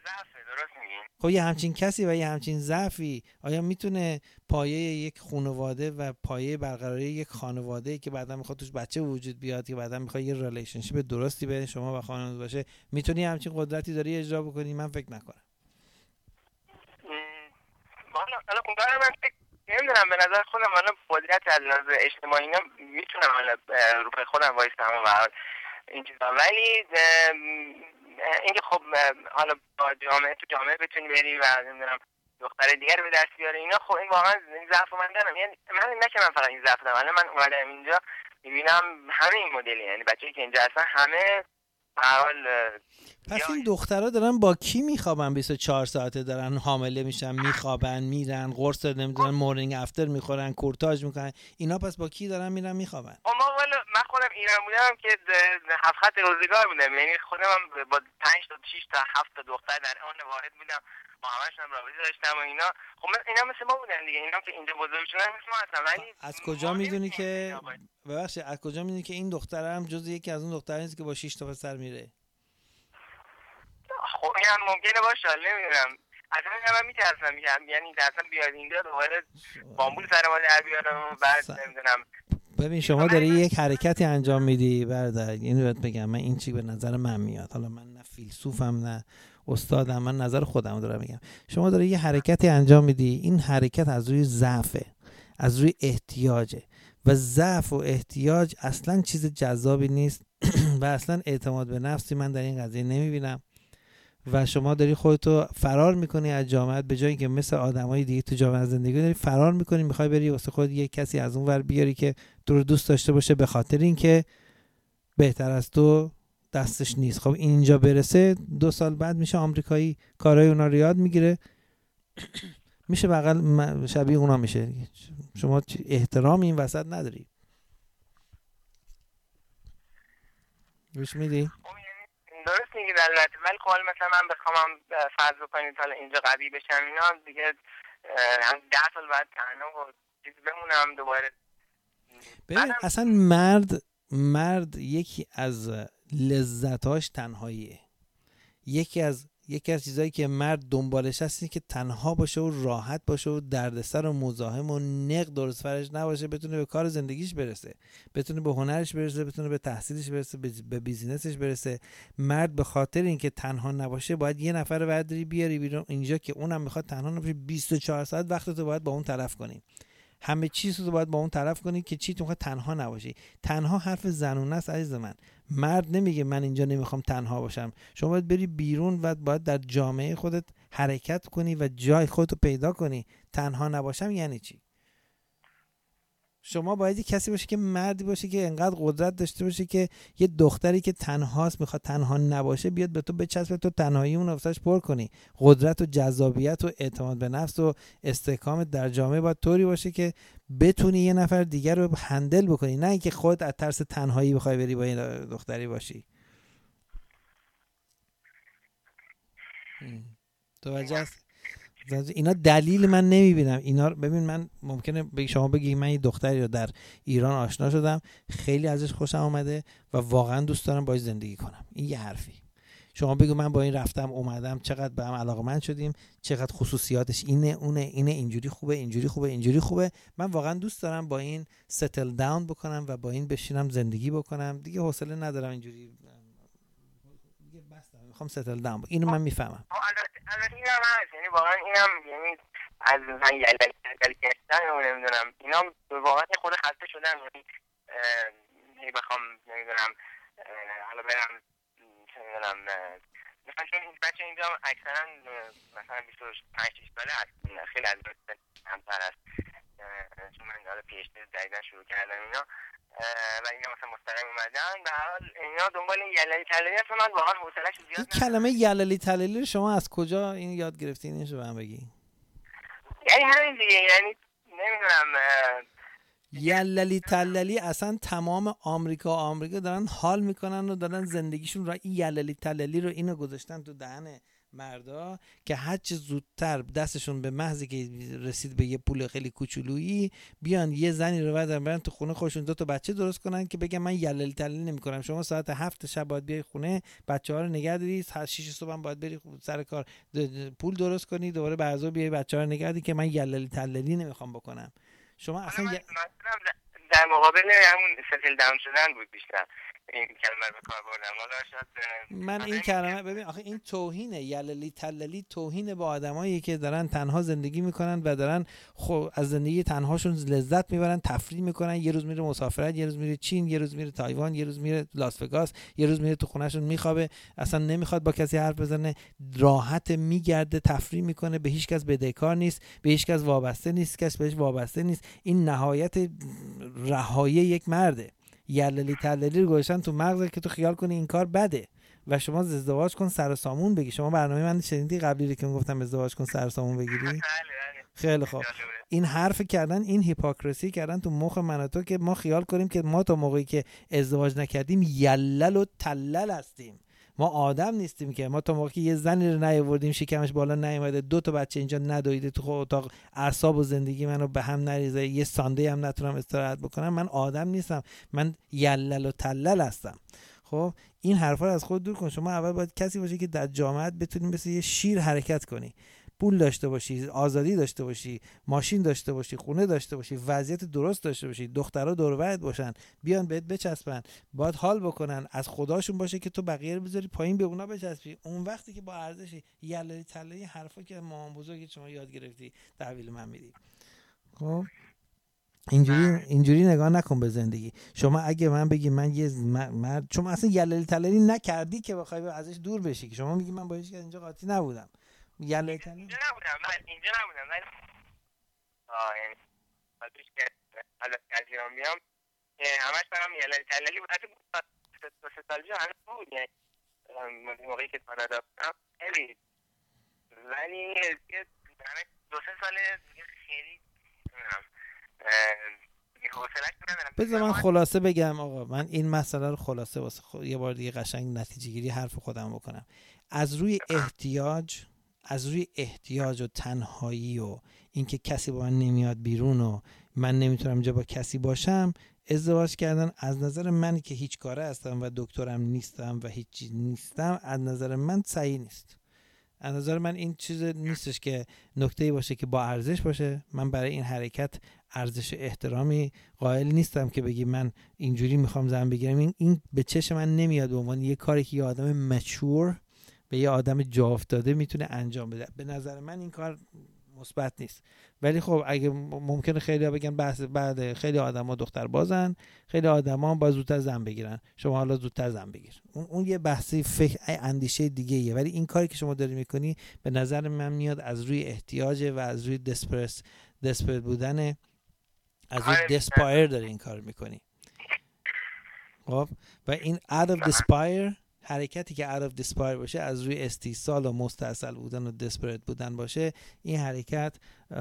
خب یه همچین کسی و یه همچین ضعفی آیا میتونه پایه یک خانواده و پایه برقراری یک خانواده که بعدا میخواد توش بچه وجود بیاد، که بعدا میخواد یه ریلیشنشیپ درستی بین شما و خانواده باشه، میتونی همچین قدرتی داری اجرا بکنی؟ من فکر نکنم. حالا حالا اونجا من نمیدونم، به نظر خودم حالا قدرت از لحاظ اجتماعی اینا میتونم حالا رو پای خودم وایستم و این چیزا، ولی اینکه خب حالا با جامعه تو جامعه بتونی بری و نمیدونم دختر دیگر به دست بیاری اینا، خب این واقعا ضعف من دارم. یعنی من نه که من فقط این ضعف دارم، من اومدم اینجا میبینم همه این مدلی، یعنی بچه‌ای که اینجا هستن همه حال. پس این دخترها دارن با کی میخوابن؟ بیست و چهار ساعته دارن حامله میشن، میخوابن، میرن قرص نمیدونن مورنینگ افتر میخورن، کورتاژ میکنن، اینا پس با کی دارن میرن میخوابن؟ ما والا من خودم ایران بودم که هفت خط روزگار بودم، یعنی خودم با پنج تا شش تا هفت تا دختر در آن واحد بودم، با همشون هم رابطه داشتم و اینا. خب اینا مثل ما بودن دیگه، اینا که اینجا بزرگ شدن مثل ما هستن. ولی از کجا میدونی که ببخشید از کجا میدونی که این دختر هم جز یکی از اون دخترانی است که با شش تا پسر میره؟ خب این هم ممکنه باشه، نمیدونم. اصلا من میترسم، یعنی اصلا بیاد اینجا دوباره بامبول سر ما در بیارم و بعد نمیدونم. ببین شما داری یک حرکتی انجام میدی برادر، یعنی باید بگم من این چی به نظر من میاد، حالا من نه فیلسوفم نه استادم، من نظر خودم دارم میگم. شما داری یه حرکتی انجام میدی، این حرکت از روی ضعفه، از روی احتیاجه و ضعف و احتیاج اصلا چیز جذابی نیست و اصلا اعتماد به نفسی من در این قضیه نمیبینم و شما داری خودتو فرار میکنی از جامعه، به جایی که مثل آدمای دیگه تو جامعه زندگی داری فرار میکنی، میخوای بری واسه خودت یه کسی از اون ور بیاری که تو رو دوست داشته باشه به خاطر اینکه بهتر از تو دستش نیست. خب اینجا برسه دو سال بعد میشه آمریکایی، کارهای اونا رو یاد میگیره، میشه بغل شبیه اونا میشه. شما احترام این وسط نداری. گوش میدی؟ درست میگی البته، ولی خب مثلا من بخوام فرض بکنید حالا اینجا قوی بشم اینا دیگه هم ده سال بعد تنها و چیز بمونم دوباره. ببین اصلا مرد مرد یکی از لذتاش تنهاییه. یکی از یکی از چیزایی که مرد دنبالش هست اینه که تنها باشه و راحت باشه و دردسر و مزاحم و نق درست فرش نباشه، بتونه به کار زندگیش برسه، بتونه به هنرش برسه، بتونه به تحصیلش برسه، به بیزینسش برسه. مرد به خاطر اینکه تنها نباشه باید یه نفر رو برداری بیاری بیرون اینجا که اونم میخواد تنها نباشه. بیست و چهار ساعت وقتتو باید با اون تلف کنی، همه چیز رو باید با اون طرف کنی که چی تو میخواد تنها نباشی. تنها حرف زنونه است عزیز من. مرد نمیگه من اینجا نمیخوام تنها باشم. شما باید بری بیرون و باید در جامعه خودت حرکت کنی و جای خودتو پیدا کنی. تنها نباشم یعنی چی؟ شما باید کسی باشه که مردی باشه که انقدر قدرت داشته باشه که یه دختری که تنهاست میخواد تنها نباشه بیاد به تو بچسبه، تو تنهایی اون افساش پر کنی. قدرت و جذابیت و اعتماد به نفس و استحکامت در جامعه باید طوری باشه که بتونی یه نفر دیگر رو هندل بکنی، نه اینکه خودت از ترس تنهایی بخوای بری با این دختری باشی. توجه است؟ اینا دلیل من نمیبینم اینا. ببین من ممکنه به شما بگی من یه دختری رو در ایران آشنا شدم، خیلی ازش خوشم اومده و واقعا دوست دارم باهاش زندگی کنم. این یه حرفی. شما بگو من با این رفتم اومدم، چقدر به هم علاقه‌مند شدیم، چقدر خصوصیاتش اینه اونه اینه، اینجوری خوبه اینجوری خوبه اینجوری خوبه. من واقعا دوست دارم با این ستل داون بکنم و با این بشینم زندگی بکنم. دیگه حوصله ندارم اینجوری، دیگه بس دارم، میخوام ستل داون. اینو من میفهمم. البته اینم هست، یعنی واقعا اینم یعنی از من یلک یلک کردن و نمیدونم اینا واقعا خود خسته شدم. یعنی بخوام نمیدونم حالا برم چه میدونم مثلا چون این بچه اینجا اکثرا مثلا بیست و پنج شش ساله هست، خیلی از همتر هست، چون من حالا پی اچ دی جدیدن شروع کردم اینا و اینا مثلا مستقیم اومدن به هر حال اینا دنبال این یللی تللی هست. من واقعا حوصله‌اش زیاد ندارم. کلمه یللی تللی رو شما از کجا این یاد گرفتین؟ اینشو بهم بگی. یعنی همین دیگه، یعنی نمیدونم یللی تللی اصلا تمام آمریکا آمریکا دارن حال میکنن و دارن زندگیشون را این یللی تللی رو اینو گذاشتن تو دهن مردا که هر چه زودتر دستشون به محضی که رسید به یه پول خیلی کوچولویی بیان یه زنی رو بردارن برن تو خونه خودشون دو تا بچه درست کنن که بگن من یللی تللی نمی‌کنم. شما ساعت هفت شب باید بیای خونه بچه‌ها رو نگه داری، ساعت شش صبح هم باید بری سر کار پول درست کنی، دوباره بعضا بیای بچه‌ها رو نگه داری که من یللی تللی نمیخوام بکنم. شما اصلا من ی... در مقابل همون ستل داون شدن بود بیشتر این کلمه به کار بردم. حالا شاید من این کلمه ببین آخه این توهینه. یللی تللی توهینه با آدمایی که دارن تنها زندگی میکنن و دارن خب از زندگی تنهاشون لذت میبرن، تفریح میکنن. یه روز میره مسافرت، یه روز میره چین، یه روز میره تایوان، یه روز میره لاس وگاس، یه روز میره تو خونهشون میخوابه، اصلا نمیخواد با کسی حرف بزنه، راحت میگرده، تفریح میکنه، به هیچ کس بدهکار نیست، به هیچ کس وابسته نیست، کس بهش وابسته نیست. این نهایت رهایی یک مرده. یللی تللی رو گذاشتن تو مغزت که تو خیال کنی این کار بده و شما ازدواج کن سر و سامون بگی. شما برنامه من شنیدی قبلی رو که گفتم ازدواج کن سر و سامون بگیری؟ خیلی خوب. این حرف کردن، این هیپوکراسی کردن تو مخ من و تو که ما خیال کنیم که ما تا موقعی که ازدواج نکردیم یلل و تلل هستیم. ما آدم نیستیم که. ما تا موقعی که یه زنی رو نیاوردیم شکمش بالا نیومده، دو تا بچه اینجا ندویده، تو اتاق اعصاب و زندگی منو به هم نریزه، یه سانده هم نتونم استراحت بکنم، من آدم نیستم. من یلل و تلل هستم. خب این حرفا رو از خود دور کن. شما اول باید کسی باشی که در جامعه بتونی مثل یه شیر حرکت کنی، پول داشته باشی، آزادی داشته باشی، ماشین داشته باشی، خونه داشته باشی، وضعیت درست داشته باشی، دخترها دور و برت باشن، بیان بهت بچسبن، باید حال بکنن، از خداشون باشه که تو بقیه رو بذاری پایین به اونا بچسبی. اون وقتی که با ارزشی یللی تللی حرفا که مامان بزرگی شما یاد گرفتی تحویل من میدی. خب اینجوری اینجوری نگاه نکن به زندگی. شما اگه من بگی من یه مرد، شما اصلا یللی تللی نکردی که بخوای ازش دور بشی، که شما میگی من با هیچ کس اینجا قاطی نبودم. یللی تللی اینجا نبودم، من اینجا نبودم، من آه یعنی بعدش که حالا از ایران میام همش برام یللی تللی بود. حتی دو سه سال پیش هنوز بود، یعنی موقعی که کانادا بودم خیلی، ولی دو سه ساله خیلی نمیدونم بذار من خلاصه بگم. آقا من این مسئله رو خلاصه واسه خود یه بار دیگه قشنگ نتیجه گیری حرف خودم بکنم. از روی احتیاج از روی احتیاج و تنهایی و اینکه کسی با من نمیاد بیرون و من نمیتونم اینجا با کسی باشم ازدواج کردن از نظر من که هیچ کاره هستم و دکترم نیستم و هیچ چیز نیستم، از نظر من صحیح نیست. از نظر من این چیز نیستش که نکته‌ای باشه که با ارزش باشه. من برای این حرکت ارزش احترامی قائل نیستم که بگی من اینجوری میخوام زن بگیرم. این این به چشم من نمیاد به عنوان یه کاری که یه آدم مچور به یه آدم جا افتاده میتونه انجام بده. به نظر من این کار مثبت نیست. ولی خب اگه ممکنه خیلی‌ها بگن بحث بعد خیلی آدما دختر بازن، خیلی آدما با زودتر زن بگیرن، شما حالا زودتر زن بگیر. اون اون یه بحثی فکر اندیشه دیگه ایه. ولی این کاری که شما داری میکنی به نظر من میاد از روی احتیاج و از روی دسپرس دسپرت بودن، از روی دسپایر داری این کار میکنی. خب و این out of despair، حرکتی که out of despair باشه، از روی استیصال و مستعصل بودن و دسپرت بودن باشه، این حرکت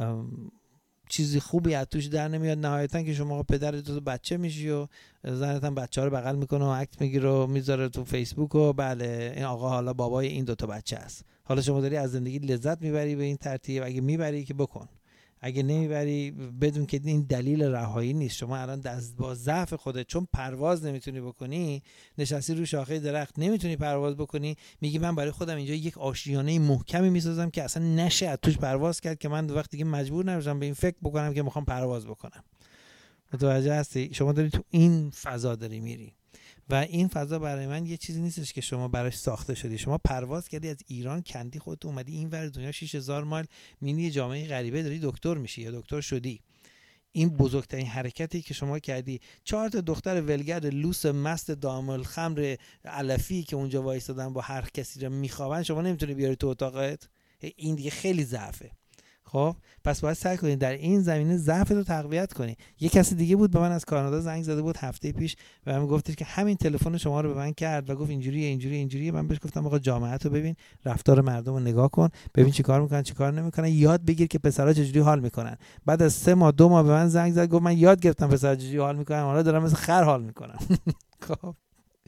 چیزی خوبی از توش در نمیاد. نهایتا که شما پدرت تو بچه میشی و زنت هم بچه ها رو بغل میکنه و اکت میگیره و میذاره تو فیسبوک و بله این آقا حالا بابای این دوتا بچه است. حالا شما داری از زندگی لذت میبری به این ترتیب. اگه میبری که بکن، اگه نمیبری بدون که این دلیل رهایی نیست. شما الان دست با ضعف خودت چون پرواز نمیتونی بکنی، نشستی رو شاخه درخت نمیتونی پرواز بکنی، میگی من برای خودم اینجا یک آشیانه محکمی میسازم که اصلا نشه از توش پرواز کرد که من وقتی که مجبور نباشم به این فکر بکنم که میخوام پرواز بکنم. متوجه هستی؟ شما داری تو این فضا داری میری و این فضا برای من یه چیزی نیستش که شما براش ساخته شدی. شما پرواز کردی از ایران، کندی خودت اومدی این ور دنیا، شش هزار مایل میری یه جامعه غریبه داری دکتر میشی یا دکتر شدی. این بزرگترین حرکتی که شما کردی. چهار تا دختر ولگرد لوس مست دامل خمر علفی که اونجا وایسادن با هر کسی رو میخوابن، شما نمیتونی بیاری تو اتاقت. این دیگه خیلی ضعفه. خب پس باید سعی کنی در این زمینه ضعف رو تقویت کنی. یه کسی دیگه بود به من از کانادا زنگ زده بود هفته پیش و من گفتش که همین تلفن شما رو به من کرد و گفت اینجوریه اینجوری اینجوریه. من بهش گفتم آقا جامعه رو ببین، رفتار مردم رو نگاه کن، ببین چیکار میکنن چیکار نمیکنن، یاد بگیر که پسرا چجوری حال میکنن. بعد از سه ماه دو ماه به من زنگ زد گفت من یاد گرفتم پسرا چجوری حال میکنن، حالا دارم مثل خر حال میکنم. خب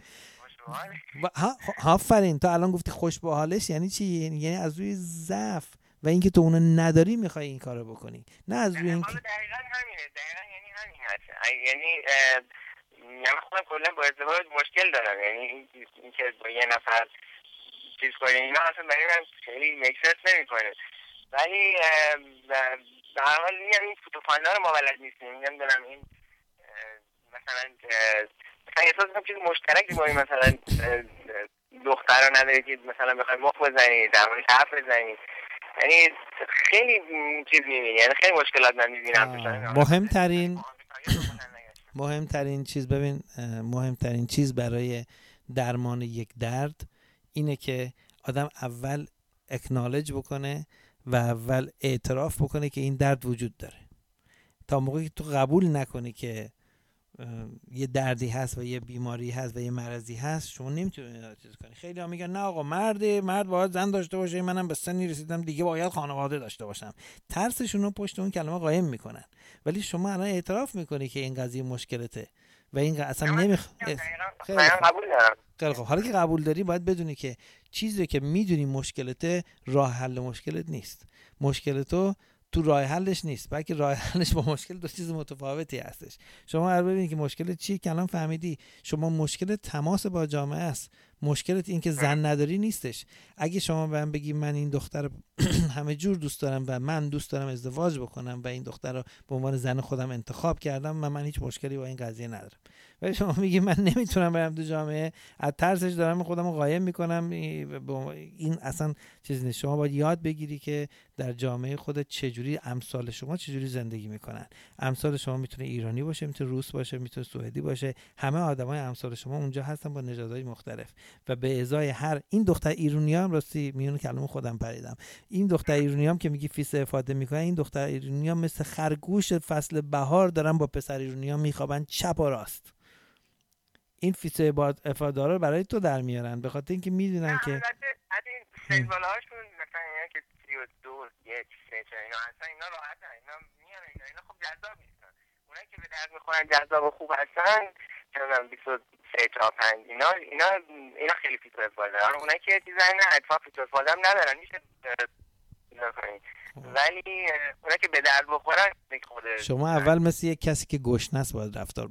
ها آفرین. تو الان گفتی خوش به حالش یعنی چی؟ یعنی از روی ضعف و اینکه تو اونو نداری میخوای این کارو بکنی، نه از روی اینکه دقیقاً همینه. دقیقاً یعنی همین هست. یعنی من خودم کلا با ازدواج مشکل دارم. یعنی اینکه با یه نفر چیز کنی اینا اصلا برای من خیلی مکسس نمیکنه. ولی به هر حال میگم این فوتوفاندار ما بلد نیستیم. میگم دارم این مثلا مثلا احساس میکنم چیز مشترکی با این مثلا دختر رو نداری که مثلا بخوای مخ بزنی در موردش حرف بزنی. یعنی خیلی چیز میبینی، یعنی خیلی مشکلات من میبینم. مهمترین مهمترین چیز ببین مهمترین چیز برای درمان یک درد اینه که آدم اول اکنالج بکنه و اول اعتراف بکنه که این درد وجود داره. تا موقعی که تو قبول نکنی که یه دردی هست و یه بیماری هست و یه مرضی هست، شما نمیتونی چیز کنی. خیلی ها میگن نه آقا مرد مرد باید زن داشته باشه، منم به سنی رسیدم دیگه باید خانواده داشته باشم. ترسشون رو پشت اون کلمه قایم میکنن. ولی شما الان اعتراف میکنی که این قضیه مشکلته و این اصلا نمیخ خیلی خیلی خوب. حالا که قبول داری باید بدونی که چیزی که میدونی مشکلته راه حل مشکلت نیست. مشکل تو تو راه حلش نیست، بلکه راه حلش با مشکل دو چیز متفاوتی هستش. شما هر ببینید که مشکل چیه که الان فهمیدی. شما مشکل تماس با جامعه است. مشکلت این که زن نداری نیستش. اگه شما به من بگی من این دختر همه جور دوست دارم و من دوست دارم ازدواج بکنم و این دختر رو به عنوان زن خودم انتخاب کردم، من من هیچ مشکلی با این قضیه ندارم. ولی شما میگی من نمیتونم برم تو جامعه، از ترسش دارم خودم رو قایم میکنم، این اصلا چیز نیست. شما باید یاد بگیری که در جامعه خودت چجوری امثال شما چجوری زندگی میکنن. امثال شما میتونه ایرانی باشه، میتونه روس باشه، میتونه سوئدی باشه. همه آدمای امثال شما اونجا هستن با نژادهای مختلف و به ازای هر این دختر ایرانی هم راستی میون کلمه خودم پریدم. این دختر ایرانی هم که میگی فیس افاده میکنن، این دختر ایرانی هم مثل خرگوش فصل بهار دارن با پسر ایرانی ها میخوابن چپ و راست. این فیس افاده رو برای تو در میارن به خاطر اینکه میدونن که سلوالهاشون مثلا اینا که سی و دو یک سه چه اینا اصلا اینا راحت هستن، اینا میان اینا اینا خب جذاب نیستن. اونایی که به درد میخورن جذاب و خوب هستن چندان بیست و سه تا پنج اینا اینا اینا خیلی فیس افاده دارن. اونایی که چیزا نه اتفاق فیس افاده هم ندارن میشه اینا کنین. ولی اونایی که به درد بخورن خود شما اول مثل یک کسی که گشنه است باید رفتار بکنی.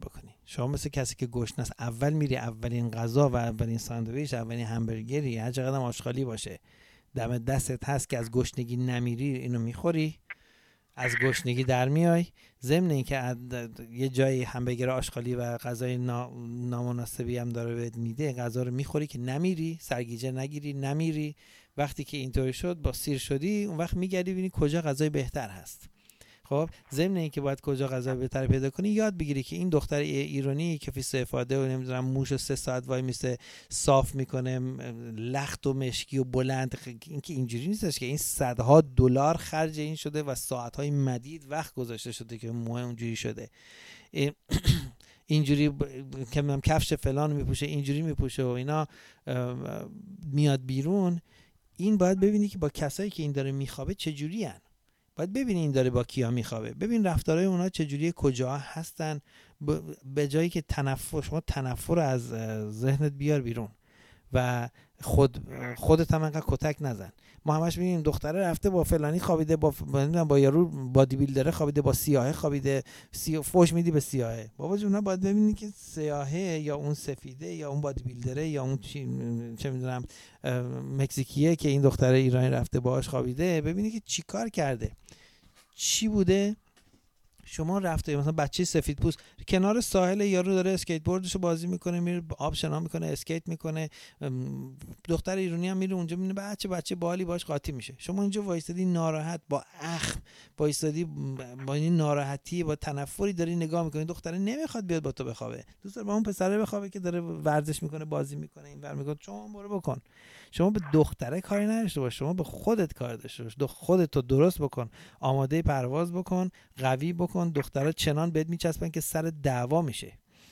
شما مثل کسی که گشنه است اول میری اولین غذا و اولین ساندویچ، اولین همبرگری، هر چقدر آشغالی باشه دم دستت هست که از گشنگی نمیری اینو میخوری، از گشنگی در میای. ضمن اینکه یه جایی همبرگر آشغالی و غذای نا... نامناسبی هم داره بهت میده، غذا رو میخوری که نمیری، سرگیجه نگیری، نمیری. وقتی که اینطوری شد با سیر شدی، اون وقت میگردی ببینی کجا غذای بهتر هست. خب ضمن اینکه باید کجا غذا بهتر پیدا کنی، یاد بگیری که این دختر ایرانی که فی استفاده و نمیدونم موشو سه ساعت وای میسته صاف میکنه، لخت و مشکی و بلند، این که اینجوری نیستش که این صدها دلار خرج این شده و ساعتهای مدید وقت گذاشته شده که موه اونجوری شده. اینجوری که من کفش فلان میپوشه، اینجوری میپوشه و اینا میاد بیرون. این باید ببینی که با کسایی که این داره میخوابه چجوری هن. باید ببینی این داره با کیا میخوابه، ببین رفتارهای اونا چجوریه، کجا هستن، به جایی که تنفر، شما تنفر از ذهنت بیار بیرون و خود خودت هم انقدر کتک نزن. ما همش میبینیم دختره رفته با فلانی خوابیده، با با یارو بادی بیلدره خوابیده، با سیاهه خوابیده، سی فوش میدی به سیاهه. بابا جون باید ببینی که سیاهه یا اون سفیده یا اون بادی بیلدره یا اون چی چه میدونم مکزیکیه که این دختره ایرانی رفته باهاش خوابیده، ببینی که چی کار کرده، چی بوده. شما رفته مثلا بچه سفید پوست کنار ساحل، یارو داره اسکیت بوردشو بازی میکنه، میره آب شنا میکنه، اسکیت میکنه، دختر ایرانی هم میره اونجا میبینه بچه بچه بالی باش قاطی میشه. شما اینجا وایستادی ناراحت با اخم، وایستادی با این ناراحتی با تنفری داری نگاه میکنی، دختره نمیخواد بیاد با تو بخوابه، دوست داره با اون پسره بخوابه که داره ورزش میکنه، بازی میکنه، این ور میگه شما برو بکن. شما به دختره کاری نداشته باش، شما به خودت کار داشته باش، خودت رو درست بکن، آماده پرواز بکن، قوی بکن. دخترها چنان بهت میچسبن که سر دعوا میشه.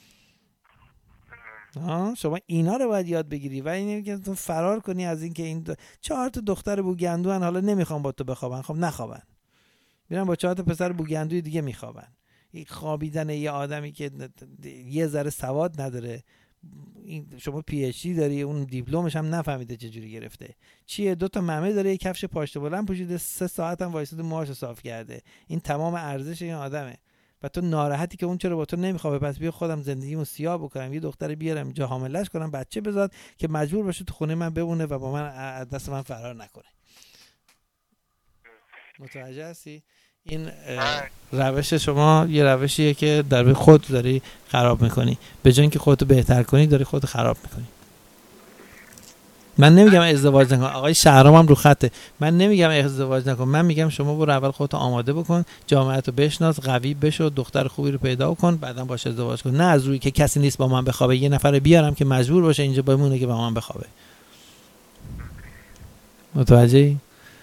ها شما اینا رو باید یاد بگیری و اینه که تو فرار کنی از این که این دو... چهار تا دختر بوگندوان حالا نمیخوام با تو بخوابن، خب نخوابن، میرن با چهار تا پسر بوگندوی دیگه میخوابن. این خوابیدن یه آدمی که یه ذره سواد نداره، این شما پی اچ دی داری، اون دیپلمش هم نفهمیده چه جوری گرفته چیه، دو تا ممه داره، یک کفش پاشنه بلند پوشیده، سه ساعت هم وایساده موهاشو صاف کرده. این تمام ارزش این آدمه و تو ناراحتی که اون چرا با تو نمیخوابه، پس بیا خودم زندگیمو سیاه بکنم، یه دختر بیارم اینجا حاملش کنم، بچه بزاد که مجبور باشه تو خونه من بمونه و با من از دست من فرار نکنه. متوجه هستی؟ این روش شما یه روشیه که در به خود داری خراب میکنی، به جای اینکه خودتو بهتر کنی داری خودتو خراب میکنی. من نمیگم ازدواج نکن، آقای شهرام هم رو خطه، من نمیگم ازدواج نکن، من میگم شما برو اول خودتو آماده بکن، جامعهتو بشناس، قوی بشو، دختر خوبی رو پیدا کن، بعداً باش ازدواج کن. نه از روی که کسی نیست با من بخوابه یه نفر بیارم که مجبور باشه اینجا بمونه که با من بخوابه. متوجهی؟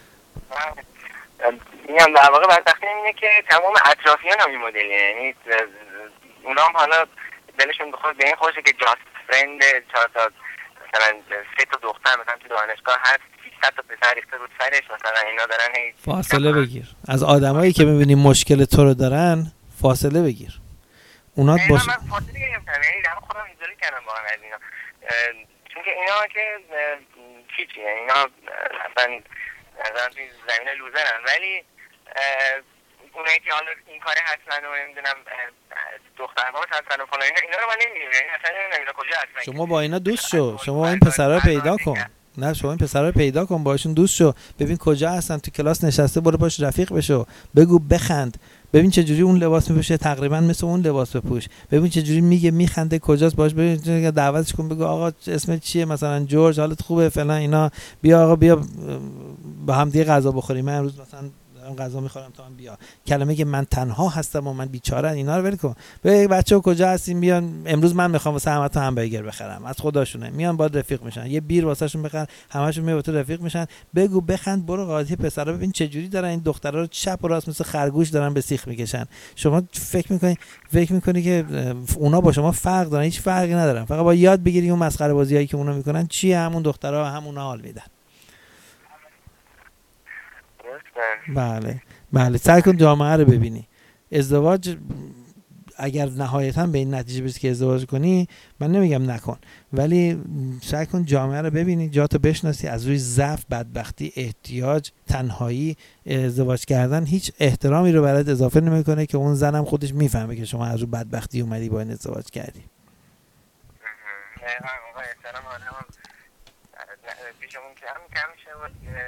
میگم در واقع بدبختی اینه که تمام اطرافیان هم این مدلی، یعنی اونا هم حالا دلشون بخواد به این خوشه که جاست فرند چهار تا مثلا سه تا دختر مثلا تو دانشگاه هست، صد تا پسر ریخته رو سرش، مثلا اینا دارن هی فاصله بگیر از آدمایی که می‌بینی مشکل تو رو دارن، فاصله بگیر. اونا باشه. من فاصله گرفتم، یعنی در خودم اینجوری کردم واقعا از اینا، چون که اینا که چی چیه اینا اصلا مثلا توی زمین لوزرن، ولی اونایی که حالا این کار هستن و نمیدونم دخترهاش هستن و فلان اینا, اینا رو من نمیدونم، یعنی اصلا نمیدونم اینا کجا هستن. شما با اینا دوست شو، شما با این پسرها پیدا کن، نه شما این پسرها پیدا کن، باشون دوست شو، ببین کجا هستن، تو کلاس نشسته برو باش رفیق بشو، بگو بخند، ببین چه جوری اون لباس میپوشه، تقریبا مثل اون لباس بپوش، ببین چه جوری میگه میخنده، کجاست، باش ببین دعوتش کن، بگو آقا اسمت چیه، مثلا جورج، حالت خوبه فلان اینا، بیا آقا بیا با هم دیگه غذا بخوریم، من امروز مثلا دارم غذا میخورم تا من بیا. کلمه که من تنها هستم و من بیچاره، اینا رو ول کن. ببین بچه‌ها کجا هستین، بیان امروز من میخوام واسه همتون همبرگر بخرم، از خداشونه میان با رفیق میشن، یه بیر واسهشون بخر، همشون میان با تو رفیق میشن، بگو بخند، برو قاضی پسرا ببین چه جوری دارن این دخترا رو چپ و راست مثل خرگوش دارن به سیخ میکشن. شما فکر میکنی فکر میکنی که اونا با شما فرق دارن؟ هیچ فرقی ندارن، فقط با یاد بگیری اون مسخره بازیایی که اونا میکنن چیه، همون دخترا همونا حال میدن. بله بله، سعی کن جامعه رو ببینی. ازدواج اگر نهایتا به این نتیجه برسی که ازدواج کنی، من نمیگم نکن، ولی سعی کن جامعه رو ببینی، جاتو بشناسی، از روی ضعف، بدبختی، احتیاج، تنهایی ازدواج کردن هیچ احترامی رو برات اضافه نمیکنه که اون زنم خودش میفهمه که شما از روی بدبختی اومدی با این ازدواج کردی. احترام آدم پیشمون کم کم شد.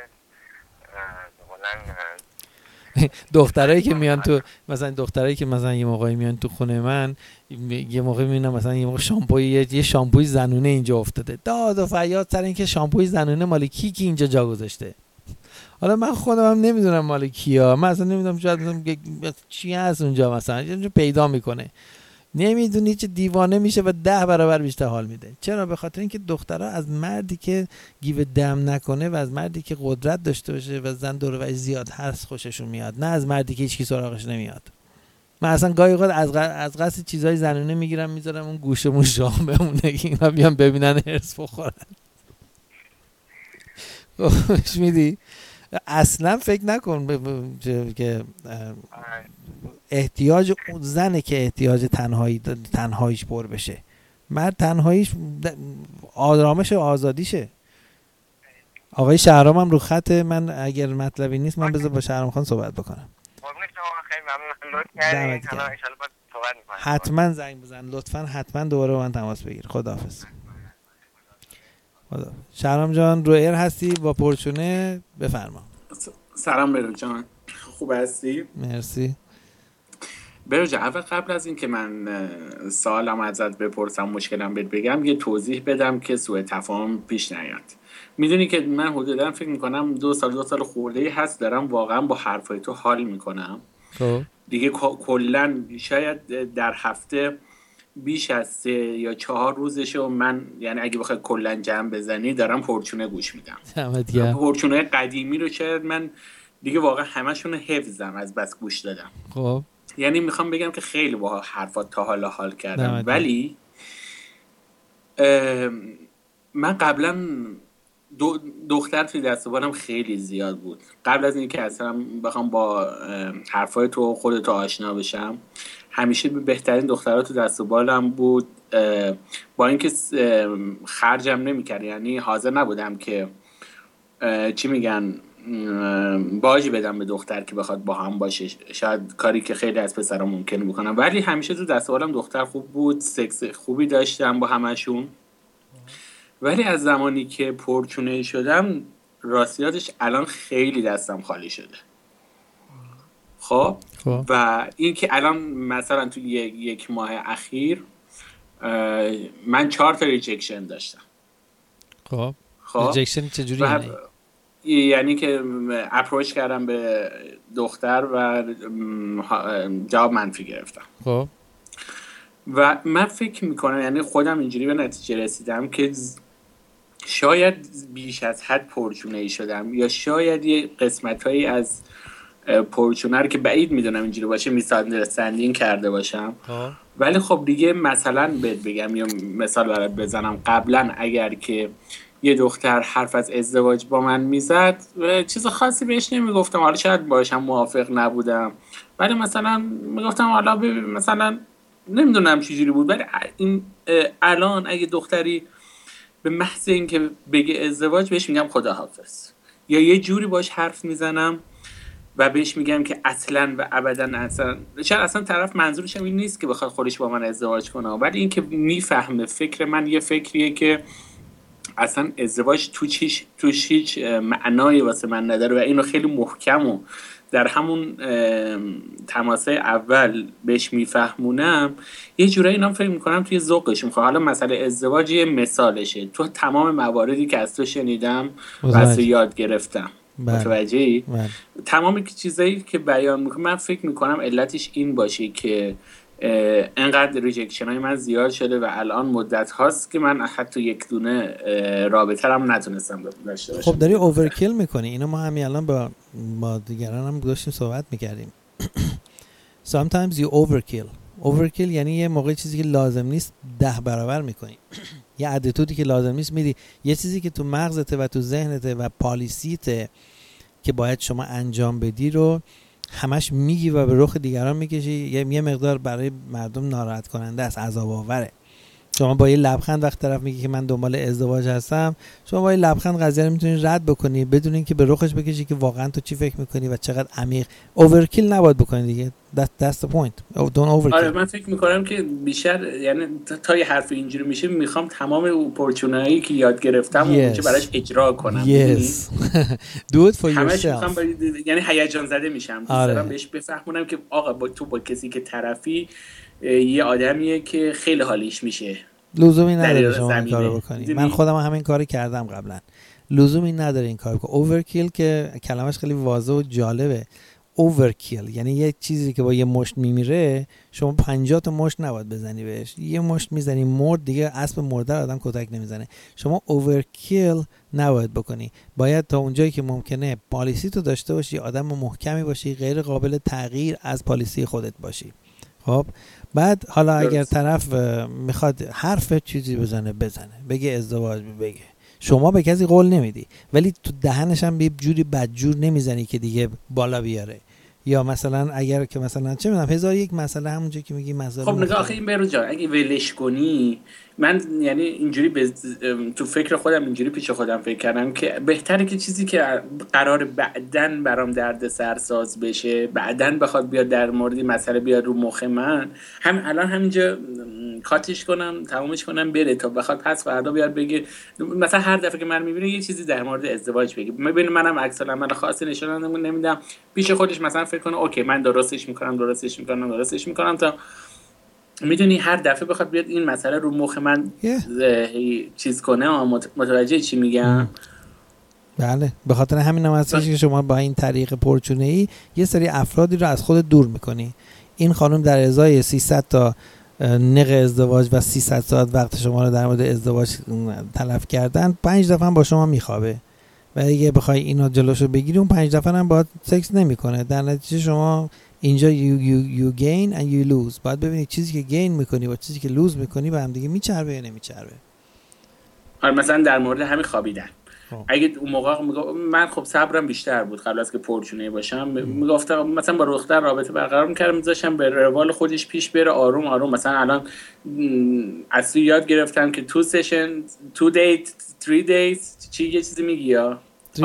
دخترایی که میان تو، مثلا دخترایی که مثلا یه موقعی میان تو خونه من، یه موقع میبینم مثلا یه موقع شامپوی یه شامپوی زنونه اینجا افتاده، داد و فریاد سر این که شامپوی زنونه مال کی کی اینجا جا گذاشته. حالا من خودم هم نمیدونم مال کیا، من اصلا نمیدونم شاید چی هست اونجا، مثلا اینجا پیدا میکنه، نمیدونی چه دیوانه میشه و ده برابر بیشتر حال میده. چرا؟ به خاطر اینکه دخترها از مردی که گیو دم نکنه و از مردی که قدرت داشته باشه و زن دور و زیاد هست خوششون میاد، نه از مردی که هیچ کی سراغش نمیاد. من اصلا گاهی اوقات از غ... از قصد چیزای زنونه میگیرم میذارم اون گوشمون شام بمونه که اینا بیان ببینن هرس بخورن. خوش میدی؟ اصلا فکر نکن ب... ب... که احتیاج زنه که احتیاج تنهایی تنهاییش پر بشه. مرد تنهاییش آرامش و آزادیشه. آقای شهرام هم رو خط، من اگر مطلبی نیست من بذار با شهرام خان صحبت بکنم. حتما زنگ بزن لطفا، حتما دوباره با من تماس بگیر. خداحافظ. خدا. شهرام جان رو ایر هستی با پرچونه، بفرما. سلام برو جان، خوب هستی؟ مرسی. برو جان، اول قبل از این که من سوالم ازت بپرسم، مشکلم بهت بگم، یه توضیح بدم که سوء تفاهم پیش نیاد. میدونی که من حدودا فکر میکنم دو سال دو سال خورده‌ای هست دارم واقعا با حرفای تو حال میکنم. خب دیگه کلا شاید در هفته بیش از سه یا چهار روزشه و من، یعنی اگه بخوای کلا جمع بزنی، دارم پرچونه گوش میدم. پرچونه قدیمی رو شاید من دیگه واقعا همشون حفظم از بس گوش دادم. خب یعنی میخوام بگم که خیلی با حرفات تا حالا حال کردم، ولی من قبلا دو دختر توی دست و بالم خیلی زیاد بود. قبل از اینکه اصلا بخوام با حرفای تو خودت آشنا بشم، همیشه بهترین دخترها تو دست و بالم بود، با اینکه خرجم نمی‌کرد، یعنی حاضر نبودم که چی میگن باجی بدم به دختر که بخواد با هم باشه، شاید کاری که خیلی از پسرها ممکنه بکنم، ولی همیشه تو دست و بالم دختر خوب بود، سکس خوبی داشتم با همشون. ولی از زمانی که پرچونه شدم، راستیاتش الان خیلی دستم خالی شده. خب و این که الان مثلا تو یک, یک ماه اخیر من چهار تا ریجکشن داشتم. خب خب ریجکشن چجوری یعنی؟ یعنی که اپروچ کردم به دختر و جواب منفی گرفتم. خب و من فکر میکنم، یعنی خودم اینجوری به نتیجه رسیدم که شاید بیش از حد پرچونه ای شدم، یا شاید یه قسمت هایی از پرچونه رو که بعید میدونم اینجوری باشه میساندرستندینگ کرده باشم. ها. ولی خب دیگه مثلا بهت بگم یا مثال برات بزنم، قبلا اگر که یه دختر حرف از ازدواج با من میزد، چیز خاصی بهش نمیگفتم، حالا شاید باشم موافق نبودم، ولی مثلا میگفتم حالا مثلا نمیدونم چجوری بود، ولی این الان اگه دختری به محض اینکه بگه ازدواج بهش میگم خداحافظ، یا یه جوری باش حرف میزنم و بهش میگم که اصلا و ابدا اصلا شاید اصلا طرف منظورش این نیست که بخواد خودش با من ازدواج کنه، ولی اینکه میفهمه فکر من یه فکریه که اصلا ازدواج تو چیش توش هیچ معنایی واسه من نداره و اینو خیلی محکم و در همون تماسه اول بهش میفهمونم، یه جورایی اینا فکر میکنم توی ذوقش میخواد. حالا مسئله ازدواج یه مثالشه، تو تمام مواردی که از تو شنیدم و از تو یاد گرفتم، متوجهی؟ تمام چیزایی که بیان میکنم من فکر میکنم علتش این باشه که انقدر ریجکشن های من زیاد شده و الان مدت هاست که من حتی یک دونه رابطه هم نتونستم داشته باشم. خب داری اوورکیل میکنی. اینو ما همین الان با ما دیگران هم داشتیم صحبت میکردیم. Sometimes you overkill. overkill یعنی یه موقع چیزی که لازم نیست ده برابر میکنی. یه اتیتودی که لازم نیست میدی. یه چیزی که تو مغزته و تو ذهنته و پالیسیته که باید شما انجام بدی رو همش میگی و به رخ دیگران میکشی، یه یه مقدار برای مردم ناراحت کننده است، عذاب آوره. شما با یه لبخند وقت طرف میگی که من دنبال ازدواج هستم، شما با یه لبخند قضیه رو میتونی رد بکنی بدون اینکه به رخش بکشی که واقعا تو چی فکر میکنی و چقدر عمیق. اوورکیل نباید بکنی دیگه. That, that's the point. Don't overkill. آره من فکر میکنم که بیشتر یعنی تا یه حرف اینجوری میشه میخوام تمام اپورتونایی که یاد گرفتم yes. و چه براش اجرا کنم. Yes. Do it for همش yourself. میخوام با... یعنی هیجان زده میشم. دوست آره. دارم بهش بفهمونم که آقا با تو با کسی که طرفی یه آدمیه که خیلی حالیش میشه. لزومی نداره شما این کارو بکنی. من خودم همین کارو کردم قبلا. لزومی نداره این کارو کنی. اوورکیل که کلمش خیلی واضح و جالبه. اوورکیل یعنی یه چیزی که با یه مشت میمیره شما پنجاه تا مشت نباید بزنی بهش. یه مشت میزنی مرد دیگه، اسب مرده آدم کتک نمیزنه. شما اوورکیل نباید بکنی. باید تا اونجایی که ممکنه پالیسی تو داشته باشی، آدم محکمی باشی، غیر قابل تغییر از پالیسی خودت باشی. خب بعد حالا اگر طرف میخواد حرف چیزی بزنه بزنه، بگه ازدواج بگه، شما به کسی قول نمیدی ولی تو دهنش هم یه جوری بدجور نمیزنی که دیگه بالا بیاره. یا مثلا اگر که مثلا چه میدونم هزار یک مسئله همونجا که میگی مسئله. خب نگاه آخه این بهروز جان اگه ولش کنی، من یعنی اینجوری به تو فکر خودم اینجوری پیش خودم فکر کردم که بهتره که چیزی که قرار بعدن برام درد سرساز بشه، بعدن بخواد بیاد در مورد مسئله بیاد رو مخ من، هم الان همینجا کاتش کنم تمومش کنم بره تا بخواد پس فردا بیاد بگه مثلا هر دفعه که من میبینه یه چیزی در مورد ازدواج بگه، میبینه منم عکس العمل خاصی نشون نمیدم، پیش خودش مثلا فکر کنه اوکی من درستش میکنم درستش میکنم درستش میکنم تا میدونی هر دفعه بخواد بیاد این مسئله رو مخ من yeah. چیز کنه. متوجه چی میگم؟ بله به خاطر همین هم هستش که شما با این طریق پرچونه‌ای یه سری افرادی رو از خود دور میکنی. این خانم در ازای سیصد تا نق ازدواج و سیصد ساعت وقت شما رو در مورد ازدواج تلف کردن، پنج دفعه هم با شما میخوابه و اگه بخوای اینو جلوشو بگیری اون پنج دفعه هم باهات سکس نمیکنه. در نتیجه شما اینجا you, you, you gain and you lose. باید ببینید چیزی که گین میکنی و چیزی که لوز میکنی با هم دیگه میچربه یا نمیچربه. آره مثلا در مورد همین خوابیدن آه. اگه اون موقع من خب صبرم بیشتر بود قبل از که پرچونه باشم، میگفتم مثلا با دختر رابطه برقرار میکردم میذاشم به روال خودش پیش بره آروم آروم. مثلا الان اصلی یاد گرفتم که تو سشن تو دیت تری دیز چی یه چیزی میگی یا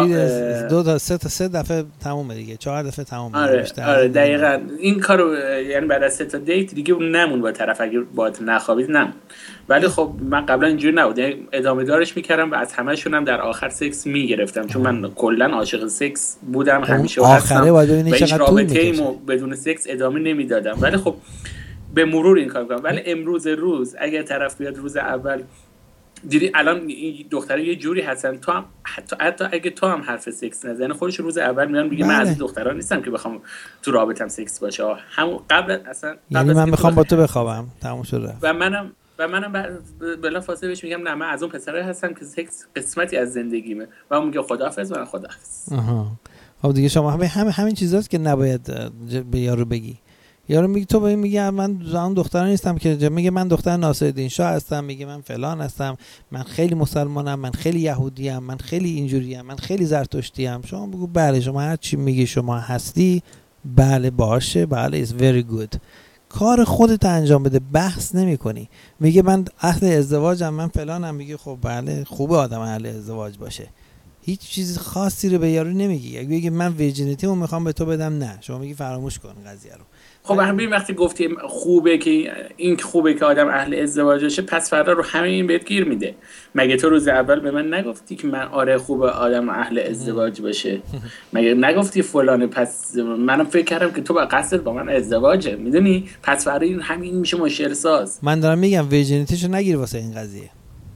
دو تا سه تا سه دفعه تمومه دیگه، چهار دفعه تمومه. آره آره دقیقاً این کارو یعنی بعد از سه تا دیت دیگه اون نمون با طرف اگه باهات نخوابید نمون. ولی خب من قبلا اینجوری نبود، یعنی ادامه دارش میکردم و از همه‌شون هم در آخر سکس میگرفتم چون من کلا عاشق سکس بودم همیشه. آخره باید ببینید چقدر طول میکشه. بدون سکس ادامه نمیدادم ولی خب به مرور این کار کردم. ولی امروز روز اگه طرف بیاد روز اول دیدی الان این دختره یه جوری هستن تو هم حتی, حتی اگه تو هم حرف سکس نزنه خودش روز اول میان میگه من از این دخترها نیستم که بخوام تو رابطم سکس باشه. همون قبل اصلا قبل یعنی من میخوام با تو بخوابم تموم شده. و منم و منم بلا فاصله بهش میگم نه من از اون پسرایی هستم که سکس قسمتی از زندگیمه و اون میگه خداحافظ من خداحافظ. آها خب دیگه شما همین همین همین چیزاست که نباید به یارو بگی. یارو میگه تو به این میگه من اون دختر نیستم که میگه من دختر ناصرالدین شاه هستم، میگه من فلان هستم، من خیلی مسلمانم، من خیلی یهودیم، من خیلی اینجوریم، من خیلی زرتشتیم. شما بگو بله شما هر چی میگی شما هستی، بله باشه، بله is very good. کار خودت انجام بده، بحث نمی کنی. میگه من اهل ازدواجم، من فلانم، میگه خب بله خوبه آدم اهل ازدواج باشه. هیچ چیز خاصی رو به یارو نمیگی. اگه بگی من ویرجینیتیمو میخوام به تو بدم، نه شما میگی فراموش کن قضیه رو. خب همین وقتی گفتیم خوبه که این خوبه که آدم اهل ازدواج باشه، پس فردا رو همین بهت گیر میده. مگه تو روز اول به من نگفتی که من آره خوبه آدم اهل ازدواج باشه؟ مگه نگفتی فلانه؟ پس منم فکر کردم که تو با قصدت با من ازدواجه، میدونی؟ پس فردا این همین میشه مشکل ساز. من دارم میگم ویرجینیتیشو نگیر واسه این قضیه.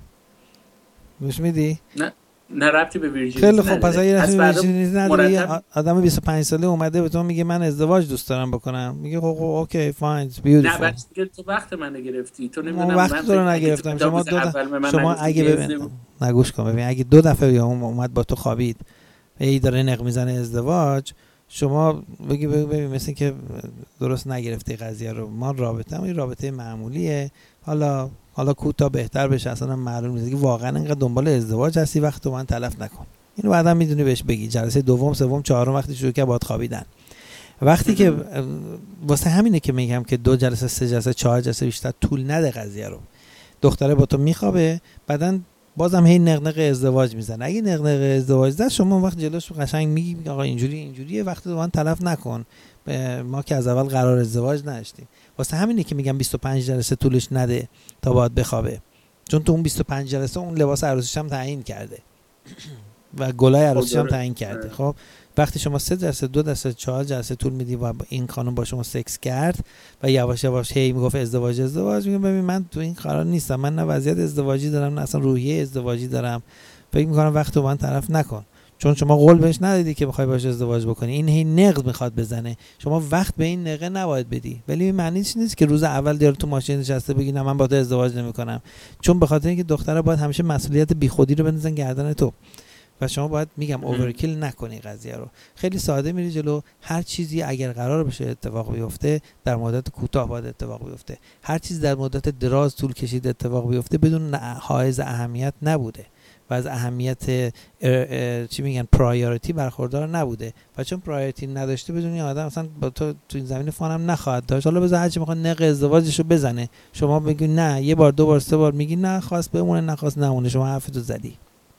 گوش میدی؟ نه نه ربطی به ویرجینیتی خیلی خب پس اگه ویرجینیتی نداری، آدم بیست و پنج ساله اومده به تو میگه من ازدواج دوست دارم بکنم، میگه خب اوکی فاین بیوتیفول. نه بچه دیگه تو وقت منو گرفتی، تو نمیدونم وقت تو رو نگرفتم. شما دو دفعه شما اگه ببین نگوش کن ببین اگه دو دفعه یا اومد با تو خوابید ای داره نق میزنه ازدواج، شما بگی ببین مثل که درست نگرفتی قضیه رو، ما رابطه این رابطه معمولیه، حالا حالا کوتا بهتر بشه، اصلا معلوم نیست که واقعا اینقدر دنبال ازدواج هستی، وقت تو من تلف نکن. اینو بعدا میدونی بهش بگی، جلسه دوم سوم چهارم وقتی شروع که باهات خوابیدن. وقتی که واسه همینه که میگم که دو جلسه سه جلسه چهار جلسه بیشتر طول نده قضیه رو. دختره با تو میخوابه، بعدن بازم هی نقنق ازدواج میزنه. اگه نقنق ازدواج زد شما وقت جلوش قشنگ میگی آقا اینجوری اینجوریه، وقت من تلف نکن، ما که از اول قرار ازدواج نداشتیم. واسه همینه که میگم بیست و پنج جلسه طولش نده تا باید بخوابه، چون تو اون بیست و پنج جلسه اون لباس عروسیش هم تعیین کرده و گلای عروسیش هم تعیین کرده. خب وقتی شما سه جلسه دو جلسه چهار جلسه طول میدی و این خانم با شما سکس کرد و یواش یواش هی میگفت ازدواج ازدواج، میگم ببین من تو این قرار نیستم، من نه وضعیت ازدواجی دارم نه اصلا روحیه ازدواجی دارم، فکر میکنم وقت رو من طرف نکن، چون شما قول بهش ندادی که بخوای باهاش ازدواج بکنی. این هی نقد میخواد بزنه، شما وقت به این نقه نباید بدی. ولی معنیش نیست که روز اول دیار تو ماشین نشسته بگی نه من با تو ازدواج نمیکنم، چون به خاطر اینکه دخترها باید همیشه مسئولیت بیخودی رو بندازن گردن تو و شما باید میگم اوورکیل نکنی قضیه رو. خیلی ساده میری جلو. هر چیزی اگر قرار بشه اتفاق بیفته در مدت کوتاه باید اتفاق بیفته. هر چیز در مدت دراز طول کشید اتفاق بیفته بدون حائز اهمیت نبوده و از اهمیت ار ار چی میگن پرایوریتی برخوردار نبوده و چون پرایوریتی نداشته بدون این آدم اصلا با تو تو این زمین فانم نخواهد داشت. حالا بذار هرچی میخواد نق ازدواجشو بزنه، شما بگی نه، یه بار دو بار سه بار میگی نه، خواست بمونه نخواست نمونه، شما حرفتو زدی.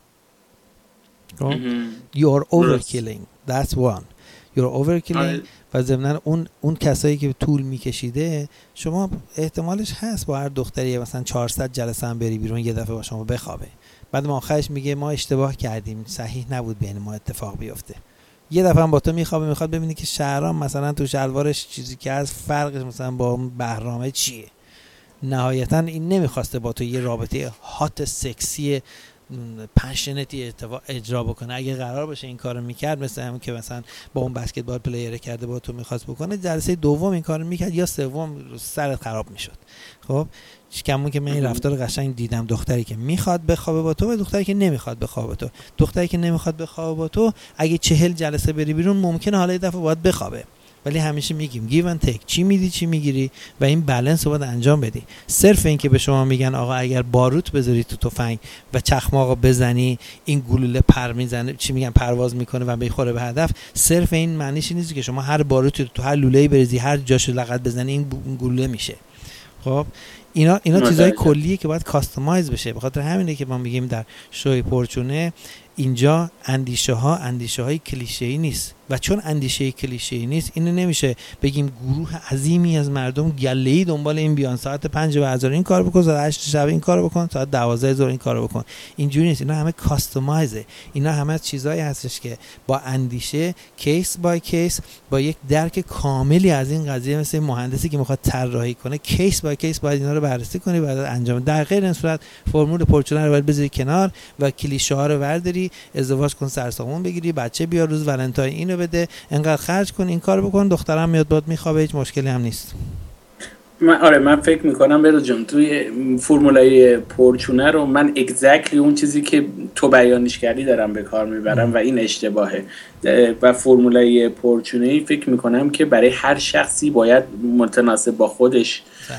You're overkilling. That's one. You're overkilling. و ضمناً اون اون کسایی که طول میکشیده شما احتمالش هست با هر دختری مثلا چهارصد جلسه هم بری بیرون یه دفعه با شما بخوابه، بعد ما آخرش میگه ما اشتباه کردیم، صحیح نبود بین ما اتفاق بیفته. یه دفعه هم با تو میخوابه، میخواد ببینی که شهرام مثلا تو شلوارش چیزی که از فرقش مثلا با بهرامه چیه. نهایتاً این نمیخواسته با تو یه رابطه هات سکسی پشنتی اجرا بکنه. اگه قرار باشه این کارو میکرد مثل همون که مثلا با اون بسکتبال پلیر کرده با تو میخواست بکنه، جلسه دوم این کارو میکرد یا سوم سرت خراب میشد. خب کمون که من این رفتار قشنگ دیدم، دختری که میخواد بخوابه با تو و دختری که نمیخواد بخوابه با تو. دختری که نمیخواد بخوابه با تو اگه چهل جلسه بری بیرون ممکنه حالا یه دفعه باید بخوابه، ولی همیشه میگیم گیو اند تیک، چی میدی چی میگیری و این بالانس رو باید انجام بدی. صرف این که به شما میگن آقا اگر باروت بذاری تو تفنگ و چخماقو بزنی این گلوله پر میزنه، چی میگن پرواز میکنه و میخوره به هدف، صرف این معنیش نیست که شما هر باروتی تو هر لوله‌ای بریزی هر جاشو لغت بزنی این گلوله میشه. خب اینا اینا چیزای کلیه که باید کاستماایز بشه. به خاطر همینه که ما میگیم در شوی پرچونه اینجا اندیشه ها اندیشه های کلیشه‌ای نیست و چون اندیشه کلیشه‌ای نیست اینو نمیشه بگیم گروه عظیمی از مردم گله‌ای دنبال این بیان ساعت پنج بعد این کارو بکن، ساعت هشت شب این کارو بکن، ساعت دوازده ظهر این کارو بکن. اینجوری نیست. اینا همه کاستمایزه. اینا همه چیزایی هستش که با اندیشه کیس بای کیس با یک درک کاملی از این قضیه، مثل مهندسی که میخواد طراحی کنه کیس بای کیس باید اینا رو بررسی کنی بعد انجام. در غیر این صورت فرمول پرچونه رو باید بذاری کنار و کلیشه ها رو برداری، ازدواج کن سرسامون بگیری، بچه بیا روز ولنتاین اینو بده، انقدر خرج کن، این کارو بکن، دخترم میاد باد میخوابه، هیچ مشکلی هم نیست. من آره من فکر میکنم بهروز جان توی فرمولای پرچونه رو من اگزکتلی اون چیزی که تو بیانش کردی دارم به کار میبرم م. و این اشتباهه. و فرمولای پرچونه‌ای فکر میکنم که برای هر شخصی باید متناسب با خودش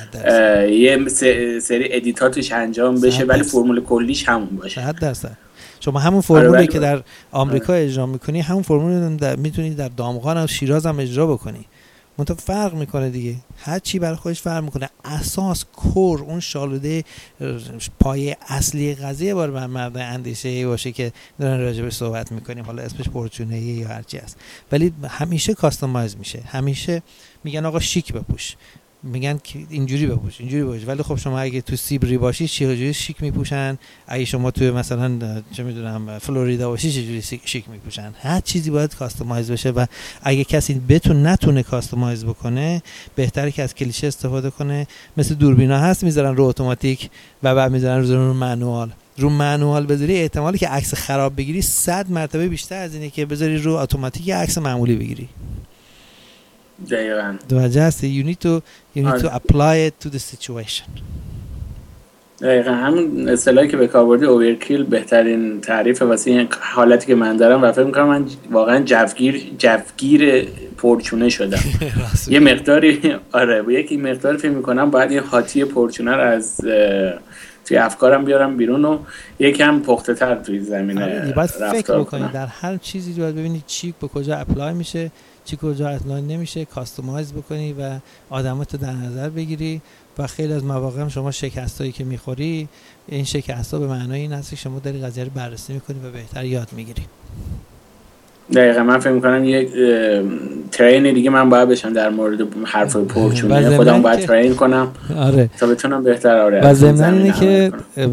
یه سری ادیتاتش انجام بشه ولی فرمول کلیش همون باشه. صد درصد. شما همون فرمولی که در آمریکا اجرا میکنی همون فرمول رو میتونی در دامغان و شیراز هم اجرا بکنی. منتها فرق میکنه دیگه، هر چی برای خودش فرق میکنه. اساس کور اون شالوده پایه اصلی قضیه بار بر مرد اندیشه‌ای باشه که دارن راجبش صحبت میکنیم، حالا اسمش پرچونه‌ای یا هر چی است، ولی همیشه کاستماایز میشه. همیشه میگن آقا شیک بپوش، میگن که اینجوری بپوش اینجوری باش، ولی خب شما اگه تو سیبری باشی چجوری شیک میپوشن، اگه شما تو مثلا چه میدونم فلوریدا باشی چجوری شیک میپوشن. هر چیزی باید کاستماایز بشه و اگه کسی بتونه نتونه کاستماایز بکنه بهتره که از کلیشه استفاده کنه. مثل دوربینا هست میذارن رو اتوماتیک و بعد میذارن رو مانوال. رو مانوال بذاری احتمالی که عکس خراب بگیری صد مرتبه بیشتر از اینه که بذاری رو اتوماتیک عکس معمولی بگیری. دقیقاً. دوجه هستی. you need to you need to apply it to the situation. دقیقاً همون اصطلاحی که به کار بردی اوورکیل بهترین تعریفه واسه این حالتی که من دارم و فکر می‌کنم من واقعاً جوگیر جوگیر پرچونه شدم. یه مقداری آره یکی مقدار فکر می‌کنم باید این هاتی پرچونه رو از توی افکارم بیارم بیرون و یکم پخته‌تر توی زمینه باید فکر بکنید در هر چیزی باید ببینید چی به کجا اپلای میشه، چی کجا اطلاعی نمیشه، کاستومایز بکنی و آدمات در نظر بگیری و خیلی از مواقع هم شما شکستایی که میخوری این شکست‌ها به معنای این هست که شما داری قضیه رو بررسی میکنی و بهتر یاد میگیری. دقیقا من فکر میکنم یک ترین دیگه من باید بشم در مورد حرفای پرچونه، خودم باید ترین کنم آره تا بتونم بهتر آره و ضمن اینه که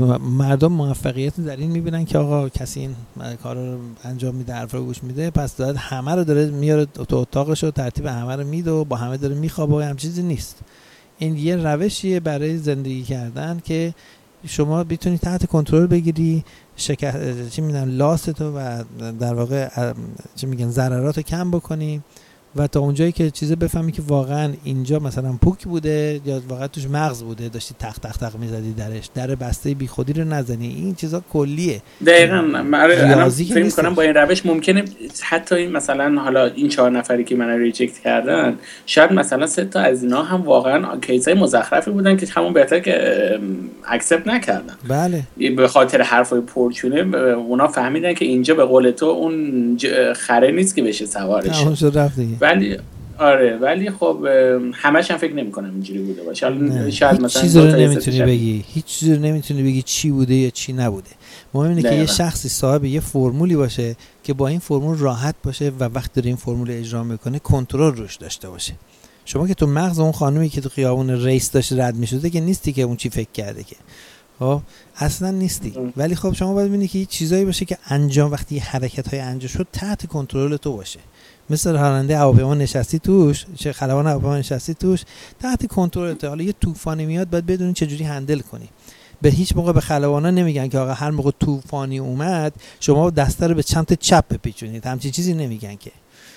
مردم موفقیت در این میبینن که آقا کسی این کار رو انجام میده، حرف رو گوش میده، پس داره همه رو داره میاره تو اتاقش و ترتیب همه رو میده و با همه داره میخوابه و هم چیزی نیست. این یه روشیه برای زندگی کردن که شما بتونی تحت کنترل بگیری شکست چی میگن لاستو و در واقع چی میگن ضرراتو کم بکنی و تا اونجایی که چیزا بفهمی که واقعا اینجا مثلا پوک بوده یا واقعا توش مغز بوده، داشتی تق تق تق میزدی درش، در بسته بی خودی رو نزنی. این چیزا کلیه. دقیقاً من فکر می‌کنم با این روش ممکنه حتی این مثلا حالا این چهار نفری که من ریجکت کردن شاید مثلا سه تا از اینا هم واقعا کیسای مزخرفی بودن که همون بهتر که اکسپت نکردن. بله. به خاطر حرفای پرچونه اونا فهمیدن که اینجا به قول تو اون خره نیست که بشه سوارش. اون شد رفت دیگه. ولی آره ولی خب همش هم فکر نمی‌کنم اینجوری بوده باشه. شاید مثلا چیزی رو نمیتونی بگی، هیچ چیزی رو نمیتونی بگی چی بوده یا چی نبوده. مهم اینه که یه شخصی صاحب یه فرمولی باشه که با این فرمول راحت باشه و وقتی داره این فرمول اجرا میکنه کنترل روش داشته باشه. شما که تو مغز اون خانومی که تو خیابون ریس داشت رد میشده که نیستی که اون چی فکر کرده که خب اصلا نیستی. ولی خب شما باید ببینید که یه چیزایی باشه که انجام وقتی حرکت‌های انجام شد تحت کنترل تو باشه. مثل راننده هواپیما نشستی توش، چه خلبان هواپیما نشستی توش، تحت کنترل تو. حالا یه طوفانی میاد باید بدونی چه جوری هندل کنی. به هیچ موقع به خلبانا نمیگن که آقا هر موقع طوفانی اومد شما دسته رو به سمت چپ بپیچونید، همچین چیزی نمیگن که.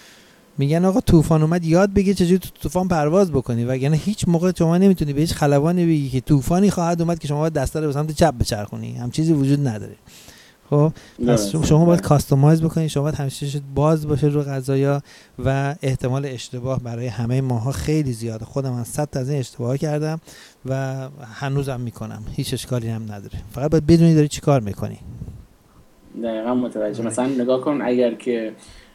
میگن آقا طوفان اومد یاد بگیر چجوری تو طوفان پرواز بکنی، وگرنه هیچ موقع شما نمیتونی به هیچ خلبانی بگی که طوفانی خواهد اومد که شما باید دسته رو به سمت چپ بچرخونی. هم چیزی وجود نداره. خب پس شما باید کاستومایز بکنید، شما باید همیشه باز باشه رو قضایا و احتمال اشتباه برای همه ماها خیلی زیاده. خودم من صد تا از این اشتباه کردم و هنوزم میکنم، هیچ اشکالی هم نداره. فقط باید بدونی داری چی کار میکنی. دقیقاً متوجه. مثلا نگاه کن اگر که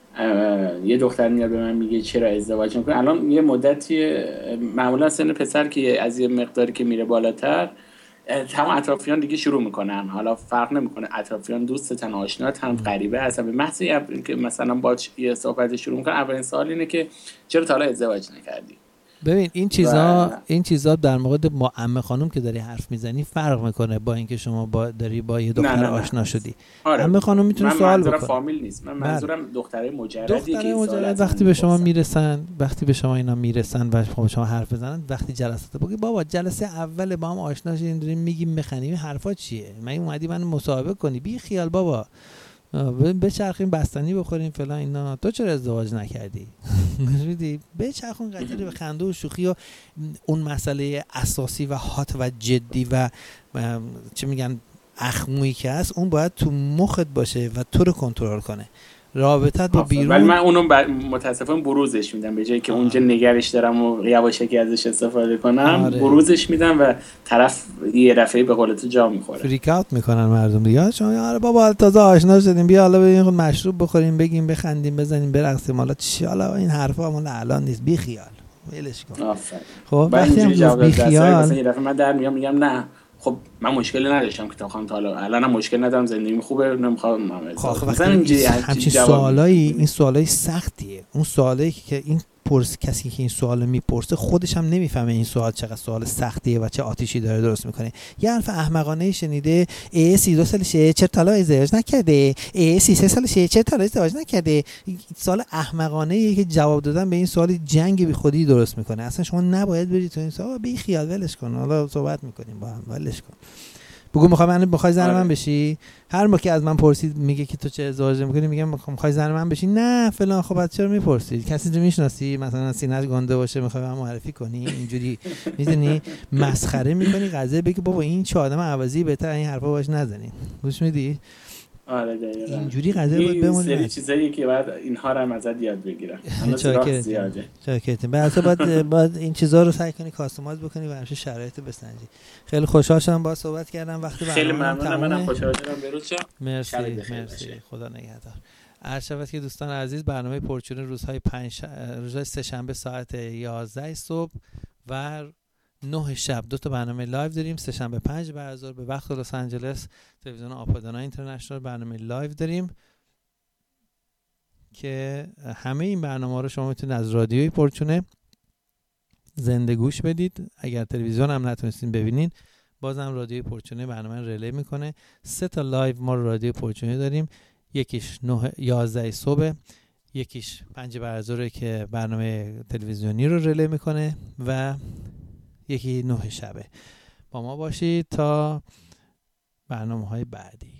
یه دختر میاد به من میگه چرا ازدواج میکنی، الان یه مدتی معمولا سن پسر که از یه مقداری که میره بالاتر تمام اطرافیان دیگه شروع میکنن، حالا فرق نمیکنه اطرافیان دوستتن آشنات هم غریبه هستن، به محض اینکه مثلا با یه صحبت شروع میکنن اولین سوال اینه که چرا تا حالا ازدواج نکردی. ببین این چیزا این چیزا در مورد با عمه خانم که داری حرف میزنی فرق میکنه با اینکه شما با داری با یه دختر آشنا شدی. آره. عمه خانم میتونه سوال بکنه. من منظورم فامیل نیست، من منظورم دختره مجردی که مجرد وقتی به شما میرسن، وقتی به شما اینا میرسن و با شما حرف بزنن، وقتی جلسات بگی بابا جلسه اول با هم آشنا شدیم داریم میگیم میخنیم حرفا چیه؟ من اومدی من مصاحبه کنی؟ بی خیال بابا. بچرخیم بستنی بخوریم فلان اینا، تو چرا ازدواج نکردی؟ میدونی بچرخون قضیه به خنده و شوخی و اون مسئله اساسی و هات و جدی و چه میگن اخمویی که هست اون باید تو مخت باشه و تو رو کنترل کنه. رابطت با بیرون، ولی من اونو ب... متاسفانه بروزش میدم به جایی که آه. اونجا نگرش دارم و یواشکی ازش استفاده کنم. آره. بروزش میدم و طرف یه دفعه به قول تو جا میخوره، فریک اوت میکنن مردم دیگه. شما آره بابا تازه آشنا شدیم بیا حالا بریم خود مشروب بخوریم بگیم بخندیم بزنیم برقصیم، حالا چی حالا این حرفا مال الان نیست، بی خیال ولش کن. آفرین. خب وقتی هم بی خیال مثلا یه دفعه من در میام میگم نه خب من مشکلی نداشتم که تا خانم تا حالا الانم مشکل ندارم، زندگیم خوبه، نمیخوام مثلا اینجوری همچین سوالایی، این سوالای سختیه. اون سوالایی که این پرس کسی که این سوالو میپرسه خودش هم نمیفهمه این سوال چقدر سوال سختیه و چه آتیشی داره درست میکنه. یه حرف احمقانه شنیده، ای سی دو سالشه چرا تا حالا ازدواج نکرده، ای سی سه سالشه چرا تا حالا ازدواج نکرده. سوال احمقانه ای که جواب دادن به این سوال جنگ بی خودی درست میکنه. اصلا شما نباید برید تو این سوال، بی خیال ولش کن، حالا صحبت میکنیم با هم، ولش کن. بگو میخوای من میخوای زن من بشی؟ هر موقع که از من پرسید میگه که تو چه ازدواج میکنی میگم میخوای زن من بشی؟ نه فلان. خب بعد چرا میپرسید؟ کسی رو میشناسی مثلا سینه‌اش گنده باشه میخوای من معرفی کنی؟ اینجوری میدونی مسخره میکنی قضیه. بگی بابا این چه آدم عوضی، بهتر این حرفا باش نزنین. گوش میدی؟ آره دقیقاً اینجوری قضیه باید بمونه. این سری چیزایی که بعد اینها رو هم ازت یاد بگیرن. چاکر زیاده. چاکر. بعد باید باید این چیزا رو سعی کنی کاستومایز بکنی و همیشه شرایط بسنجی. خیلی خوشحال شدم با صحبت کردم. وقتی خیلی ممنونم، منم خوشحال شدم. بروز شم. مرسی مرسی. خدا نگهدار. عرض شود که دوستان عزیز برنامه پرچونه روزهای پنج روزهای سه شنبه ساعت یازده صبح و نه شب دو تا برنامه لایو داریم. سه شنبه پنج بعد از ظهر به وقت لس آنجلس تلویزیون آپادانا اینترنشنال برنامه لایو داریم که همه این برنامه رو شما میتونید از رادیوی پرچونه زنده گوش بدید. اگر تلویزیون هم نتونستین ببینین بازم رادیوی پرچونه برنامه ریلی میکنه. سه تا لایو ما رادیوی پرچونه داریم، یکیش نه یازده صبح، یکیش پنج بعد از ظهر که برنامه تلویزیونی رو ریلی میکنه و یکی نه شبه. با ما باشید تا برنامه‌های بعدی.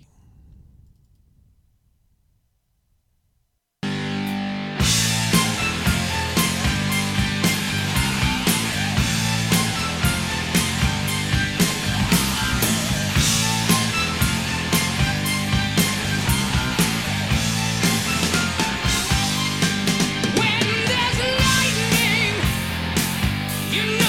When there's lightning, you